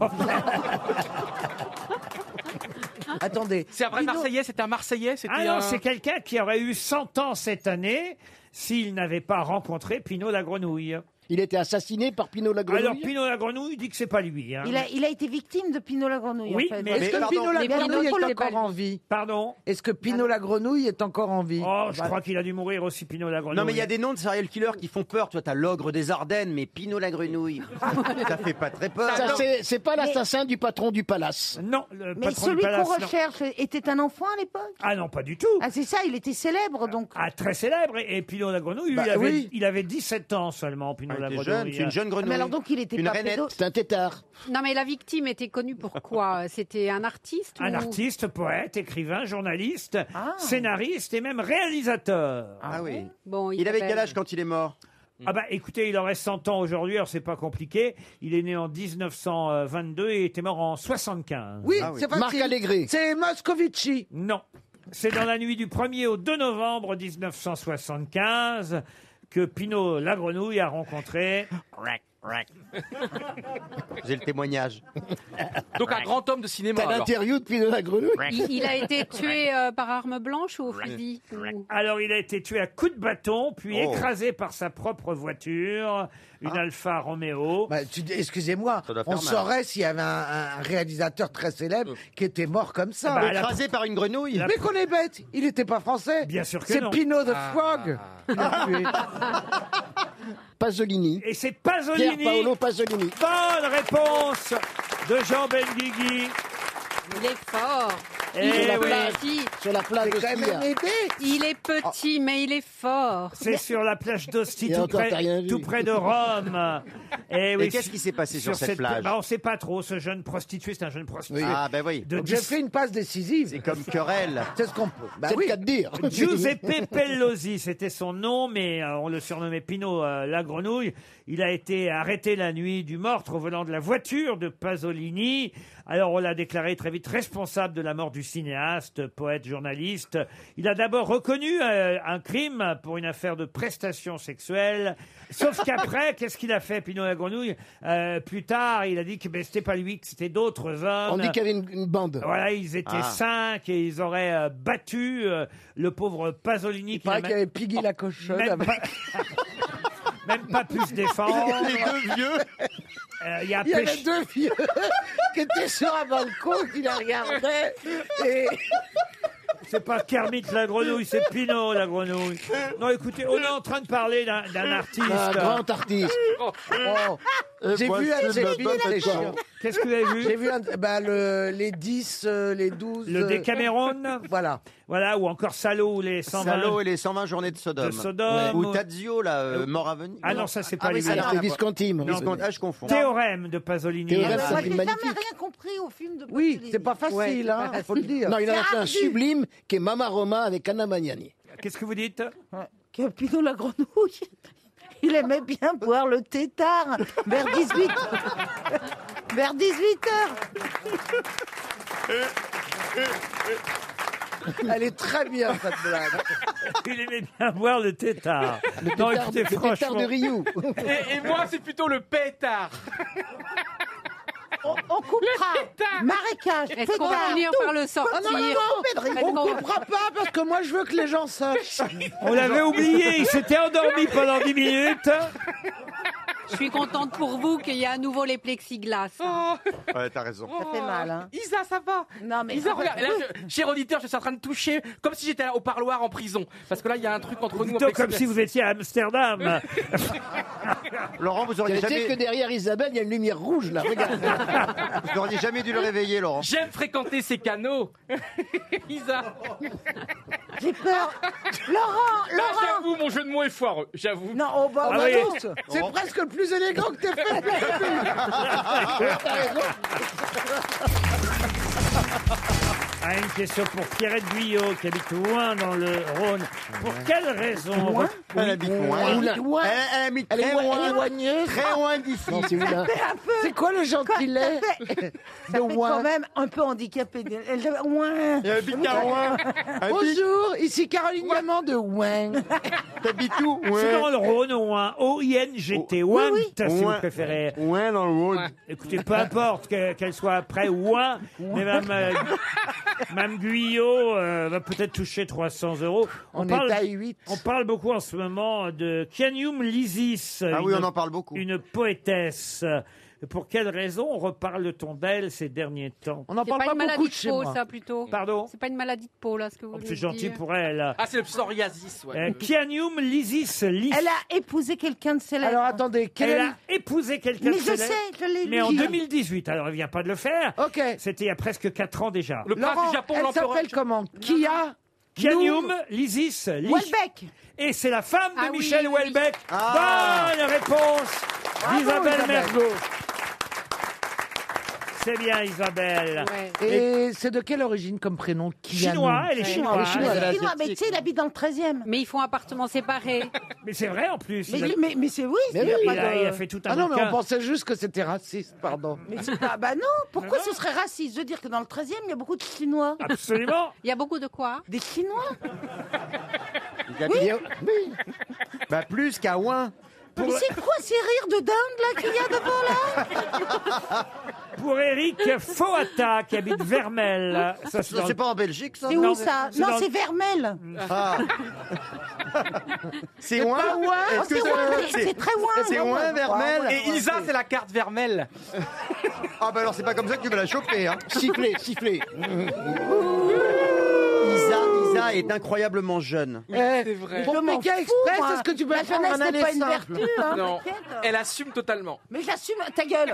Attendez. C'est un vrai Pinot- Marseillais, c'était un Marseillais, c'était Ah non, un... c'est quelqu'un qui aurait eu cent ans cette année s'il n'avait pas rencontré Pinot la grenouille. Il était assassiné par Pinot la grenouille. Alors Pinot la grenouille dit que c'est pas lui. hein. Il a, il a été victime de Pinot la grenouille. Oui, en fait. mais- Est-ce que pardon, Pinot la les grenouille Pinot, est les encore balles. en vie? Pardon. Est-ce que Pinot la grenouille est encore en vie? Oh, je crois qu'il a dû mourir aussi, Pinot la grenouille. Non mais il y a des noms de serial killers qui font peur. Tu vois, t'as l'ogre des Ardennes, mais Pinot la grenouille. Ça fait pas très peur. Ça, c'est- c'est pas l'assassin du patron du palace. Non, le Mais patron du celui qu'on palace, non. recherche était un enfant à l'époque. Ah non, pas du tout. Ah c'est ça, il était célèbre donc. Ah, très célèbre. Et, et Pinot la grenouille, Bah, il, avait, oui. il avait dix-sept ans seulement, Pinot Ah, la il était grenouille. jeune, c'est une jeune grenouille. Mais alors donc il était Une pas rainette. pédo. C'est un tétard. Non, mais la victime était connue pour quoi? C'était un artiste Un ou... artiste, poète, écrivain, journaliste, Ah. scénariste et même réalisateur. Ah oui. Bon, Il avait s'appelle- quel âge quand il est mort? Ah bah écoutez, il aurait cent ans aujourd'hui, alors c'est pas compliqué. Il est né en dix-neuf cent vingt-deux et était mort en soixante-quinze. Oui, Ah oui. c'est facile. Marc Allegri. C'est Moscovici. Non. C'est dans la nuit du premier au deux novembre dix-neuf cent soixante-quinze que Pinot la grenouille a rencontré. J'ai le témoignage. Donc un grand homme de cinéma. T'as alors. l'interview de Pinot la grenouille. Il, il a été tué euh, par arme blanche ou au fusil ou- Alors il a été tué à coups de bâton, puis Oh. écrasé par sa propre voiture, une Alfa Romeo. Bah, tu- excusez-moi, Ça doit faire on mal. saurait s'il y avait un, un réalisateur très célèbre qui était mort comme ça. Bah, la- Écrasé par une grenouille. la- Mais qu'on est bête, il n'était pas français. Bien sûr que C'est non. Pinot de Ah. Frog. Il l'a tué. Pasolini. Et c'est Pierre Pasolini. Paolo Pasolini. Bonne réponse de Jean Benguigui. Il est fort. Eh il est oui. petit. Sur la plage C'est de quand même Sia. un aidé. Il est petit, mais il est fort. C'est sur la plage d'Ostie, Et tout encore, près, t'as rien vu. tout près de Rome. Et, Et qu'est-ce qui s'est passé sur cette plage bah, On ne sait pas trop. Ce jeune prostitué, c'est un jeune prostitué. Ah ben oui. De Donc j'ai dix- fait une passe décisive. C'est comme querelle. C'est ce qu'on peut. Bah C'est oui. le cas de dire. Giuseppe Pellosi, c'était son nom, mais euh, on le surnommait Pinot euh, la grenouille. Il a été arrêté la nuit du meurtre au volant de la voiture de Pasolini. Alors on l'a déclaré très vite responsable de la mort du cinéaste, poète, journaliste. Il a d'abord reconnu euh, un crime pour une affaire de prestation sexuelle. Sauf qu'après, qu'est-ce qu'il a fait, Pinot la grenouille? Euh, Plus tard, il a dit que ben, c'était pas lui, que c'était d'autres hommes. On dit qu'il y avait une, une bande. Voilà, ils étaient Ah. cinq et ils auraient euh, battu euh, le pauvre Pasolini Il qui n'a paraît qu'il y même, avait Piggy la cochonne. même avec- pas, même pas pu se défendre. Les deux vieux. Euh, Il y a Il y avait Péch- deux vieux qui étaient sur un balcon, qui la regardaient. Et... C'est pas Kermit la grenouille, c'est Pinot la grenouille. Non, écoutez, on est en train de parler d'un d'un artiste. Un grand artiste. Oh, j'ai vu un de ses films, c'est chiant. Qu'est-ce que vous avez vu J'ai vu un, bah, le, les dix, euh, les douze... Le euh, Décameron. Voilà. Voilà, ou encore Salo ou les cent vingt. Salo et les cent vingt journées de Sodome. De Sodome. Ou Tadzio, là, euh, mort à venir. Ah non, ça c'est pas Ah oui, lui. ça n'a C'est rien à voir. Visconti. moi. Visconti, ah, je confonds. Théorème de Pasolini. Théorème, Moi, c'est un j'ai film jamais magnifique. rien compris au film de Oui, Pasolini. c'est pas facile, Ouais, c'est hein, pas faut le dire. Non, il en a C'est fait un ardu. sublime qui est Mama Roma avec Anna Magnani. Qu'est-ce que vous dites? Que Pinot la grenouille, il aimait bien boire le tétard vers dix-huit vers dix-huit heures. Elle est très bien, cette blague. Il aimait bien boire le tétard. Le Non, tétard, écoutez, le tétard franchement. de Ryu. Et, et moi, c'est plutôt le pétard. On, on coupera. Marécage, Est-ce qu'on tétard, va finir tout. par le sortir Oh non, non, non, Est-ce On qu'on- comprend pas, parce que moi, je veux que les gens sachent. On l'avait oublié, il s'était endormi pendant dix minutes. Je suis contente pour vous qu'il y a à nouveau les plexiglas. Oh, Ouais, t'as raison. Ça fait mal, hein. Isa, ça va. Non, mais Isa, regarde. Là, je- cher auditeur, je suis en train de toucher comme si j'étais au parloir en prison. Parce que là, il y a un truc entre nous. en Plutôt comme plexiglas. si vous étiez à Amsterdam. Laurent, vous auriez Tu sais jamais, que derrière Isabelle, il y a une lumière rouge, là. Regarde. vous auriez jamais dû le réveiller, Laurent. J'aime fréquenter ces canaux. Isa. j'ai peur. Laurent, Là, Laurent. j'avoue, mon jeu de mots est foireux. J'avoue. Non, oh, bah, Ah bah, oui. non. C'est presque le plus élégant que t'aies fait. Ah, une question pour Pierrette Guyot, qui habite Ouin dans le Rhône. Pour quelle raison re- Elle habite loin. Oula. Elle, elle habite Elle est très loin. éloignée. Très loin d'ici. Non, c'est où, là? C'est quoi le gentillet Ça fait, ça de fait Ouin? quand même un peu handicapé. Elle de Ouin. Elle habite à Rouen. Bonjour, ici Caroline Diamant de Ouin. T'habites où? C'est dans le Rhône, Ouin. O I N G T. Ouin, si vous Ouin. préférez. Ouin dans le Rhône. Écoutez, peu importe que- qu'elle soit après ou Ouin, mais Mme, euh, Mme Guyot euh, va peut-être toucher trois cents euros. On est à huit. On parle beaucoup en ce moment de Kianium Lysis. Ah oui, une- on en parle beaucoup. Une poétesse. Pour quelle raison reparle-t-on d'elle ces derniers temps? On n'en C'est parle pas pas une beaucoup maladie de de chez peau, moi. ça, plutôt. Pardon? C'est pas une maladie de peau, là, ce que vous Oh, venez c'est de gentil dire. pour elle. Ah, c'est le psoriasis, ouais. Euh, Kianium Lysis. Lys. Elle a épousé quelqu'un de célèbre. Alors attendez, quel Elle est a épousé quelqu'un Mais de je célèbre. sais, je l'ai lu. Mais en deux mille dix-huit, alors elle vient pas de le faire. Ok. C'était il y a presque quatre ans déjà. Le prince Laurent, du Japon, elle l'empereur. s'appelle comment? Kia Kianium Lysis. Lys. Welbeck. Et c'est la femme de Ah oui, Michel oui, oui. Houellebecq. Ah. Bonne réponse d'Isabelle Isabelle. Mergo. C'est bien Isabelle. Ouais. Et c'est de quelle origine comme prénom? Kia Chinois, elle est Ouais. chinoise. Chinois, mais tu sais, il habite dans le treizième. Mais ils font appartement séparé. Mais c'est vrai en plus. Mais, il, a, mais, mais c'est oui. Mais il y a il pas a- de- il a fait tout un Ah non, mais bouquin. on pensait juste que c'était raciste, pardon. Mais c'est pas- bah non, pourquoi ce serait raciste de dire que dans le treizième, il y a beaucoup de Chinois? Absolument. Il y a beaucoup de quoi? Des Chinois? Il y a- Oui. Bah, plus qu'à Ouin. Mais c'est quoi ces rires de dinde là qu'il y a devant là? Pour Eric Foata qui habite Vermel. Ça, c'est Ça, dans c'est pas en Belgique, ça? C'est Non, où ça? c'est Non, dans- c'est Vermel. Ah. C'est Ouin? pas Ouin. Est-ce Oh, c'est que Ouin, c'est- c'est très Ouin, C'est non, Ouin, ouais. Vermel? Et Isa, c'est la carte vermelle. Ah bah alors c'est pas comme ça que tu vas la choper, hein. Sifflé, sifflé. Isa, Isa est incroyablement jeune. Eh, C'est vrai. Pour Je m'en Pékin fous, Express, moi. est-ce que tu peux La faire jeunesse un n'est aller pas une simple? vertu, hein, Non, t'inquiète. elle assume totalement. Mais j'assume, ta gueule.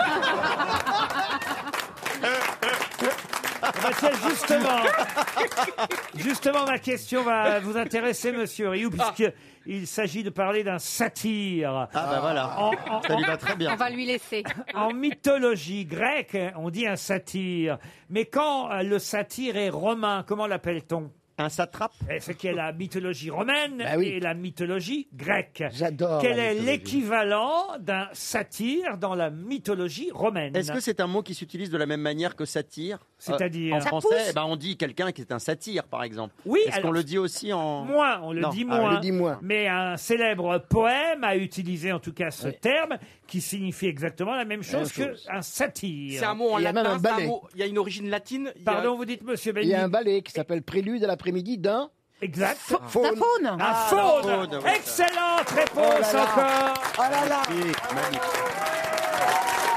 Ah bah tiens, justement, justement, ma question va vous intéresser, monsieur Rioux, puisqu'il s'agit de parler d'un satyre. Ah bah voilà, En, en- ça lui va très bien. On va lui laisser. en mythologie grecque, on dit un satyre. Mais quand euh, le satyre est romain, comment l'appelle-t-on? Un satrape? Eh, C'est qu'il y a la mythologie romaine Bah oui. et la mythologie grecque. J'adore. Quel la est mythologie. l'équivalent d'un satyre dans la mythologie romaine? Est-ce que c'est un mot qui s'utilise de la même manière que satire? C'est-à-dire? Euh, En Ça français, pousse. eh ben, on dit quelqu'un qui est un satyre, par exemple. Oui, Est-ce alors- qu'on le dit aussi en... Moins, on le Non. dit Ah, on moins. le dit moins. Mais un célèbre poème a utilisé en tout cas ce terme qui signifie exactement la même chose Même chose. qu'un satyre. C'est un mot en Il y a même latin, un c'est un ballet. mot- il y a une origine latine. il y a- Pardon, vous dites, monsieur Il y Benny? a un ballet qui s'appelle Prélude à l'après-midi d'un Exact. Ta faune. Un Ah, faune. la faune, oui, ça. Excellente réponse Oh là là. encore. Oh là là. Magnifique, magnifique.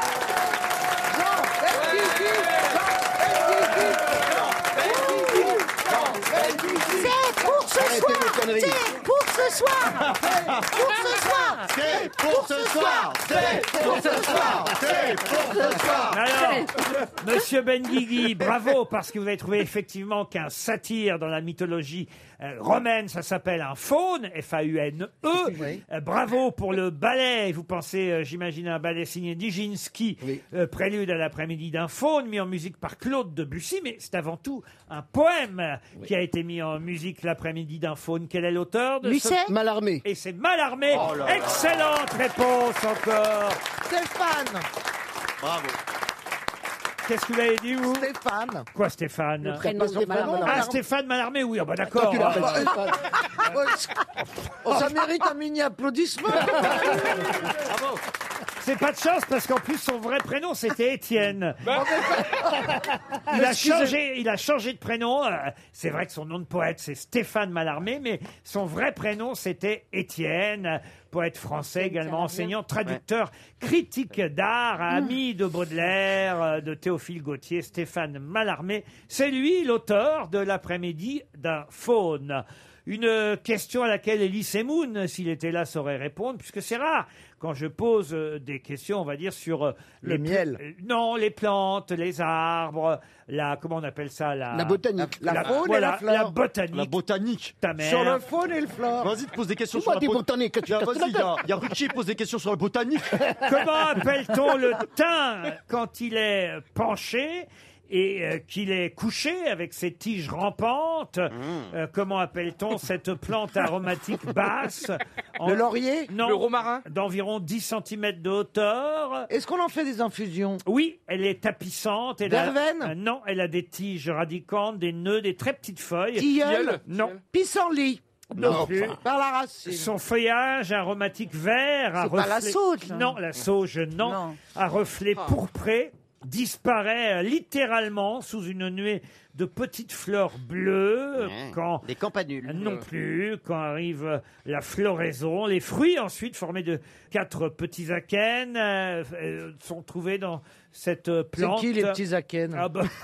conneries. C'est pour ce soir. Pour ce soir. C'est pour ce soir. C'est pour ce soir. C'est pour ce soir. Alors, Monsieur Benguigui, bravo, parce que vous avez trouvé effectivement qu'un satyre dans la mythologie euh, romaine, ça s'appelle un faune, F A U N E. Oui. Euh, bravo pour le ballet. Vous pensez, euh, j'imagine, un ballet signé Nijinsky, Oui. euh, prélude à l'après-midi d'un faune, mis en musique par Claude Debussy, mais c'est avant tout un poème Oui. qui a été mis en musique l'après-midi d'un faune. Quel est l'auteur de Lucet ce... Mallarmé. Et c'est Mallarmé. Oh là là. Excellente réponse encore. Stéphane. Bravo. Qu'est-ce que vous avez dit, vous? Stéphane. Quoi, Stéphane? Le prénom de Mallarmé. Ah, Stéphane Mallarmé, oui, ah bah Toi, d'accord. tu l'appelles Stéphane. Oh, ça mérite un mini applaudissement. C'est pas de chance parce qu'en plus son vrai prénom c'était Étienne. Bah. Il a changé, il a changé de prénom. euh, C'est vrai que son nom de poète c'est Stéphane Mallarmé, mais son vrai prénom c'était Étienne. Poète français également, enseignant, traducteur, critique d'art, ami de Baudelaire, euh, de Théophile Gautier, Stéphane Mallarmé. C'est lui l'auteur de l'après-midi d'un faune. Une question à laquelle Elie Semoun, s'il était là, saurait répondre, puisque c'est rare quand je pose euh, des questions, on va dire, sur... euh, Le pl- miel. euh, Non, les plantes, les arbres, la... Comment on appelle ça la, La botanique. La, la faune voilà, et la flore. la botanique. La botanique. Ta mère. Sur le faune et le flore. Vas-y, te pose des questions C'est sur moi la des botanique. botaniques. Tu casses Vas-y, il y la a, tête. il y a Ruquier qui pose des questions sur la botanique. Comment appelle-t-on le thym quand il est penché et euh, qu'il est couché avec ses tiges rampantes? Euh, comment appelle-t-on cette plante aromatique basse en- Le laurier. Non, Le romarin. d'environ dix centimètres de hauteur. Est-ce qu'on en fait des infusions? Oui, elle est tapissante. Elle a- Verveine. euh, Non, elle a des tiges radicantes, des nœuds, des très petites feuilles. Tilleul. Non, Pissenlit. non plus. Par la racine. Son feuillage aromatique vert à C'est pas la reflets- sauge, hein. Non, la sauge, non. Non. À reflets pourprés, disparaît euh, littéralement sous une nuée de petites fleurs bleues quand Des campanules. non plus quand arrive euh, la floraison. Les fruits ensuite formés de quatre petits akènes euh, euh, sont trouvés dans cette euh, C'est plante. qui les petits akènes? Ah bah,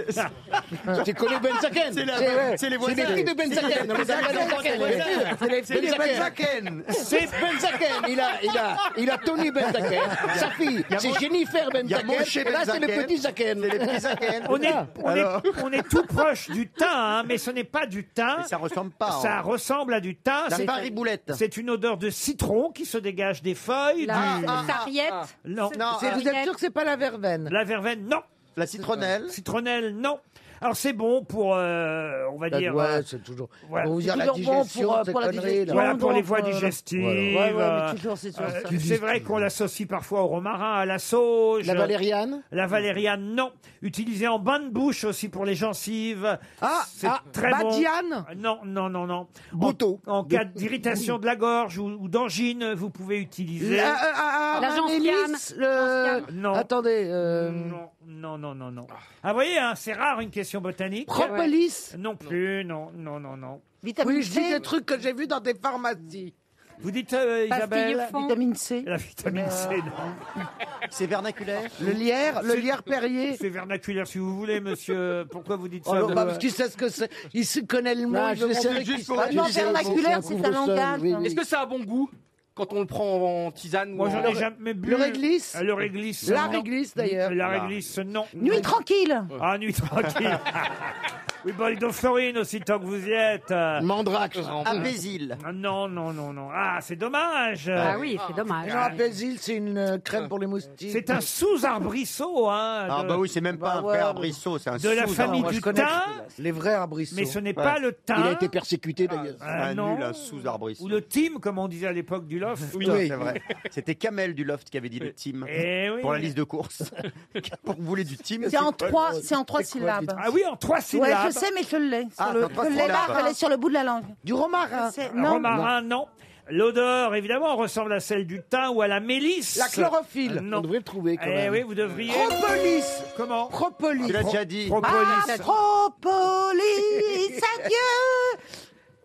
Tu connais Ben Zaken. C'est la- ouais. c'est les C'est voisins. les filles de Ben Zaken. C'est les voisins. C'est les C'est les Ben Zaken. c'est Ben Zaken, il a, il a, il a Tony Ben Zaken. Sa fille, c'est Jennifer Ben il y a Moshe Zaken. Ben Là, c'est les Zaken. petits Zaken. C'est les petits Zaken. on est, on, est, Alors on est tout proche du thym, hein, mais ce n'est pas du thym. Mais ça ressemble pas. Ça hein. ressemble à du thym. La C'est- pariboulette. C'est une odeur de citron qui se dégage des feuilles. La du- sarriette. Non. Non, C'est- Vous êtes sûr que c'est pas la verveine? La verveine, non. la citronnelle. Citronnelle, non. Alors c'est bon pour, euh, on va dire, Ouais, euh, c'est toujours. voilà. Pour vous dire C'est la toujours bon digestion, pour, euh, ces pour la conneries, là. digestion. voilà pour les donc, voies euh, digestives. voilà. Ouais, ouais, euh, mais toujours, c'est sur euh, ça. c'est vrai qu'on l'associe parfois au romarin, à la sauge. La valériane. La valériane, non. Utilisée en bain de bouche aussi pour les gencives. Ah, c'est ah, très bon. badiane. Non, non, non, non. En, Boto. en cas d'irritation de la gorge ou, ou d'angine, vous pouvez utiliser. La, euh, ah, La un gentiane. hélice, le- Non. Attendez. euh, Non, non, non, non, non. Ah, vous voyez, hein, c'est rare une question botanique. Propolis. Non plus, non, non, non, non. Vitamine Oui, je dis C. des trucs que j'ai vus dans des pharmacies. Vous dites, euh, Isabelle Pastille fond. Vitamine C. La vitamine C, non. C'est vernaculaire. Le lierre, le C'est- lierre Perrier. C'est vernaculaire si vous voulez, monsieur. Pourquoi vous dites Oh, ça non, de- bah, parce qu'il sait ce que c'est. Il se connaît le mot. Non, il je veut sais, montrer juste qu'il pour sait. utiliser Non, c'est- vernaculaire, c'est c'est un un couvre-sol, langage. oui, oui. Est-ce que ça a bon goût quand on le prend en tisane ou Moi, j'en en- ai jamais bu. Le réglisse. Euh, Le réglisse. La non. réglisse, d'ailleurs. La réglisse, non. Nuit tranquille. Ah, nuit tranquille. Oui, bol de Florine aussi, tant que vous y êtes. Euh, Mandrax. Apésil. Non, non, non, non. Ah, c'est dommage. Ah oui, c'est dommage. Jean Apésil, c'est une euh, crème pour les moustiques. C'est un sous-arbrisseau, hein. Ah de- bah oui, c'est même pas Bah un ouais, vrai mais- arbrisseau, c'est un De la sous- famille Moi, du je connais thym, les vrais arbrisseaux. mais ce n'est Ouais. pas le thym. Il a été persécuté d'ailleurs. Ah, un non. nul, un sous-arbrisseau. Ou le team, comme on disait à l'époque du loft. Oui, Oui. c'est vrai. C'était Kamel du Loft qui avait dit le team. Eh oui. Pour la liste de courses. Pour vous voulez du team. C'est en quoi, trois, le- c'est en trois c'est quoi, syllabes. Ah oui, en trois Ouais, syllabes. je sais, mais je l'ai. Ah, Sur le, c'est en trois je l'ai syllabes. là, je l'ai sur le bout de la langue. Du romarin. C'est- Non, Romarin, non. L'odeur, évidemment, ressemble à celle du thym ou à la mélisse. La chlorophylle. Euh, non. On devrait le trouver quand Eh même. oui, vous devriez. Propolis. Comment Propolis. Tu l'as déjà dit. Propolis. Ah, Propolis, adieu.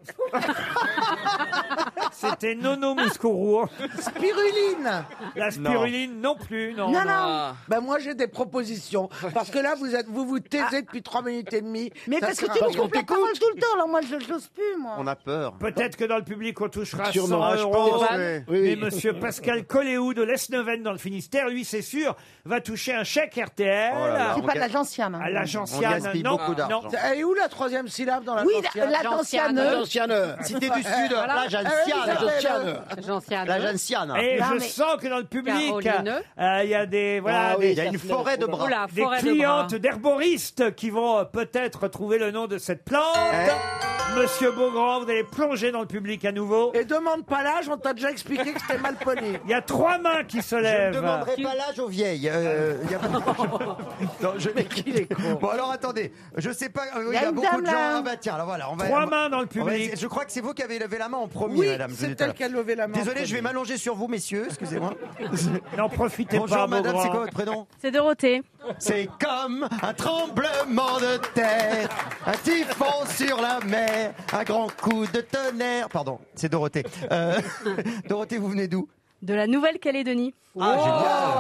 C'était Nono Mouskourou. Spiruline. La spiruline non, plus, non. Non, non. Ben moi j'ai des propositions. Parce que là vous êtes, vous vous taisez depuis trois minutes et demie. Mais Ça parce que sert tu à me rien. coupes la parole tout le temps, alors moi je n'ose plus, moi. On a peur. Peut-être que dans le public on touchera Sûrement, cent je euros. pense, Mais oui. Oui. monsieur Pascal Coléou de l'Esneven dans le Finistère, lui c'est sûr, va toucher un chèque R T L. Oh là là, C'est pas de la gentiane. hein. À la On gentiane, gaspille non, beaucoup d'argent. non. Elle est où la troisième syllabe dans la Oui, gentiane la gentiane. Gentiane. Cité du Sud, Voilà. la Gentiane. Eh oui, Gentiane. Gentiane. La Gentiane. Et Non, je mais- sens que dans le public, Caroline. euh, il y a des, voilà, Ah oui, des, Il y a une forêt de bras. Oula, des forêt de bras. clientes d'herboristes qui vont euh, peut-être trouver le nom de cette plante. Monsieur Beaugrand, vous allez plonger dans le public à nouveau. Et demande pas l'âge, on t'a déjà expliqué que c'était mal poli. Il y a trois mains qui se Je ne lèvent. demanderai pas l'âge aux vieilles. Euh, il y a beaucoup- Non, je- Mais qu'il est con. Bon alors attendez, je sais pas. euh, Il y y a a une beaucoup dame, de gens. là. Ah bah tiens, alors voilà, on va. Trois on va- mains dans le on va public. essayer- Je crois que c'est vous qui avez levé la main en premier, Oui, madame. je vous ai c'est dit tout à elle l'heure. qui a levé la main. Désolé, je vais m'allonger sur vous, messieurs. Excusez-moi. N'en profitez Bonjour, pas, madame. Beaugrand. C'est quoi votre prénom? C'est Dorothée. C'est comme un tremblement de terre, un typhon sur la mer, un grand coup de tonnerre. Pardon, c'est Dorothée. Euh, Dorothée, vous venez d'où? De la Nouvelle-Calédonie. Ah, génial.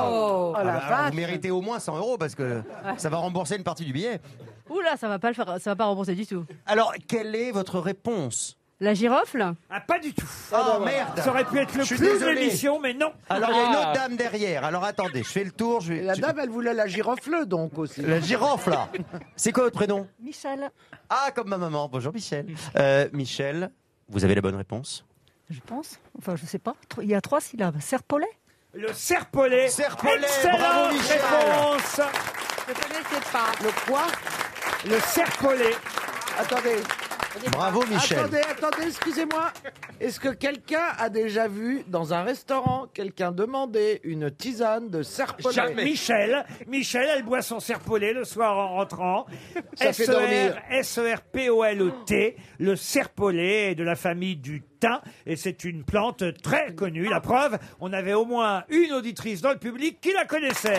Oh Ah la bah, alors, vache. vous méritez au moins cent euros parce que ça va rembourser une partie du billet. Oula, ça va pas le faire, ça va pas rembourser du tout. Alors, quelle est votre réponse? La girofle. Ah, pas du tout. Ah merde. Ça aurait pu être le Je suis clou de désolé. l'émission, mais non. Alors, il y a une Ah. autre dame derrière. Alors, attendez, je fais le tour. Je vais... Et la je- dame, elle voulait la girofle donc aussi. La girofle, là. C'est quoi votre prénom? Michel. Ah, comme ma maman. Bonjour, Michel. Euh, Michel, vous avez la bonne réponse? Je pense. Enfin, je sais pas. Il y a trois syllabes. Serpolet. Le serpolet. Serpolet, Excellente bravo, Michel. réponse. Je connaissais pas. Le quoi? Le serpolet. Attendez. Bravo, Michel. Attendez, attendez, excusez-moi. Est-ce que quelqu'un a déjà vu dans un restaurant quelqu'un demander une tisane de serpolet? Jamais. Michel, Michel, elle boit son serpolet le soir en rentrant. Ça fait dormir. S E R P O L E T. Le serpolet est de la famille du thym et c'est une plante très connue. La preuve, on avait au moins une auditrice dans le public qui la connaissait.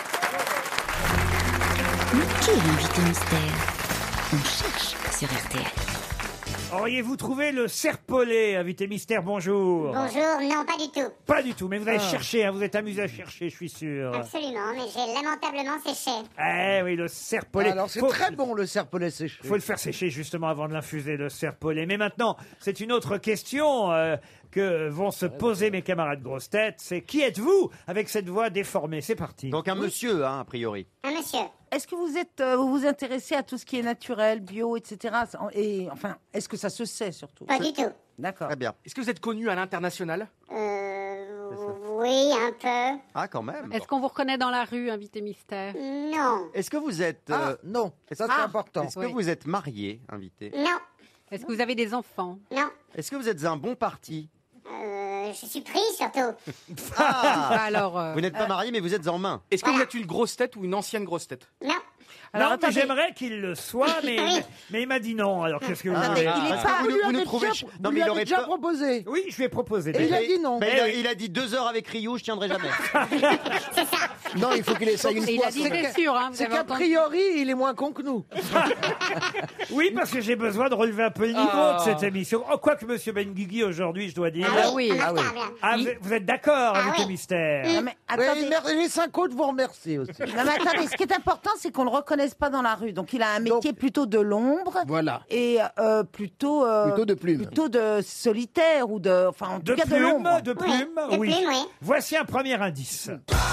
Mais qui est l'invité mystère? On cherche sur R T L. Auriez-vous trouvé le serpolet, invité mystère? Bonjour. Bonjour, non, pas du tout. Pas du tout, mais vous avez Ah. cherché, hein, vous êtes amusé à chercher, je suis sûr. Absolument, mais j'ai lamentablement séché. Eh oui, le serpolet. Alors c'est Faut- très bon le serpolet séché. faut le faire sécher justement avant de l'infuser, le serpolet. Mais maintenant, c'est une autre question euh, que vont se poser mes camarades grosses têtes. C'est qui êtes-vous avec cette voix déformée? C'est parti. Donc, un monsieur, hein, a priori. Un monsieur. Est-ce que vous êtes, euh, vous vous intéressez à tout ce qui est naturel, bio, et cetera. Et enfin, est-ce que ça se sait surtout? Pas du tout. D'accord. Très bien. Est-ce que vous êtes connu à l'international? Euh, oui, un peu. Ah, quand même. Est-ce qu'on vous reconnaît dans la rue, invité mystère? Non. Est-ce que vous êtes. Ah euh, non, est-ce ça c'est ah, important. Est-ce Oui. que vous êtes marié, invité? Non. Est-ce que vous avez des enfants? Non. Est-ce que vous êtes un bon parti? Euh, je suis pris surtout. Ah Alors, euh, Vous n'êtes pas marié, mais vous êtes en main. Est-ce que vous êtes une grosse tête ou une ancienne grosse tête? Non. Alors, non, mais attendez. j'aimerais qu'il le soit, mais, Oui. mais il m'a dit non. Alors qu'est-ce que vous Ah, voulez? mais il est parce pas- que vous, Vous lui nous- vous nous avez trouvez. déjà, ch- vous Non, mais lui il avez aurait déjà pas. proposé. Oui, je lui ai proposé. Et il déjà. a dit non. Ben Il a, oui. il a dit deux heures avec Ryu, je tiendrai jamais. Non, il faut qu'il essaye une il fois. a dit quand même. c'est sûr, hein, vous C'est avez qu'a entendu. priori, il est moins con que nous. Oui, parce que j'ai besoin de relever un peu le niveau Ah. de cette émission. Oh, quoique Monsieur Benguigui aujourd'hui, je dois dire. Ah oui. oui. Ah oui. remarquable. Ah, vous, vous êtes d'accord, Ah invité oui. mystère? Non, mais attendez. Oui, mer- les cinq autres vous remercient aussi. Non, mais attendez, ce qui est important, c'est qu'on ne le reconnaisse pas dans la rue. Donc, il a un métier plutôt de l'ombre Voilà. et euh, plutôt, euh, Plutôt de plume. plutôt de solitaire ou de, enfin, en De tout cas de plume, l'ombre. de plume, De oui. plume, oui. Voici un premier indice.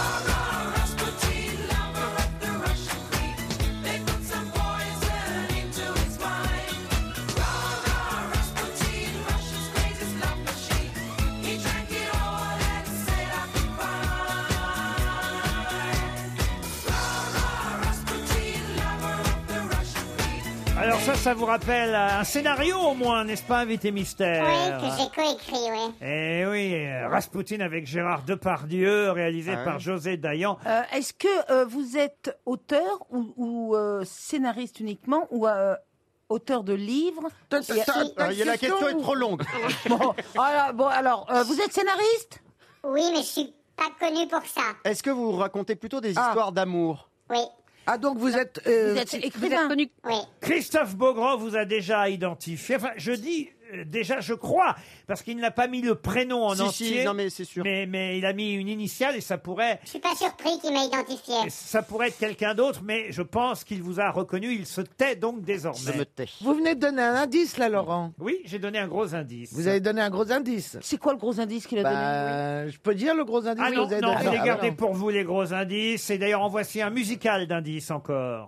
Alors ça, ça vous rappelle un scénario au moins, n'est-ce pas, invité Oui, mystère? que j'ai coécrit, oui. Eh oui, euh, Rasputin avec Gérard Depardieu, réalisé Ah oui. par José Dayan. Euh, Est-ce que euh, vous êtes auteur ou, ou, euh, scénariste uniquement ou euh, auteur de livres? T'as- Et- t'as- Alors, t'as il y a la question question est ou- trop longue. Bon, alors, bon, alors euh, vous êtes scénariste? Oui, mais je suis pas connue pour ça. Est-ce que vous racontez plutôt des Ah. histoires d'amour? Oui. Ah donc vous êtes. euh, Vous êtes Vous êtes écrivain? connu. Oui. Christophe Beaugrand vous a déjà identifié. Enfin, je dis euh, déjà, je crois, parce qu'il n'a pas mis le prénom en Si, entier. si, non, mais c'est sûr. Mais, mais il a mis une initiale et ça pourrait, Je suis pas surpris qu'il m'a identifié. ça pourrait être quelqu'un d'autre, mais je pense qu'il vous a reconnu. Il se tait donc désormais. Je me tais. Vous venez de donner un indice, là, Laurent. Oui, j'ai donné un gros indice. Vous avez donné un gros indice. C'est quoi le gros indice qu'il a donné Bah, je peux dire le gros indice Ah que non, vous avez non, donné je l'ai Ah gardé non. pour vous les gros indices. Et d'ailleurs, en voici un musical d'indices encore.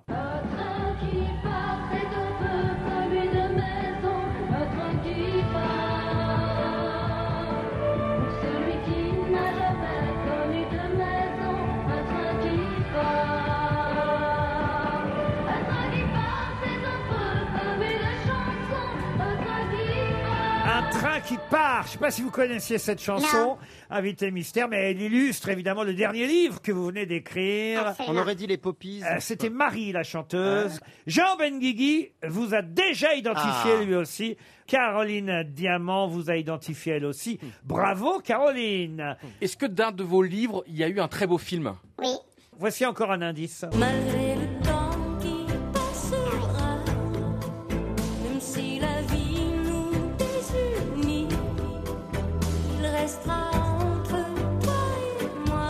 Un train qui part. Je ne sais pas si vous connaissiez cette chanson, Invité Mystère, mais elle illustre évidemment le dernier livre que vous venez d'écrire. On aurait dit les Poppies. Euh, C'était Marie, la chanteuse. Jean Benguigui vous a déjà identifié Ah. lui aussi. Caroline Diamant vous a identifié elle aussi. Bravo, Caroline. Est-ce que d'un de vos livres, il y a eu un très beau film? Oui. Voici encore un indice. Malgré le temps qui passera, même si la vie nous désunit, il restera entre toi et moi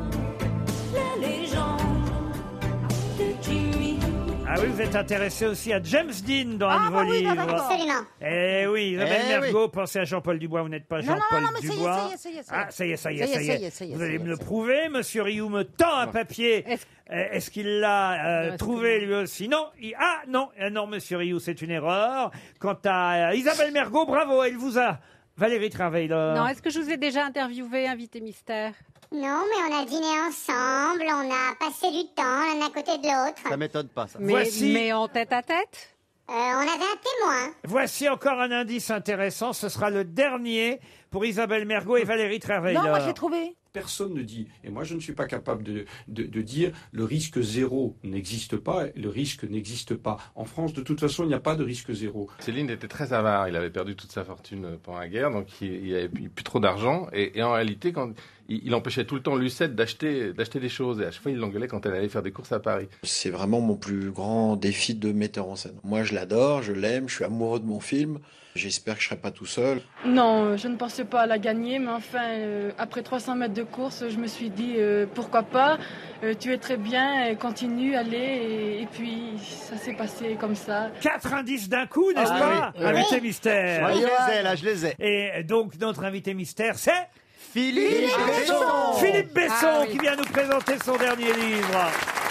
la légende de Jimmy. Ah oui, vous êtes intéressé aussi à James Dean dans un de vos livres. Absolument. Eh oui, Isabelle Eh Mergo, pensez à Jean-Paul Dubois, vous n'êtes pas Non, non, Jean-Paul non, mais ça y est, Dubois. ça y est, ça y est, ça y est. Ah, ça y est, ça y est, Ça y est, ça y ça y est. est, ça y est, Vous ça y allez est, me le ça y est. prouver. Monsieur Rioux me tend un papier. Est-ce- Euh, Est-ce qu'il l'a euh, Non, trouvé lui aussi? Non. Il- Ah non, euh, non, Monsieur Rioux, c'est une erreur. Quant à euh, Isabelle Mergo, bravo, elle vous a. Valérie Travailleur. Non, est-ce que je vous ai déjà interviewé, invité mystère? Non, mais on a dîné ensemble, on a passé du temps l'un à côté de l'autre. Ça m'étonne pas, ça. Mais, Voici- mais en tête à tête? Euh, on avait un témoin. Voici encore un indice intéressant. Ce sera le dernier pour Isabelle Mergo et Valérie Travailleur. Non, moi je l'ai trouvé. Personne ne dit, et moi je ne suis pas capable de, de, de dire le risque zéro n'existe pas, le risque n'existe pas. En France, de toute façon, il n'y a pas de risque zéro. Céline était très avare, il avait perdu toute sa fortune pendant la guerre, donc il, il avait plus trop d'argent, et, et en réalité, quand, il, il empêchait tout le temps Lucette d'acheter d'acheter des choses, et à chaque fois il l'engueulait quand elle allait faire des courses à Paris. C'est vraiment mon plus grand défi de metteur en scène. Moi, je l'adore, je l'aime, je suis amoureux de mon film. J'espère que je serai pas tout seul. Non, je ne pensais pas la gagner, mais enfin, euh, après trois cents mètres de course, je me suis dit euh, pourquoi pas. Euh, tu es très bien, continue, allez. Et, et puis ça s'est passé comme ça. Quatre indices d'un coup, n'est-ce Ah pas? oui, oui. Invité Oui. mystère. Ouais, je les ai, là, je les ai. Et donc, notre invité mystère, c'est Philippe Besson. Philippe Besson, Ah oui. qui vient nous présenter son dernier livre.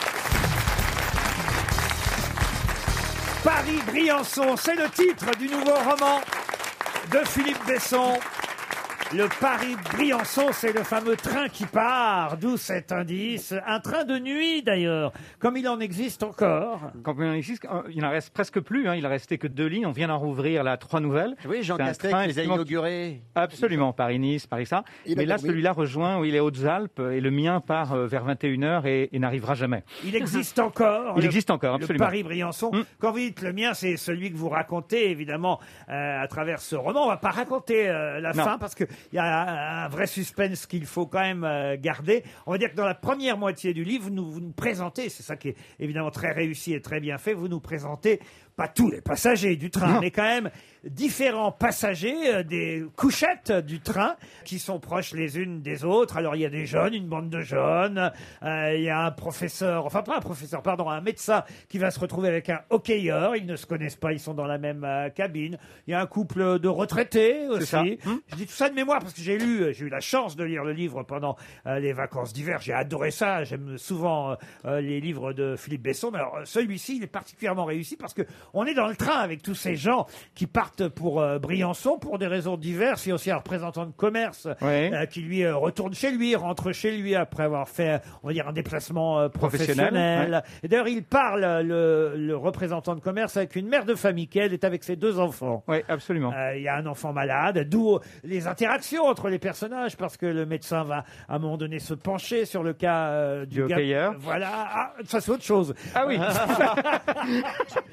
Paris-Briançon, c'est le titre du nouveau roman de Philippe Besson. Le Paris-Briançon, c'est le fameux train qui part, d'où cet indice. Un train de nuit, d'ailleurs, comme il en existe encore. Quand il en existe, euh, il n'en reste presque plus. Hein. Il ne restait que deux lignes. On vient d'en rouvrir là trois nouvelles. Oui, Jean C'est un Castex train, les a effectivement, inaugurés. Absolument, Paris-Nice, Paris-ça. Il a Mais là, dormi. celui-là rejoint, oui, les Hautes-Alpes, et le mien part euh, vers vingt et une heures et, et n'arrivera jamais. Il existe encore. Il le- existe encore, Le absolument. Paris-Briançon. Mm. Quand vous dites le mien, c'est celui que vous racontez, évidemment, euh, à travers ce roman. On va pas raconter euh, la Non. fin parce qu'il y a un vrai suspense qu'il faut quand même euh, garder. On va dire que dans la première moitié du livre, vous nous, vous nous présentez, c'est ça qui est évidemment très réussi et très bien fait, vous nous présentez pas tous les passagers du train, Non. mais quand même différents passagers euh, des couchettes du train qui sont proches les unes des autres. Alors il y a des jeunes, une bande de jeunes, euh, il y a un professeur, enfin pas un professeur, pardon, un médecin qui va se retrouver avec un hockeyeur. Ils ne se connaissent pas, ils sont dans la même euh, cabine. Il y a un couple de retraités aussi. ça. Je dis tout ça de mémoire parce que j'ai lu, euh, j'ai eu la chance de lire le livre pendant euh, les vacances d'hiver. J'ai adoré ça. J'aime souvent euh, euh, les livres de Philippe Besson. Mais alors euh, celui-ci, il est particulièrement réussi parce que on est dans le train avec tous ces gens qui partent pour euh, Briançon pour des raisons diverses. Il y a aussi un représentant de commerce Ouais. euh, qui lui euh, retourne chez lui, rentre chez lui après avoir fait, on va dire, un déplacement euh, professionnel. Professionnel, Et d'ailleurs, il parle, euh, le, le représentant de commerce, avec une mère de famille qui, elle, est avec ses deux enfants. Oui, absolument. Euh, Il y a un enfant malade, d'où les interactions entre les personnages, parce que le médecin va à un moment donné se pencher sur le cas euh, du Du gars. hockeyeur. Voilà, ah, ça c'est autre chose. Ah oui. Ah, tout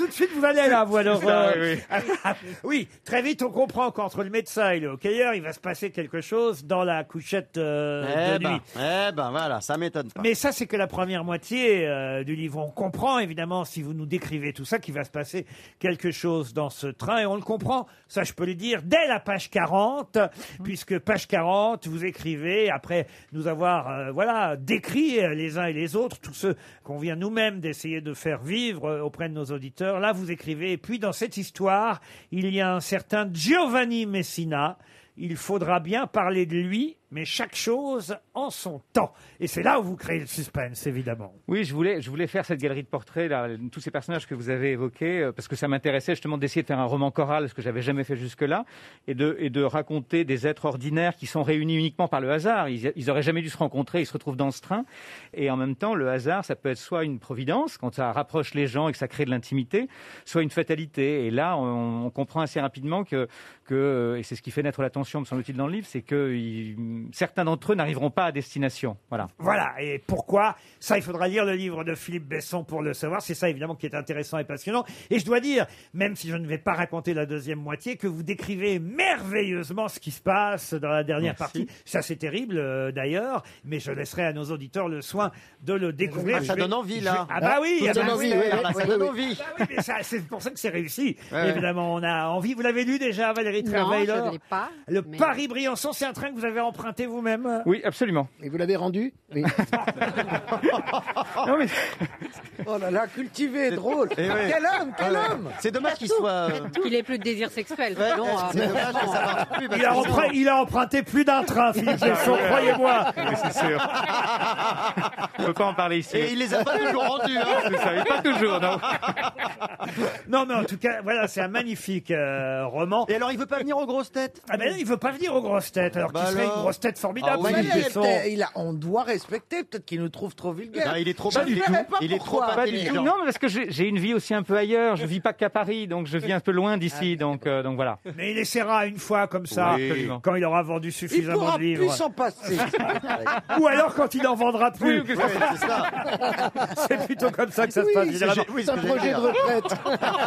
tout de suite, vous allez là, vous alors. C'est ça, euh, oui, oui, très vite, on comprend qu'entre le médecin et le hockeyeur, il va se passer quelque chose dans la couchette euh, Eh de ben, nuit. eh ben voilà, ça m'étonne pas. Mais ça, c'est que la première moitié euh, du livre. On comprend évidemment, si vous nous décrivez tout ça, qu'il va se passer quelque chose dans ce train. Et on le comprend, ça je peux le dire, dès la page quarante, puisque page quarante, vous écrivez, après nous avoir euh, voilà, décrit euh, les uns et les autres, tous ceux qu'on vient nous-mêmes d'essayer de faire vivre euh, auprès de nos auditeurs. Là, vous écrivez, et puis dans cette histoire, il y a un certain Giovanni Messina. Il faudra bien parler de lui, mais chaque chose en son temps. Et c'est là où vous créez le suspense, évidemment. Oui, je voulais, je voulais faire cette galerie de portraits, là, tous ces personnages que vous avez évoqués, euh, parce que ça m'intéressait justement d'essayer de faire un roman choral, ce que j'avais jamais fait jusque-là, et de, et de raconter des êtres ordinaires qui sont réunis uniquement par le hasard. Ils, ils auraient jamais dû se rencontrer, ils se retrouvent dans ce train. Et en même temps, le hasard, ça peut être soit une providence, quand ça rapproche les gens et que ça crée de l'intimité, soit une fatalité. Et là, on, on comprend assez rapidement que, que, et c'est ce qui fait naître la tension, me semble-t-il, dans le livre, c'est que il, certains d'entre eux n'arriveront pas à destination. Voilà. Voilà. Et pourquoi? Ça, il faudra lire le livre de Philippe Besson pour le savoir. C'est ça, évidemment, qui est intéressant et passionnant. Et je dois dire, même si je ne vais pas raconter la deuxième moitié, que vous décrivez merveilleusement ce qui se passe dans la dernière Merci. partie. Ça, c'est terrible, euh, d'ailleurs. Mais je laisserai à nos auditeurs le soin de le découvrir. Ah, ça Je vais- donne envie, je là. vais- Ah bah oui. Ça ah donne bah envie, oui, oui, alors oui, là, ça ça donne donne- envie. Bah oui, mais ça, c'est pour ça que c'est réussi. Ouais. Évidemment, on a envie. Vous l'avez lu déjà, Valérie Non, Trierweiler? je ne l'ai pas. Le mais- Paris-Briançon, c'est un train que vous avez emprunté vous-même? Oui, absolument. Et vous l'avez rendu? Oui. Non, mais- Oh là là, cultivé, drôle. Eh oui. Quel homme, quel Ouais. homme. C'est dommage qu'il soit. euh, Qu'il ait plus de désir sexuel. Ouais, sinon, euh, c'est dommage que ça marche plus. parce Il a, que emprunt- il a emprunté plus d'un train, Philippe Besson, croyez-moi. Oui, c'est sûr. On ne peut pas en parler ici. Et il les a pas toujours rendus. Hein. C'est ça, mais pas toujours, non. Non, mais en tout cas, voilà, c'est un magnifique euh, roman. Et alors, il veut pas venir aux grosses têtes? Ah ben non, il veut pas venir aux grosses têtes, alors Bah qu'il serait alors. une grosse tête formidable, Ah oui. Philippe Ouais, Besson. peut-être, il a- on doit respecter, peut-être qu'il nous trouve trop vulgaires. Non, il est trop Je ne pas du verrais tout. pas Il est pourquoi. trop Pas du intelligent. tout. Non, mais parce que j'ai j'ai une vie aussi un peu ailleurs. Je vis pas qu'à Paris, donc je vis un peu loin d'ici. Donc, euh, donc voilà. Mais il essaiera une fois comme ça, Oui. Absolument. quand il aura vendu Il suffisamment pourra de livres. plus s'en passer. Ou alors quand il n'en vendra plus. Oui, Ouais, c'est ça. C'est plutôt comme ça que ça se Oui, passe c'est- généralement. oui, C'est un ce que projet j'allais de dire. retraite.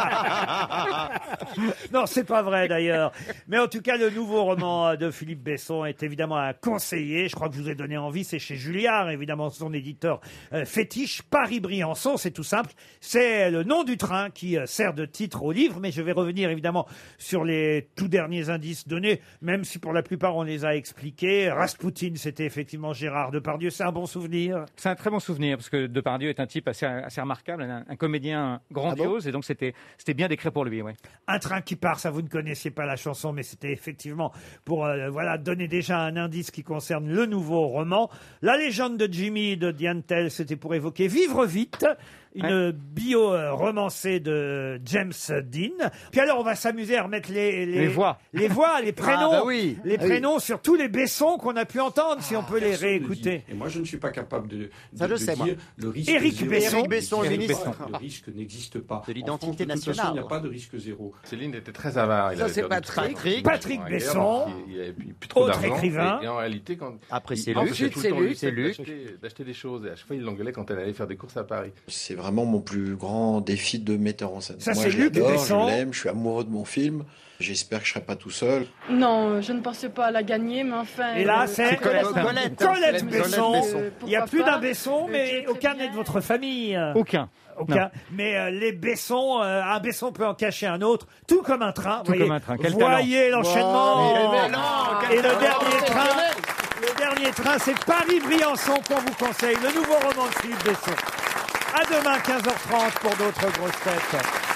Non, c'est pas vrai d'ailleurs. Mais en tout cas, le nouveau roman de Philippe Besson est évidemment à conseiller. Je crois que je vous ai donné envie. C'est chez Julliard, évidemment, son éditeur euh, fétiche. Paris-Briançon, c'est tout simple. C'est le nom du train qui euh, sert de titre au livre. Mais je vais revenir évidemment sur les tout derniers indices donnés, même si pour la plupart on les a expliqués. Rasputin, c'était effectivement Gérard Depardieu. C'est un bon souvenir. C'est un très bon souvenir parce que Depardieu est un type assez, assez remarquable, un, un comédien grandiose, et donc c'était c'était bien décrit pour lui. Ouais. Un train qui part, ça vous ne connaissiez pas la chanson, mais c'était effectivement pour euh, voilà donner déjà un indice qui concerne le nouveau roman. La légende de Jimmy de Diane Tell, c'était pour évoquer Vivre vite, une bio euh, romancée de James Dean. Puis alors on va s'amuser à remettre les, Les voix. les voix, les prénoms, Ah bah oui. les Ah oui. prénoms sur tous les Bessons qu'on a pu entendre, si on peut les Personne ne réécouter. dit. Et moi, je ne suis pas capable de, de, Ça, je de sais, moi. dire le risque Éric zéro. Besson. Éric Besson, le Éric ministre. Besson. Le risque n'existe pas. De l'identité En France, de toute nationale. façon, il n'y a pas de risque zéro. Céline était très avare. Il Ça, avait c'est perdu Patrick. tout son- Patrick son guerre, Besson. donc Il il avait plus plus trop Autre d'argent. écrivain. Et, et en réalité, quand Après, il c'est empêchait Luc. tout le C'est temps Luc. Lucette C'est Luc. d'acheter- d'acheter des choses. Et à chaque fois, il l'engueulait quand elle allait faire des courses à Paris. C'est vraiment mon plus grand défi de metteur en scène. Ça, Moi, c'est je Luc l'adore, Besson. je l'aime, je suis amoureux de mon film. J'espère que je serai pas tout seul. Non, je ne pensais pas la gagner, mais enfin. Et là, euh, c'est Colette. Colette, Colette Besson. Euh, Il n'y a pourquoi plus pas. d'un Besson, Euh, mais tu es très aucun bien. n'est de votre famille. Aucun. Aucun. Mais euh, les Bessons, euh, un Besson peut en cacher un autre, tout comme un train. Tout voyez. comme un train. Quel Voyez l'enchaînement. Wow. Mais non, quel Et le talent. dernier train, le dernier train, c'est Paris-Briançon qu'on vous conseille. Le nouveau roman de Philippe Besson. À demain, quinze heures trente pour d'autres grosses têtes.